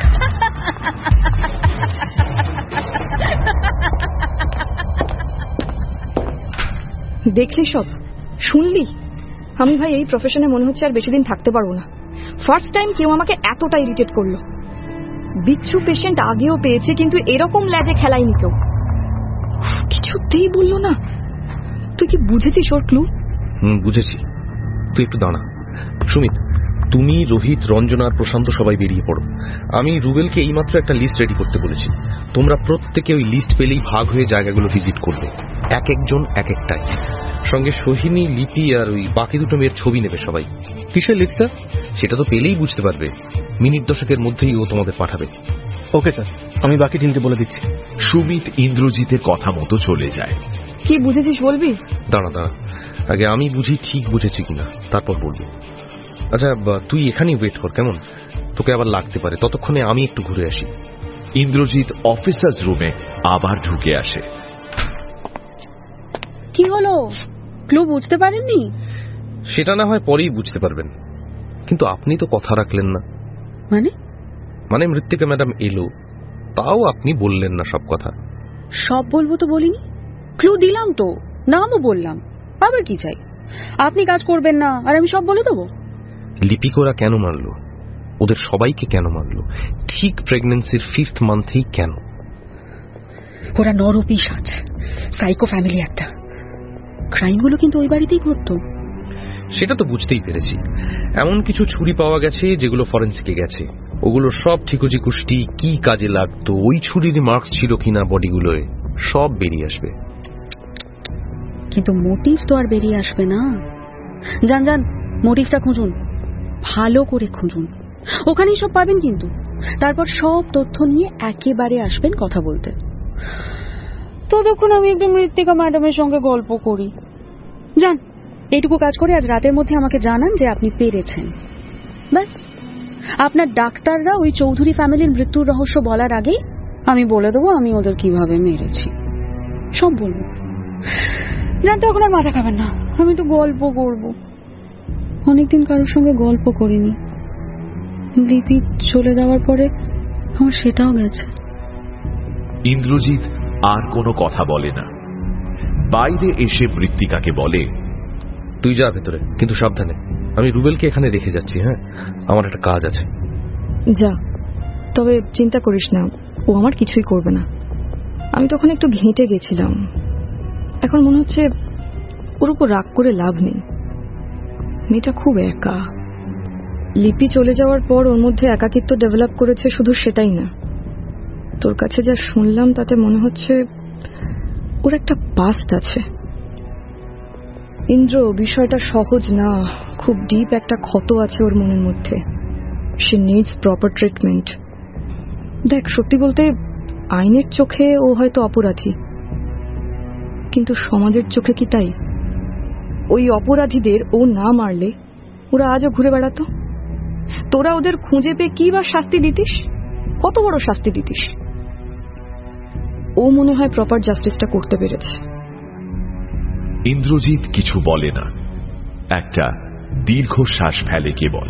দেখলি সব, শুনলি? আমি ভাই এই প্রফেশনে মনে হচ্ছে আর বেশি দিন থাকতে পারবো না। ফার্স্ট টাইম কেউ আমাকে এতটা ইরিটেট করলো। বিচ্ছু পেশেন্ট আগেও পেয়েছে, কিন্তু এরকম ল্যাজে খেলাইনি কেউ। কিছুতেই বললো না। তুই কি বুঝেছিস ওর ক্লু? হুম, বুঝেছি। তুই একটু দাঁড়া। সুমিত, তুমি, রোহিত, রঞ্জনা আর প্রশান্ত সবাই বেরিয়ে পড়ো। আমি রুবেলকে এইমাত্র একটা লিস্ট রেডি করতে বলেছি। তোমরা প্রত্যেকে ওই লিস্ট পেলেই ভাগ হয়ে জায়গাগুলো ভিজিট করবে, এক একজন এক একটাই। সঙ্গে সোহিনী, লিপি আর ওই বাকি দুটো মেয়ের ছবি নেবে সবাই। কিসের লিস্ট স্যার? সেটা তো পেলেই বুঝতে পারবে। মিনিট দশকের মধ্যেই ও তোমাদের পাঠাবে। ওকে স্যার, আমি বাকি টিমকে বলে দিচ্ছি। সুমিত ইন্দ্রজিতের কথা মতো চলে যায়। কি বুঝেছিস বলবি? দাঁড়া দাঁড়া, আগে আমি বুঝি ঠিক বুঝেছি কিনা, তারপর বলবো। আচ্ছা তুই এখানেই ওয়েট কর, কেমন? তোকে আবার লাগতে পারে, ততক্ষণে আমি একটু ঘুরে আসি। ইন্দ্রজিৎ অফিসার্স রুমে আবার ঢুকে আসে। কি হলো, ক্লু বুঝতে পারেননি? সেটা না হয় পরেই বুঝতে পারবেন, কিন্তু আপনি তো কথা রাখলেন না। মানে? মানে মৃত্তিকা ম্যাডাম এলো, তাও আপনি বললেন না সব কথা। সব বলবো তো বলিনি, ক্লু দিলাম তো, নামও বললাম, আবার কি চাই? আপনি কাজ করবেন না আর আমি সব বলে দেবো? লিপিকোরা কেন মারলো? ওদের সবাইকে কেন মারলো? ঠিক প্রেগন্যান্সির ফিফথ মান্থেই কেন? ওরা নরপিশাচ, সাইকো ফ্যামিলি একটা। ক্রাইমগুলো কিন্তু ওই বাড়িতেই ঘটতো। সেটা তো বুঝতেই পেরেছি। এমন কিছু ছুরি পাওয়া গেছে যেগুলো ফরেন্সিকে গেছে, ওগুলো সব ঠিকুজি কুষ্টি কি কাজে লাগতো, ওই ছুরির মার্কস ছিল কিনা বডিগুলোয়, সব বেরিয়ে আসবে। কিন্তু মোটিভ তো আর বেরিয়ে আসবে না। যান যান, মোটিভটা খুঁজুন, ভালো করে খুঁজুন, ওখানেই সব পাবেন। কিন্তু তারপর সব তথ্য নিয়ে একেবারে আসবেন কথা বলতে। ততক্ষণ আমি একটু মৃত্তিকা ম্যাডামের সঙ্গে গল্প করি। যান, এইটুকু কাজ করে আজ রাতের মধ্যে আমাকে জানান যে আপনি পেরেছেন। ব্যাস, আপনার ডাক্তাররা ওই চৌধুরী ফ্যামিলির মৃত্যুর রহস্য বলার আগেই আমি বলে দেবো আমি ওদের কিভাবে মেরেছি। সব বলবো। জানতো এখন আর মাথা খাবেন না, আমি একটু গল্প করব। অনেকদিন কারোর সঙ্গে গল্প করিনি। লিপি চলে যাওয়ার পরে আমার সেটাও গেছে। ইন্দ্রজিৎ আর কোনো কথা বলে না। বাইরে এসে মৃত্তিকাকে বলে, তুই যা ভেতরে, কিন্তু সাবধানে। আমি রুবেলকে এখানে রেখে যাচ্ছি। হ্যাঁ, আমার একটা কাজ আছে। যা, তবে চিন্তা করিস না, ও আমার কিছুই করবে না। আমি তখন একটু ঘেঁটে গেছিলাম, এখন মনে হচ্ছে ওর উপর রাগ করে লাভ নেই। মেয়েটা খুব একা। লিপি চলে যাওয়ার পর ওর মধ্যে একাকিত্ব ডেভেলপ করেছে, শুধু সেটাই না, তোর কাছে যা শুনলাম তাতে মনে হচ্ছে ওর একটা পাস্ট আছে। ইন্দ্র, বিষয়টা সহজ না, খুব ডিপ একটা ক্ষত আছে ওর মনের মধ্যে। She needs proper treatment. দেখ, সত্যি বলতে আইনের চোখে ও হয়তো অপরাধী, কিন্তু সমাজের চোখে কি তাই? ওই অপরাধীদের ও না মারলে ওরা আজও ঘুরে বেড়াতো। তোরা ওদের খুঁজে পেয়ে কি বা শাস্তি দিতিস? কত বড় শাস্তি দিতিস? ও মনে হয় প্রপার জাস্টিসটা করতে পেরেছে। ইন্দ্রজিৎ কিছু বলে না, একটা দীর্ঘশ্বাস ফেলে কেবল।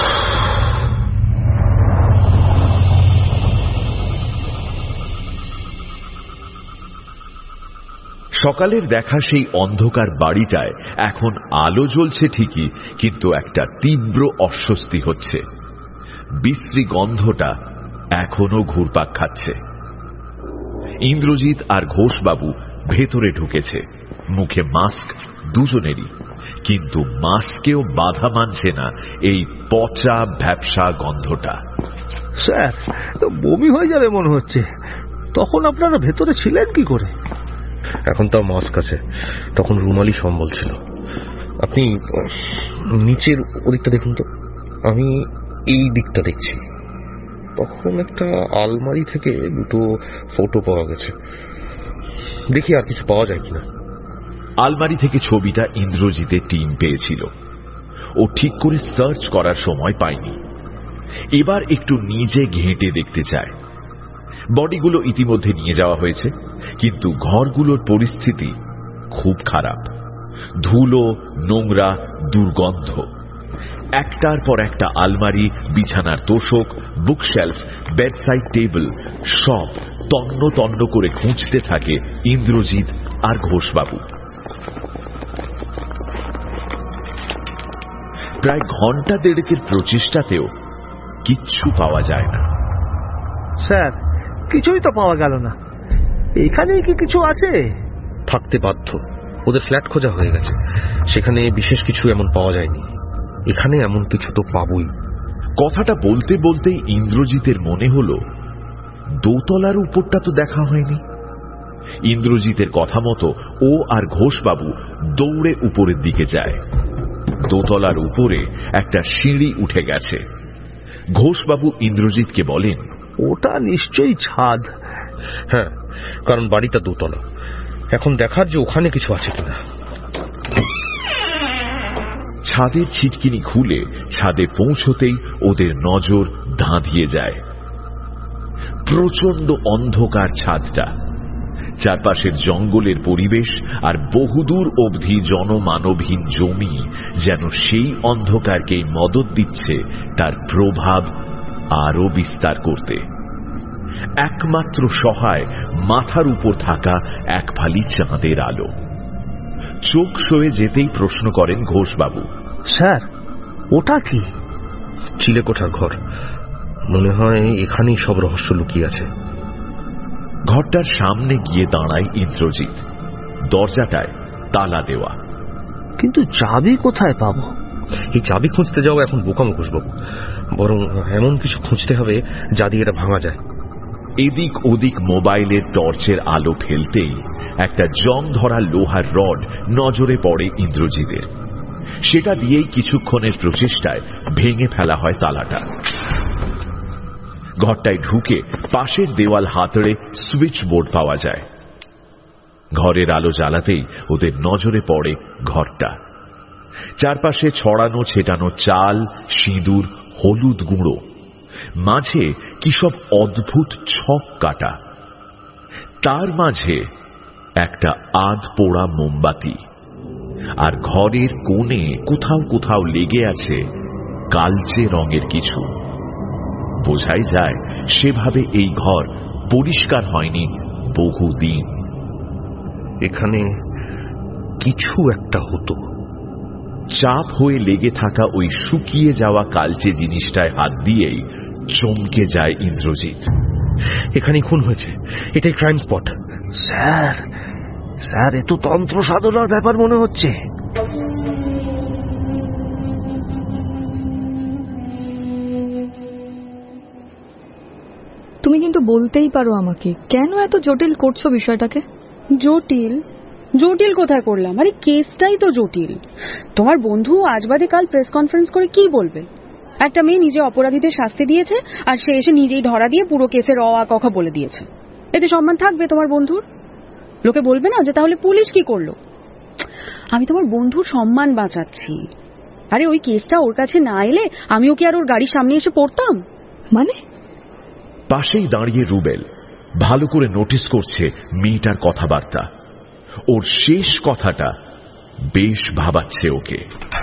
সকালের দেখা সেই অন্ধকার বাড়িটায় এখন আলো জ্বলছে ঠিকই, কিন্তু একটা তীব্র অস্বস্তি হচ্ছে। বিশ্রী গন্ধটা এখনো ঘুরপাক খাচ্ছে। ইন্দ্রজিৎ আর ঘোষবাবু ভেতরে ঢুকেছে, মুখে মাস্ক দুজনেরই, কিন্তু মাস্কেও বাধা মানছে না এই পচা ভ্যাপসা গন্ধটা। স্যার, বমি হয়ে যাবে মনে হচ্ছে। তখন আপনারা ভেতরে ছিলেন কি করে? এখন তাও মাস্ক আছে, তখন রুমালি সম্বল ছিল। আপনি নিচের ওদিকটা দেখুন তো। আমি এই দিকটা দেখছি। তখন একটা আলমারি থেকে দুটো ফটো পাওয়া গেছে। দেখি আর কিছু পাওয়া যায় কিনা। আলমারি থেকে ছবিটা ইন্দ্রজিতের টিম পেয়েছিল। ও ঠিক করে সার্চ করার সময় পায়নি। এবার একটু নিজে ঘেঁটে দেখতে চায়। বডিগুলো ইতিমধ্যে নিয়ে যাওয়া হয়েছে, কিন্তু ঘরগুলোর পরিস্থিতি খুব খারাপ। ধুলো, নোংরা, দুর্গন্ধ। একটার পর একটা আলমারি, বিছানার তোষক, বুকশেলফ, বেডসাইড টেবিল সব তন্ন তন্ন করে খুঁজতে থাকে ইন্দ্রজিৎ আর ঘোষবাবু। প্রায় ঘন্টা দেড়েকের প্রচেষ্টাতেও কিচ্ছু পাওয়া যায় না। স্যার, কিছুই তো পাওয়া গেল না। এখানেই কি কিছু আছে? থাকতে বাধ্য। ওদের ফ্ল্যাট খোঁজা হয়ে গেছে, সেখানে বিশেষ কিছু এমন পাওয়া যায়নি। এখানে এমন কিছু তো পাবই। কথাটা বলতে বলতেই ইন্দ্রজিতের মনে হলো, দোতলার উপরটা তো দেখা হয়নি। ইন্দ্রজিতের কথা মতো ও আর ঘোষবাবু দৌড়ে উপরের দিকে যায়। দোতলার উপরে একটা সিঁড়ি উঠে গেছে। ঘোষবাবু ইন্দ্রজিৎকে বলেন, ওটা নিশ্চয়ই ছাদ। হ্যাঁ, কারণ বাড়িটা দোতলা। এখন দেখার যে ওখানে কিছু আছে কিনা। ছাদের ছিটকিনি খুলে ছাদে পৌঁছতেই ওদের নজর ধাঁধিয়ে যায়। প্রচন্ড অন্ধকার ছাদটা। চারপাশের জঙ্গলের পরিবেশ আর বহুদূর অবধি জনমানবহীন জমি যেন সেই অন্ধকারকেই মদত দিচ্ছে তার প্রভাব আরো বিস্তার করতে। একমাত্র সহায় মাথার উপর থাকা এক ফালি চাঁদের আলো। চোখ সয়ে যেতেই প্রশ্ন করেন ঘোষবাবু, স্যার, ওটা কি? চিলেকোঠার ঘর। মনে হয় এখানেই সব রহস্য লুকিয়ে আছে। ঘরটার সামনে গিয়ে দাঁড়ায় ইন্দ্রজিৎ। দরজাটায় তালা দেওয়া। কিন্তু চাবি কোথায় পাবো? এই চাবি খুঁজতে যাও এখন বোকামো ঘোষবাবু। বরং এমন কিছু খুঁজতে হবে যা দিয়ে এটা ভাঙা যায়। এদিক ওদিক মোবাইলের টর্চের আলো ফেলতেই একটা জং ধরা লোহার রড নজরে পড়ে ইন্দ্রজিতের। সেটা দিয়েই কিছুক্ষণের প্রচেষ্টায় ভেঙে ফেলা হয় তালাটা। ঘরটায় ঢুকে পাশের দেওয়াল হাতড়ে সুইচ বোর্ড পাওয়া যায়। ঘরের আলো জ্বালাতেই ওদের নজরে পড়ে ঘরটা। চারপাশে ছড়ানো ছেটানো চাল, সিঁদুর, হলুদ গুঁড়ো, মাঝে কি সব অদ্ভুত ছক কাটা, তার মাঝে একটা আধ পোড়া মোমবাতি, আর ঘরের কোণে কোথাও কোথাও লেগে আছে কালচে রঙের কিছু। বোঝাই যায় সেভাবে এই ঘর পরিষ্কার হয়নি বহুদিন। এখানে কিছু একটা হতো। চাপ হয়ে লেগে থাকা ওই শুকিয়ে যাওয়া কালচে জিনিসটায় হাত দিয়েই চমকে যায় ইন্দ্রজিৎ। এখানে খুন হয়েছে, এটাই ক্রাইম স্পট। স্যার স্যার এ তো তন্ত্র সাধনার ব্যাপার মনে হচ্ছে। তুমি কিন্তু বলতেই পারো আমাকে, কেন এত জটিল করছো বিষয়টাকে? জটিল জটিল কোথায় করলাম? আরে কেসটাই তো জটিল। তোমার বন্ধু আজ বাদে কাল প্রেস কনফারেন্স করে কি বলবে? একটা মেয়ে নিজে অপরাধীদের শাস্তি দিয়েছে, আর সে এসে নিজেই ধরা দিয়ে পুরো কেসের অ আ কথা বলে দিয়েছে। এতে সম্মান থাকবে তোমার বন্ধুর? লোকে বলবে না যে তাহলে পুলিশ কি করলো? আমি তোমার বন্ধুর সম্মান বাঁচাচ্ছি। আরে ওই কেসটা ওর কাছে না এলে আমিও কি আর ওর গাড়ির সামনে এসে পড়তাম? মানে? পাশেই দাঁড়িয়ে রুবেল ভালো করে নোটিস করছে মেয়েটার কথাবার্তা। ওর শেষ কথাটা বেশ ভাবাচ্ছে ওকে।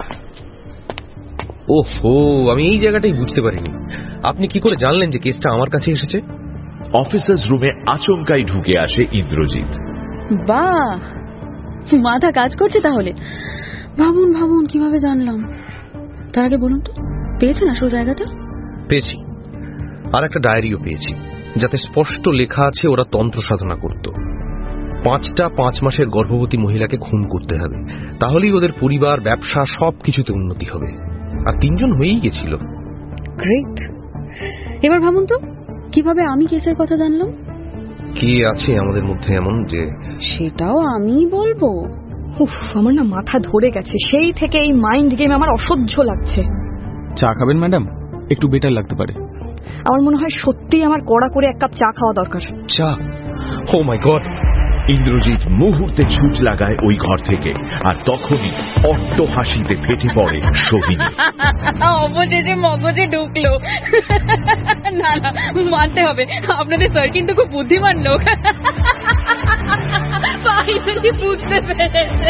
ওহো, আমি এই জায়গাটাই বুঝতে পারিনি। আপনি কি করে জানলেন যে কেসটা আমার কাছে এসেছে? অফিসার্স রুমে আচমকাই ঢুকে আসে ইন্দ্রজিৎ। বাহ, মাথা কাজ করছে তাহলে। ভাবুন ভাবুন কিভাবে জানলাম। তার আগে বলুন তো, পেয়েছেন আসল জায়গাটা? পেয়েছি, আর একটা ডায়েরিও পেয়েছি, যাতে স্পষ্ট লেখা আছে ওরা তন্ত্র সাধনা করত। পাঁচটা পাঁচ মাসের গর্ভবতী মহিলাকে খুন করতে হবে, তাহলেই ওদের পরিবার, ব্যবসা সবকিছুতে উন্নতি হবে। আর তিনজন হয়েই গেছিল। গ্রেট। এবার ভাবুন তো, কিভাবে আমি কেসের কথা জানলাম? কে আছে আমাদের মধ্যে এমন যে? সেটাও আমি বলবো। উফ, আমার না মাথা ধরে গেছে। সেই থেকে এই মাইন্ড গেম আমার অসহ্য লাগছে। চা খাবেন ম্যাডাম? একটু বেটার লাগতে পারে। আমার মনে হয় সত্যি আমার কড়া করে এক কাপ চা খাওয়া দরকার। চা? ও মাই গড! ইন্দ্রজিৎ মুহূর্তে ছুট লাগায় ওই ঘর থেকে, আর তখনই অট্ট হাসিতে ফেটে পড়ে সোহিনী। অবশেষে মগজে ঢুকলো। না না, মানতে হবে, আপনাদের স্যার কিন্তু খুব বুদ্ধিমান লোক। ফাইনালি বুঝতে পেরেছে।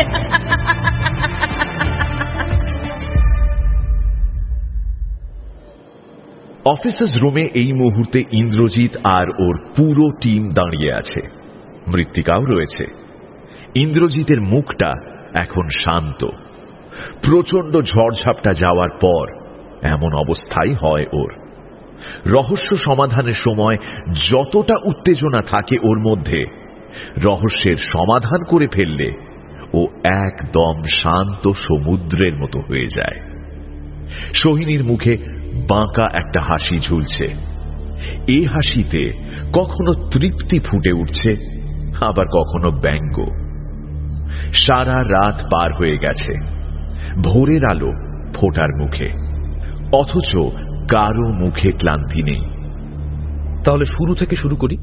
অফিসার্স রুমে এই মুহূর্তে ইন্দ্রজিৎ আর ওর পুরো টিম দাঁড়িয়ে আছে। মৃত্তিকাও রয়েছে। ইন্দ্রজিতের মুখটা এখন শান্ত। প্রচন্ড ঝড়ঝাপটা যাওয়ার পর এমন অবস্থাই হয় ওর। রহস্য সমাধানের সময় যতটা উত্তেজনা থাকে ওর মধ্যে, রহস্যের সমাধান করে ফেললে ও একদম শান্ত সমুদ্রের মতো হয়ে যায়। সোহিনীর মুখে বাঁকা একটা হাসি ঝুলছে। এ হাসিতে কখনো তৃপ্তি ফুটে উঠছে, আবার কখনো ব্যঙ্গ। সারা রাত পার হয়ে গেছে, ভোরের আলো ফোটার মুখে, অথচ কারো মুখে ক্লান্তি নেই। তাহলে শুরু থেকে শুরু করি।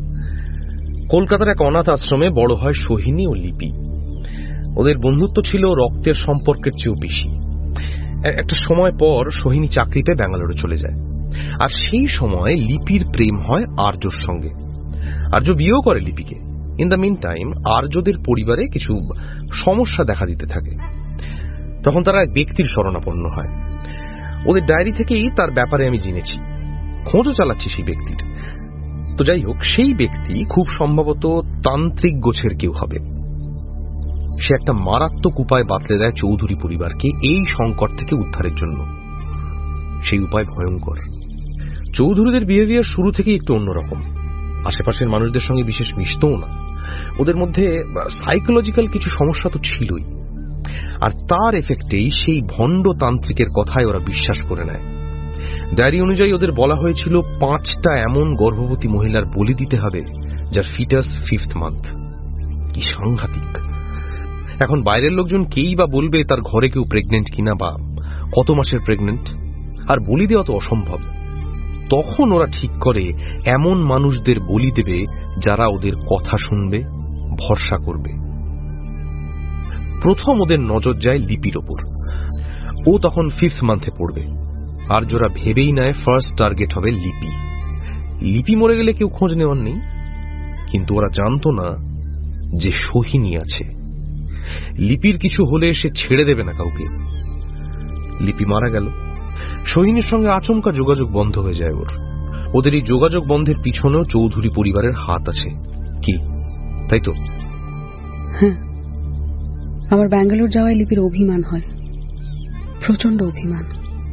কলকাতার এক অনাথ আশ্রমে বড় হয় সোহিনী ও লিপি। ওদের বন্ধুত্ব ছিল রক্তের সম্পর্কের চেয়েও বেশি। একটা সময় পর সোহিনী চাকরি পেয়ে ব্যাঙ্গালোরে চলে যায়, আর সেই সময় লিপির প্রেম হয় আর্যর সঙ্গে। আর্য বিয়েও করে লিপিকে। ইন দ্য মিন টাইম আর্যদের পরিবারে কিছু সমস্যা দেখা দিতে থাকে। তখন তারা এক ব্যক্তির শরণাপন্ন হয়। ওদের ডায়েরি থেকেই তার ব্যাপারে আমি জেনেছি, খোঁজও চালাচ্ছি সেই ব্যক্তির। তো যাই হোক, সেই ব্যক্তি খুব সম্ভবত তান্ত্রিক গোছের কেউ হবে। সে একটা মারাত্মক উপায় বাতলে দেয় চৌধুরী পরিবারকে এই সংকট থেকে উদ্ধারের জন্য। সেই উপায় ভয়ঙ্কর। চৌধুরীদের বিহেভিয়ার শুরু থেকেই একটু অন্যরকম। আশেপাশের মানুষদের সঙ্গে বিশেষ মিশতও না। ওদের মধ্যে সাইকোলজিক্যাল কিছু সমস্যা তো ছিলই, আর তার এফেক্টেই সেই ভণ্ড তান্ত্রিকের কথায় ওরা বিশ্বাস করে নেয়। ডায়েরি অনুযায়ী ওদের বলা হয়েছিল পাঁচটা এমন গর্ভবতী মহিলার বলি দিতে হবে যার ফিটাস ফিফথ মান্থ। কি সাংঘাতিক! এখন বাইরের লোকজন কেই বা বলবে তার ঘরে কেউ প্রেগনেন্ট কিনা, বা কত মাসের প্রেগনেন্ট, আর বলি দেওয়া তো অসম্ভব। তখন ওরা ঠিক করে এমন মানুষদের বলি দেবে যারা ওদের কথা শুনবে, ভরসা করবে। প্রথম ওদের নজর যায় লিপির ওপর। ও তখন ফিফথ মান্থে পড়বে। আর্যরা ভেবেই নেয় ফার্স্ট টার্গেট হবে লিপি। লিপি মরে গেলে কেউ খোঁজ নেওয়ার নেই, কিন্তু ওরা জানতো না যে সোহিনী আছে। লিপির কিছু হলে সে ছেড়ে দেবে না কাউকে। লিপি মারা গেল, সোহিনীর সঙ্গে আচমকা যোগাযোগ বন্ধ হয়ে যায় ওর। ওদের এই যোগাযোগ বন্ধের পিছনেও চৌধুরী পরিবারের হাত আছে, কি তাই তো? হ্যাঁ, আমার ব্যাঙ্গালোর যাওয়ায় লিপির অভিমান হয়, প্রচন্ড অভিমান।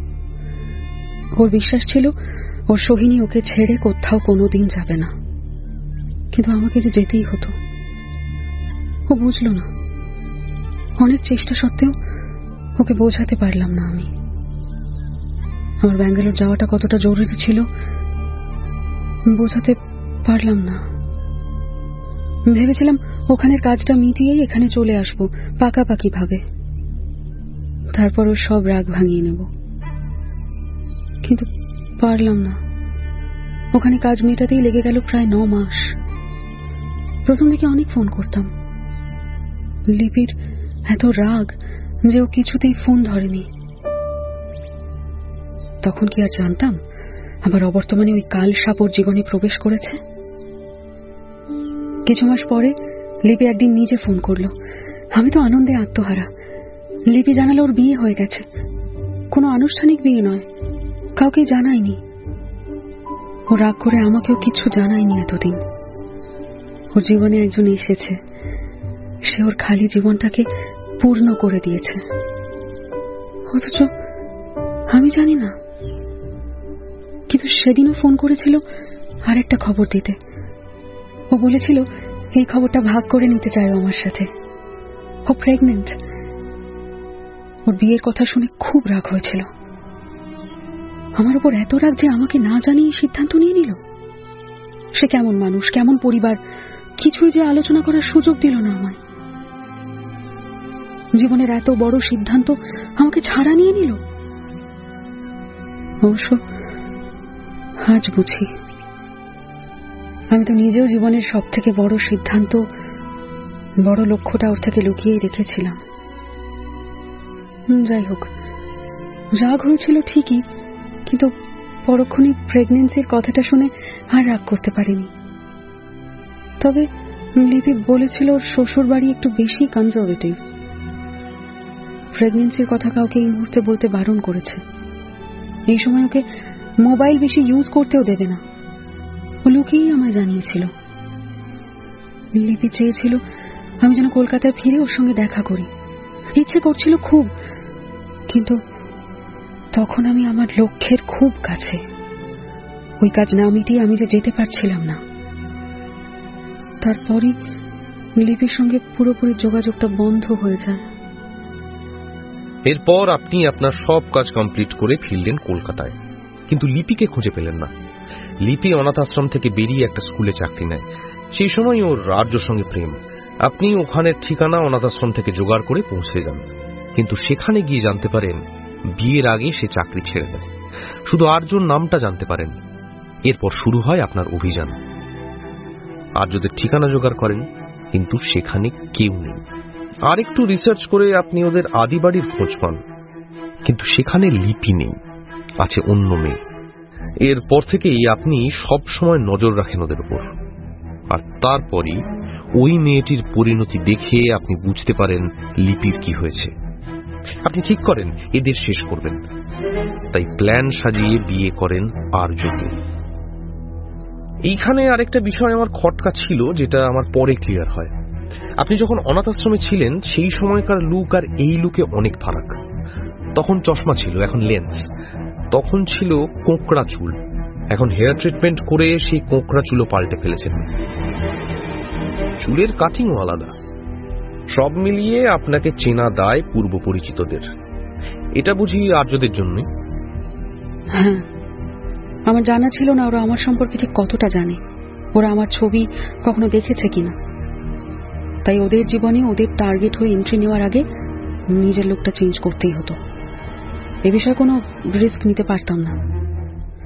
ওর বিশ্বাস ছিল ওর সোহিনী ওকে ছেড়ে কোথাও কোনোদিন যাবে না, কিন্তু আমাকে যে যেতেই হতো। ও বুঝলো না। অনেক চেষ্টা সত্ত্বেও ওকে বোঝাতে পারলাম না আমি আমার ব্যাঙ্গালোর যাওয়াটা কতটা জরুরি ছিল। বোঝাতে পারলাম না। ভেবেছিলাম ওখানের কাজটা মিটিয়েই এখানে চলে আসবো পাকাপাকি ভাবে, তারপর ওর সব রাগ ভাঙিয়ে নেব, কিন্তু পারলাম না। ওখানে কাজ মেটাতেই লেগে গেল প্রায় ন মাস। প্রথম দিকে অনেক ফোন করতাম। লিপির এত রাগ যে ও কিছুতেই ফোন ধরেনি। তখন কি আর জানতাম আবার অবর্তমানে ওই কাল সাপ ওর জীবনে প্রবেশ করেছে? কিছু মাস পরে লিপি একদিন নিজে ফোন করলো। আমি তো আনন্দে আত্মহারা। লিপি জানালো ওর বিয়ে হয়ে গেছে। কোনো আনুষ্ঠানিক বিয়ে নয়, কাউকে জানায়নি। ও রাগ করে আমাকেও কিছু জানায়নি এতদিন। ওর জীবনে একজন এসেছে, সে ওর খালি জীবনটাকে পূর্ণ করে দিয়েছে, অথচ আমি জানি না। কিন্তু সেদিনও ফোন করেছিল আর একটা খবর দিতে। ও বলেছিল এই খবরটা ভাগ করে নিতে চায় আমার সাথে। ও প্রেগনেন্ট। ওর বিয়ের কথা শুনে খুব রাগ হয়েছিল। আমার উপর এত রাগ যে আমাকে না জানিয়ে সিদ্ধান্ত নিয়ে নিল। সে কেমন মানুষ, কেমন পরিবার, কিছুই যে আলোচনা করার সুযোগ দিল না আমায়। জীবনের এত বড় সিদ্ধান্ত আমাকে ছাড়া নিয়ে নিল। অবশ্য আজ বুঝি আমি তো নিজেও জীবনের সব থেকে বড় সিদ্ধান্ত, বড় লক্ষ্যটা ওর থেকে লুকিয়ে রেখেছিলাম। যাই হোক, রাগ হয়েছিল ঠিকই, কিন্তু পরক্ষণে প্রেগন্যান্সির কথাটা শুনে আর রাগ করতে পারিনি। তবে লিপি বলেছিল ওর শ্বশুর বাড়ি একটু বেশি কনজারভেটিভ। প্রেগন্যান্সির কথা কাউকে এই মুহূর্তে বলতে বারণ করেছে। এই সময় ওকে মোবাইল বেশি ইউজ করতেও দেবে না, ও লুকিয়েই আমায় জানিয়েছিল। লিপি চেয়েছিল আমি যেন কলকাতায় ফিরে ওর সঙ্গে দেখা করি। ইচ্ছে করছিল খুব, কিন্তু তখন আমি আমার লক্ষ্যের খুব কাছে। ওই কাজ না মিটিয়ে আমি যে যেতে পারছিলাম না। তারপরই লিপির সঙ্গে পুরোপুরি যোগাযোগটা বন্ধ হয়ে যায়। এরপর আপনি আপনার সব কাজ কমপ্লিট করে ফিরলেন কলকাতায়, কিন্তু লিপিকে খুঁজে পেলেন না। লিপি অনাথ আশ্রম থেকে বেরিয়ে একটা স্কুলে চাকরি নেয়। সেই সময় ওর আর্যর সঙ্গে প্রেম। আপনি ওখানের ঠিকানা অনাথ আশ্রম থেকে জোগাড় করে পৌঁছে যান, কিন্তু সেখানে গিয়ে জানতে পারেন বিয়ের আগে সে চাকরি ছেড়ে দেয়। শুধু আর্যর নামটা জানতে পারেন। এরপর শুরু হয় আপনার অভিযান। আর্যদের ঠিকানা জোগাড় করেন, কিন্তু সেখানে কেউ নেই। আর একটু রিসার্চ করে আপনি ওদের আদি বাড়ির খোঁজ পান, কিন্তু সেখানে লিপি নেই, আছে অন্য মেয়ে। এরপর থেকেই আপনি সব সময় নজর রাখেন ওদের উপর। আর তারপরই ওই মেয়েটির পরিণতি দেখে আপনি বুঝতে পারেন লিপির কি হয়েছে। আপনি ঠিক করেন এদের শেষ করবেন, তাই প্ল্যান সাজিয়ে বিয়ে করেন আর্যকে। এইখানে আরেকটা বিষয় আমার খটকা ছিল, যেটা আমার পরে ক্লিয়ার হয়। আপনি যখন অনাথ আশ্রমে ছিলেন সেই সময়কার লুক আর এই লুকে অনেক ফারাক। তখন চশমা ছিল, এখন লেন্স। তখন ছিল কোঁকড়া চুল, এখন হেয়ার ট্রিটমেন্ট করে সেই কোঁকড়া চুলও পাল্টে ফেলেছেন। চুলের কাটিংও আলাদা। সব মিলিয়ে আপনাকে চেনা দায় পূর্ব পরিচিতদের। এটা বুঝি আর্যদের জন্যই? হ্যাঁ, আমার জানা ছিল না ওরা আমার সম্পর্কে ঠিক কতটা জানে, ওরা আমার ছবি কখনো দেখেছে কিনা। তাই ওদের জীবনে ওদের টার্গেট হয়ে এন্ট্রি নেওয়ার আগে নিজের লোকটা চেঞ্জ করতেই হতো। এ বিষয়ে কোনো রিস্ক নিতে পারতাম না।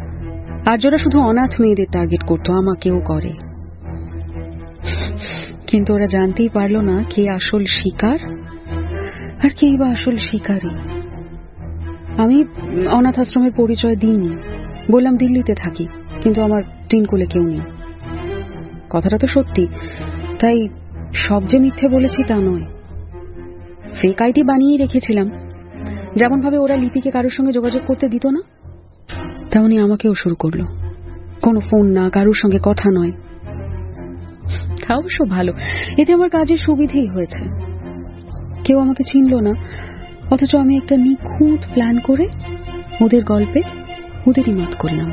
আর্যরা শুধু অনাথ মেয়েদের টার্গেট করতো, আমাকেও করে। কিন্তু ওরা জানতেই পারলো না কে আসল শিকার আর কেই বা আসল শিকারী। আমি অনাথ আশ্রমের পরিচয় দিইনি, বললাম দিল্লিতে থাকি, কিন্তু আমার তিন কোলে কেউ নেই। কথাটা তো সত্যি, তাই সব যে মিথ্যে বলেছি তা নয়। ফেক আইডি বানিয়ে রেখেছিলাম, যেমন ভাবে ওরা লিপিকে কারোর সঙ্গে যোগাযোগ করতে দিত না, তেমনি আমাকেও শুরু করলো। কোনো ফোন না, কারোর সঙ্গে কথা নয়। তা অবশ্য ভালো, এতে আমার কাজের সুবিধেই হয়েছে। কেউ আমাকে চিনল না, অথচ আমি একটা নিখুঁত প্ল্যান করে ওদের গল্পে ওদেরই মাত করলাম।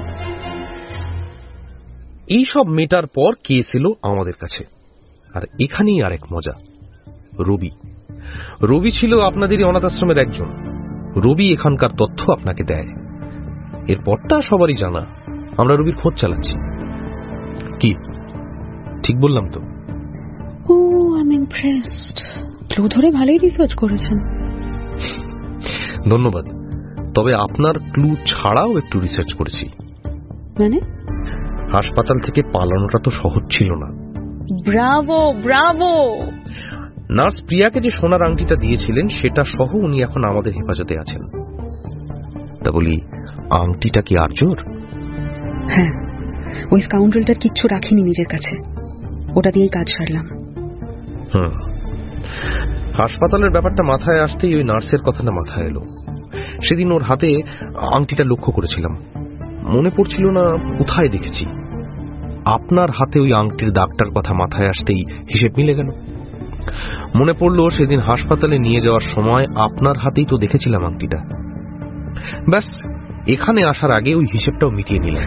এই সব মেটার পর কেস এলো আমাদের কাছে, আর এখানেই আরেক মজা। রবি রবি ছিল আপনাদেরই অনাথ আশ্রমের একজন। রবি এখানকার তথ্য আপনাকে দেয়। এরপরটা সবারই জানা, আমরা রবির খোঁজ চালাচ্ছি। কি ঠিক বললাম তো? Oh I am impressed. Clue ধরে ভালোই রিসার্চ করেছেন। ধন্যবাদ। তবে আপনার ক্লু ছাড়াও একটু রিসার্চ করেছি। মানে? হাসপাতাল থেকে পালানোটা তো সহজ ছিল না। Bravo Bravo. নার্স প্রিয়াকে যে সোনার আংটিটা দিয়েছিলেন সেটা সহ উনি এখন আমাদের হেফাজতে আছেন। তা বলি, আংটিটা কি আর্যর? হ্যাঁ, ওই স্কাউন্ডারটার কিচ্ছু রাখিনি নিজের কাছে, ওটা দিয়েই কাজ সারলাম। হুম, হাসপাতালের ব্যাপারটা মাথায় আসতেই ওই নার্সের কথাটা মাথায় এলো। সেদিন ওর হাতে আংটিটা লক্ষ্য করেছিলাম, মনে পড়ছিল না কোথায় দেখেছি। আপনার হাতে ওই আংটির দাগটার কথা মাথায় আসতেই হিসেব মিলে গেল। মনে পড়ল সেদিন হাসপাতালে নিয়ে যাওয়ার সময় আপনার হাতেই তো দেখেছিলাম আংটিটা। ব্যাস, এখানে আসার আগে ওই হিসেবটাও মিটিয়ে নিলাম।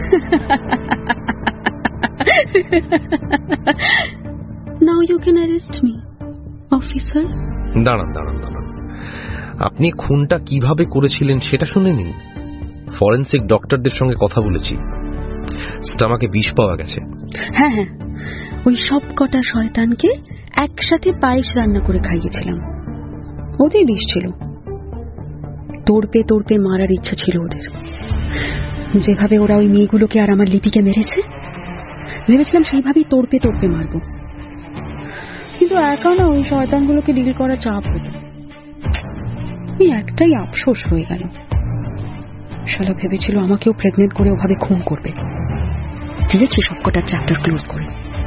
Now you can arrest me officer. দাঁড়ান দাঁড়ান দাঁড়ান আপনি খুনটা কিভাবে করেছিলেন সেটা শুনে নিন। ফরেনসিক ডক্টরদের সঙ্গে কথা বলেছি, স্টমাকে বিষ পাওয়া গেছে। হ্যাঁ হ্যাঁ, ওই সব কটা শয়তানকে একসাথে পায়েস রান্না করে খাইয়েছিলাম। ওদের বিষ ছিল, তোড়পে তোড়পে মারার ইচ্ছা ছিল ওদের। যেভাবে ওরা ওই মেয়েগুলোকে আর আমার লিপিকে মেরেছে, ভেবেছিলাম সেইভাবেই তোড়পে তোড়পে মারব। কিন্তু একা না, ওই শয়তানগুলোকে ডিল করা চাপ হতো। ওই একটাই আফসোস হয়ে গেল, শালা ভেবেছিল আমাকেও প্রেগনেন্ট করে ওভাবে খুন করবে। দিয়েছি সবকটা চ্যাপ্টার ক্লোজ করে।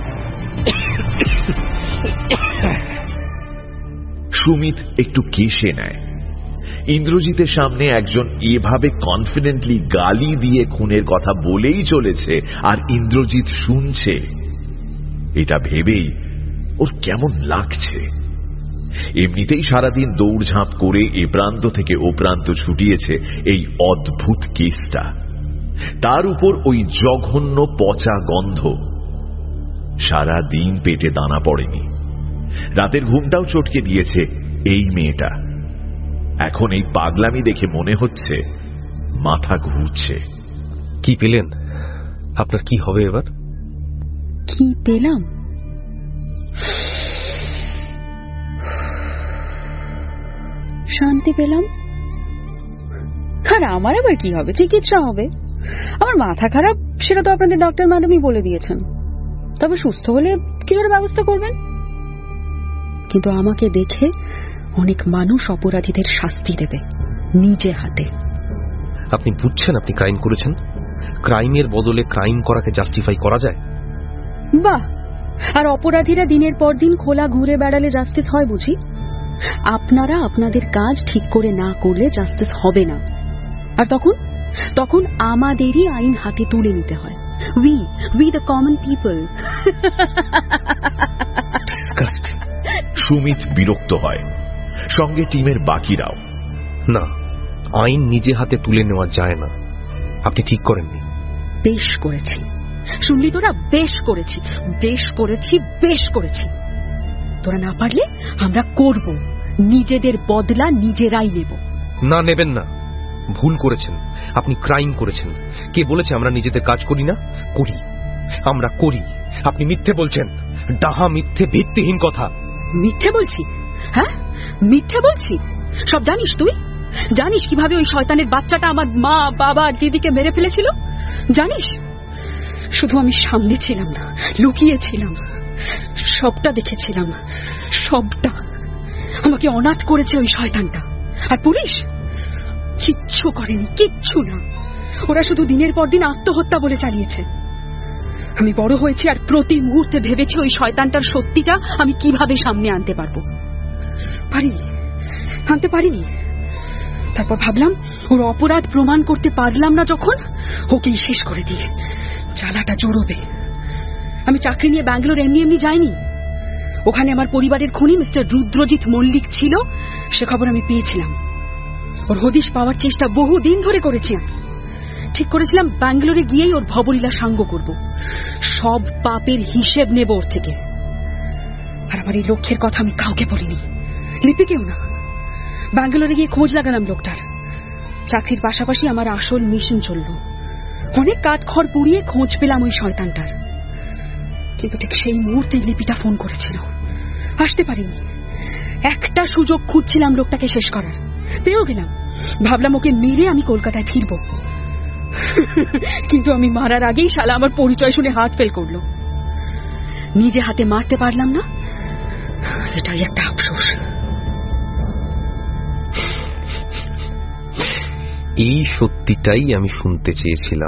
সুমিত একটু কেশে নেয়। ইন্দ্রজিতের সামনে একজন এভাবে কনফিডেন্টলি গালি দিয়ে খুনের কথা বলেই চলেছে, আর ইন্দ্রজিৎ শুনছে। এটা ভেবেই ওর কেমন লাগছে। এমনিতেই সারাদিন দৌড়ঝাঁপ করে এ প্রান্ত থেকে ও প্রান্ত ছুটিয়েছে এই অদ্ভুত কেসটা, তার উপর ওই জঘন্য পচা গন্ধ। সারা দিন পেটে দানা পড়েনি, রাতের ঘুমটাও চটকে দিয়েছে এই মেয়েটা। এখন এই পাগলামি দেখে মনে হচ্ছে মাথা ঘুরছে। কি পেলেন? আপনার কি হবে এবার? কি পেলাম? শান্তি পেলাম। আর আমার আবার কি হবে? চিকিৎসা হবে। আমার মাথা খারাপ সেটা তো আপনাদের ডক্টর ম্যাডামই বলে দিয়েছেন, তবে সুস্থ হলে কি করে ব্যবস্থা করবেন। কিন্তু আমাকে দেখে অনেক মানুষ অপরাধীদের শাস্তি দেবে নিজে হাতে। আপনি বুঝছেন আপনি ক্রাইম করেছেন? ক্রাইমের বদলে ক্রাইম করাকে জাস্টিফাই করা যায়? বাহ! আর অপরাধীরা দিনের পর দিন খোলা ঘুরে বেড়ালে জাস্টিস হয় বুঝি? আপনারা আপনাদের কাজ ঠিক করে না করলে জাস্টিস হবে না, আর তখন তখন আমাদেরই আইন হাতে তুলে নিতে হয়। We we the common people. Sumit বিরক্ত হয়, সঙ্গে টিমের বাকিরাও। না, আইন নিজে হাতে তুলে নেওয়া যায় না। আপনি ঠিক করেননি। বেশ করেছি, শুনলি তোরা? বেশ করেছি, বেশ করেছি, বেশ করেছি। তোরা না পারলে আমরা করব, নিজেদের বদলা নিজেরাই নেব। না, নেবেন না। ভুল করেছেন, আপনি ক্রাইম করেছেন। কে বলেছে আমরা নিজেদের কাজ করি না? করি, আমরা করি। আপনি মিথ্যে বলছেন, ডাহা মিথ্যে, ভিত্তিহীন কথা। মিথ্যে বলছি? হ্যাঁ, মিথ্যে বলছি। সব জানিস তুই? জানিস কিভাবে ওই শয়তানের বাচ্চাটা আমার মা, বাবা আর দিদিকে মেরে ফেলেছিল? জানিস? শুধু আমি সামনে ছিলাম না, লুকিয়েছিলাম। সবটা দেখেছিলাম, সবটা। আমাকে অনাথ করেছে ওই শয়তানটা। আর পুলিশ কিচ্ছু করেনি, কিচ্ছু না। ওরা শুধু দিনের পর দিন আত্মহত্যা বলে চালিয়েছে। আমি বড় হয়েছি আর প্রতি মুহূর্তে ভেবেছি ওই শয়তানটার সত্যিটা আমি কিভাবে সামনে আনতে পারবো। পারিনি, আনতে পারিনি। তারপর ভাবলাম ওর অপরাধ প্রমাণ করতে পারলাম না যখন, ওকেই শেষ করে দিয়ে জ্বালাটা জড়বে। আমি চাকরি নিয়ে ব্যাঙ্গালোর এমনি এমনি যাইনি। ওখানে আমার পরিবারের খুনি মিস্টার রুদ্রজিৎ মল্লিক ছিল, সে খবর আমি পেয়েছিলাম। ওর হদিশ পাওয়ার চেষ্টা বহুদিন ধরে করেছি আমি। ঠিক করেছিলাম ব্যাঙ্গালোরে গিয়েই ওর ভবলীলা সাঙ্গ করব, সব পাপের হিসেব নেব ওর থেকে। আর আমার এই লক্ষ্যের কথা আমি কাউকে বলিনি, লিপিকেও না। ব্যাঙ্গালোরে গিয়ে খোঁজ লাগালাম লোকটার। চাকরির পাশাপাশি আমার আসল মিশন চলল। অনেক কাঠখড় পুড়িয়ে খোঁজ পেলাম ওই শয়তানটার। কিন্তু ঠিক সেই মুহূর্তে লিপিটা ফোন করেছিল, আসতে পারিনি। একটা সুযোগ খুঁজছিলাম লোকটাকে শেষ করার, পেয়েও গেলাম। ভাবলাম ওকে মেরে আমি কলকাতায় ফিরব। কিন্তু আমি মারার আগেই শালা আমার পরিচয় শুনে হার্ট ফেল করলো। নিজে হাতে মারতে পারলাম না, এটাই একটা আফসোস। এই সত্যিটাই আমি শুনতে চেয়েছিলাম।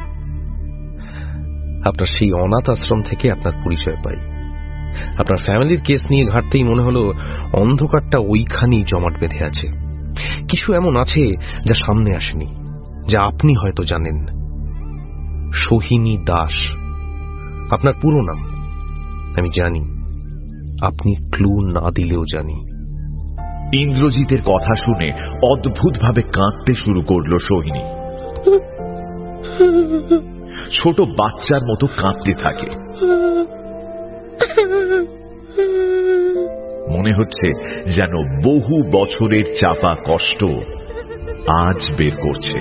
আপনার সেই অনাথ আশ্রম থেকে আপনার পরিচয় পাই। আপনার ফ্যামিলির কেস নিয়ে ঘাটতেই মনে হলো অন্ধকারটা ওইখানি জমাট বেঁধে আছে। কিছু এমন আছে যা সামনে আসেনি, যা আপনি হয়তো জানেন। সোহিনী দাস আপনার পুরো নাম। আমি জানি, আপনি ক্লু না দিলেও জানি। ইন্দ্রজিতের কথা শুনে অদ্ভুতভাবে কাঁদতে শুরু করলো সোহিনী। ছোট বাচ্চার মতো কাঁদতে থাকে। মনে হচ্ছে যেন বহু বছরের চাপা কষ্ট আজ বের করছে।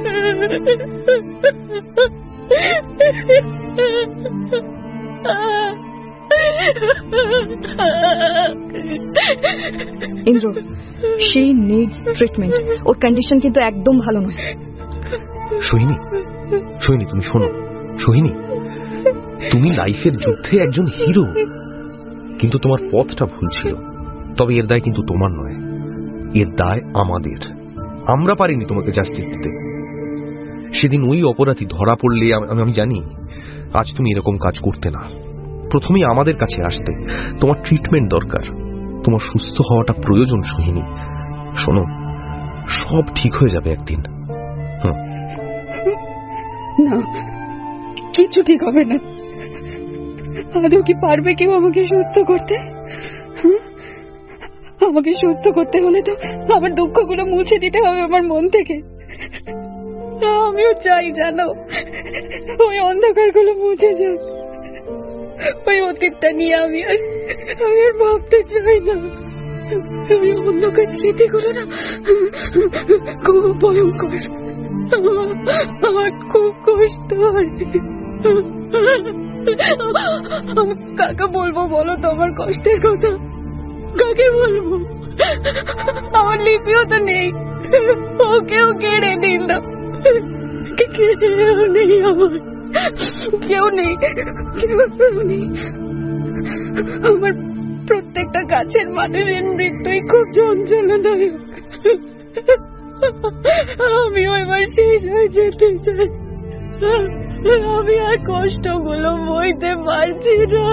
Indra, she needs treatment. ওর কন্ডিশন কিন্তু একদম ভালো নয়। সোহিনী, সোহিনী তুমি শোনো। সোহিনী, তুমি লাইফের যুদ্ধে একজন হিরো, কিন্তু তোমার পথটা ভুল ছিল। তবে এর দায় কিন্তু তোমার নয়, এর দায় আমাদের। আমরা পারিনি তোমাকে জাস্টিস দিতে। সেদিন ওই অপরাধী ধরা পড়লে আমি জানি আজ তুমি এরকম কাজ করতে না। প্রথমেই আমাদের কাছে আসতে। তোমার ট্রিটমেন্ট দরকার, তোমার সুস্থ হওয়াটা প্রয়োজন। সোহিনী শোনো, সব ঠিক হয়ে যাবে একদিন। না, কিছু ঠিক হবে না। আদৌ কি পারবে কেউ আমাকে সুস্থ করতে? আমাকে সুস্থ করতে হলে তো আমার দুঃখগুলো মুছে দিতে হবে আমার মন থেকে। আমিও চাই জানো, ওই অন্ধকারগুলো মুছে যাক। ওই অতীতটা নিয়ে আমি আর আমি আর ভাবতে চাই না। ওই অন্ধকার স্মৃতিগুলো না খুব ভয়ঙ্কর। আমার খুব কষ্ট হয়। কাকে বলবো বলো তো আমার কষ্টের কথা? কাকে বলবো? আমার লিপিও তো নেই, ওকেও কেড়ে দিল। কেউ নেই আমার, কেউ নেই, কেউ নেই। আমার প্রত্যেকটা কাছের মানুষের মৃত্যুই খুব যন্ত্রণাদায়ক। আমিও এবার শেষ হয়ে যেতে চাই। আমি আর কষ্টগুলো বইতে পারছি না,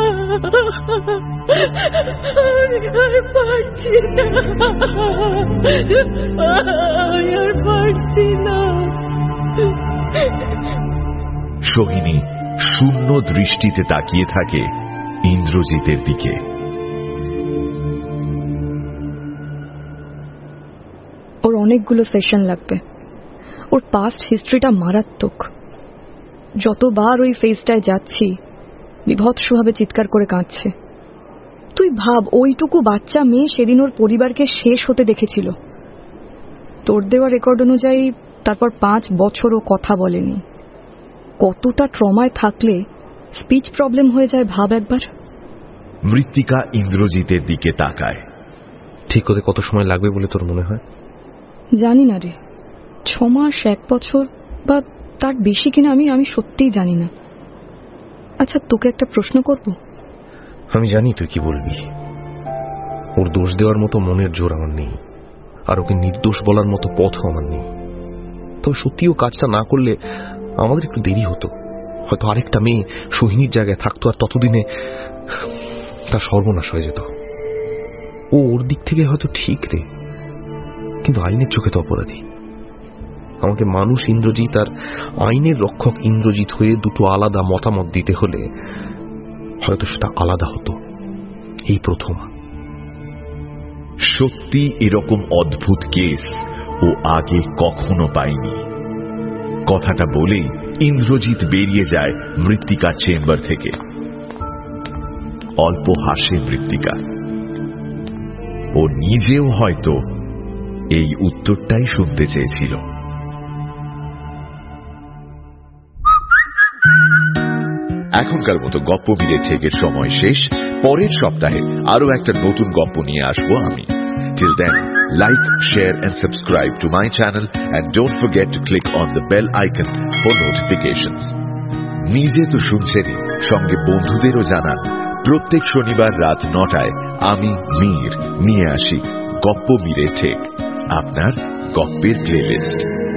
আমি আর পারছি না, আমি আর পারছি না। সোহিনী শূন্য দৃষ্টিতে তাকিয়ে থাকে ইন্দ্রজিতের দিকে। ওর অনেকগুলো সেশন লাগবে। ওর পাস্ট হিস্ট্রিটা মারাত্মক। যতবার ওই ফেজটায় যাচ্ছি বিভৎসভাবে চিৎকার করে কাঁদছে। তুই ভাব, ওইটুকু বাচ্চা মেয়ে সেদিন ওর পরিবারকে শেষ হতে দেখেছিল। তোর দেওয়া রেকর্ড অনুযায়ী তারপর পাঁচ বছর ও কথা বলেনি। কতটা ট্রমায় থাকলে স্পিচ প্রবলেম হয়ে যায় ভাব একবার। মৃত্তিকা ইন্দ্রজিতের দিকে তাকায়। ঠিক হতে কত সময় লাগবে বলে তোর মনে হয়? জানি না রে, ছ মাস, এক বছর বা তার বেশি কিনা আমি আমি সত্যিই জানি না। আচ্ছা, তোকে একটা প্রশ্ন করব। আমি জানি তুই কি বলবি। ওর দোষ দেওয়ার মতো মনের জোর আমার নেই, আর ওকে নির্দোষ বলার মতো পথও আমার নেই। তবে সত্যিও কাজটা না করলে আমাদের একটু দেরি হতো, হয়তো আরেকটা মেয়ে সোহিনীর জায়গায় থাকতো, আর ততদিনে তার সর্বনাশ হয়ে যেত। ও ওর দিক থেকে হয়তো ঠিক রে, কিন্তু আইনের চোখে তো অপরাধী। আমাকে মানুষ ইন্দ্রজিৎ আর আইনের রক্ষক ইন্দ্রজিৎ হয়ে দুটো আলাদা মতামত দিতে হলে হয়তো সেটা আলাদা হতো। এই প্রথম। সত্যি এরকম অদ্ভুত কেস ও আগে কখনো পাইনি। কথাটা বলেই ইন্দ্রজিৎ বেরিয়ে যায় মৃত্তিকার চেম্বার থেকে। অল্প হাসে মৃত্তিকা। ও নিজেও হয়তো এই উত্তরটাই শুনতে চেয়েছিল। এখনকার মতো গপ্প মিলে ঠেকের সময় শেষ। পরের সপ্তাহে আরো একটা নতুন গপ্প নিয়ে আসবো আমি। Till then, like, share and subscribe to my channel and don't forget to click on the bell icon for notifications. নিজে তো শুনছেনই, সঙ্গে বন্ধুদেরও জানান। প্রত্যেক শনিবার রাত নটায় আমি মীর নিয়ে আসি গপ্প মিলে ঠেক, আপনার গপ্পের প্লেলিস্ট।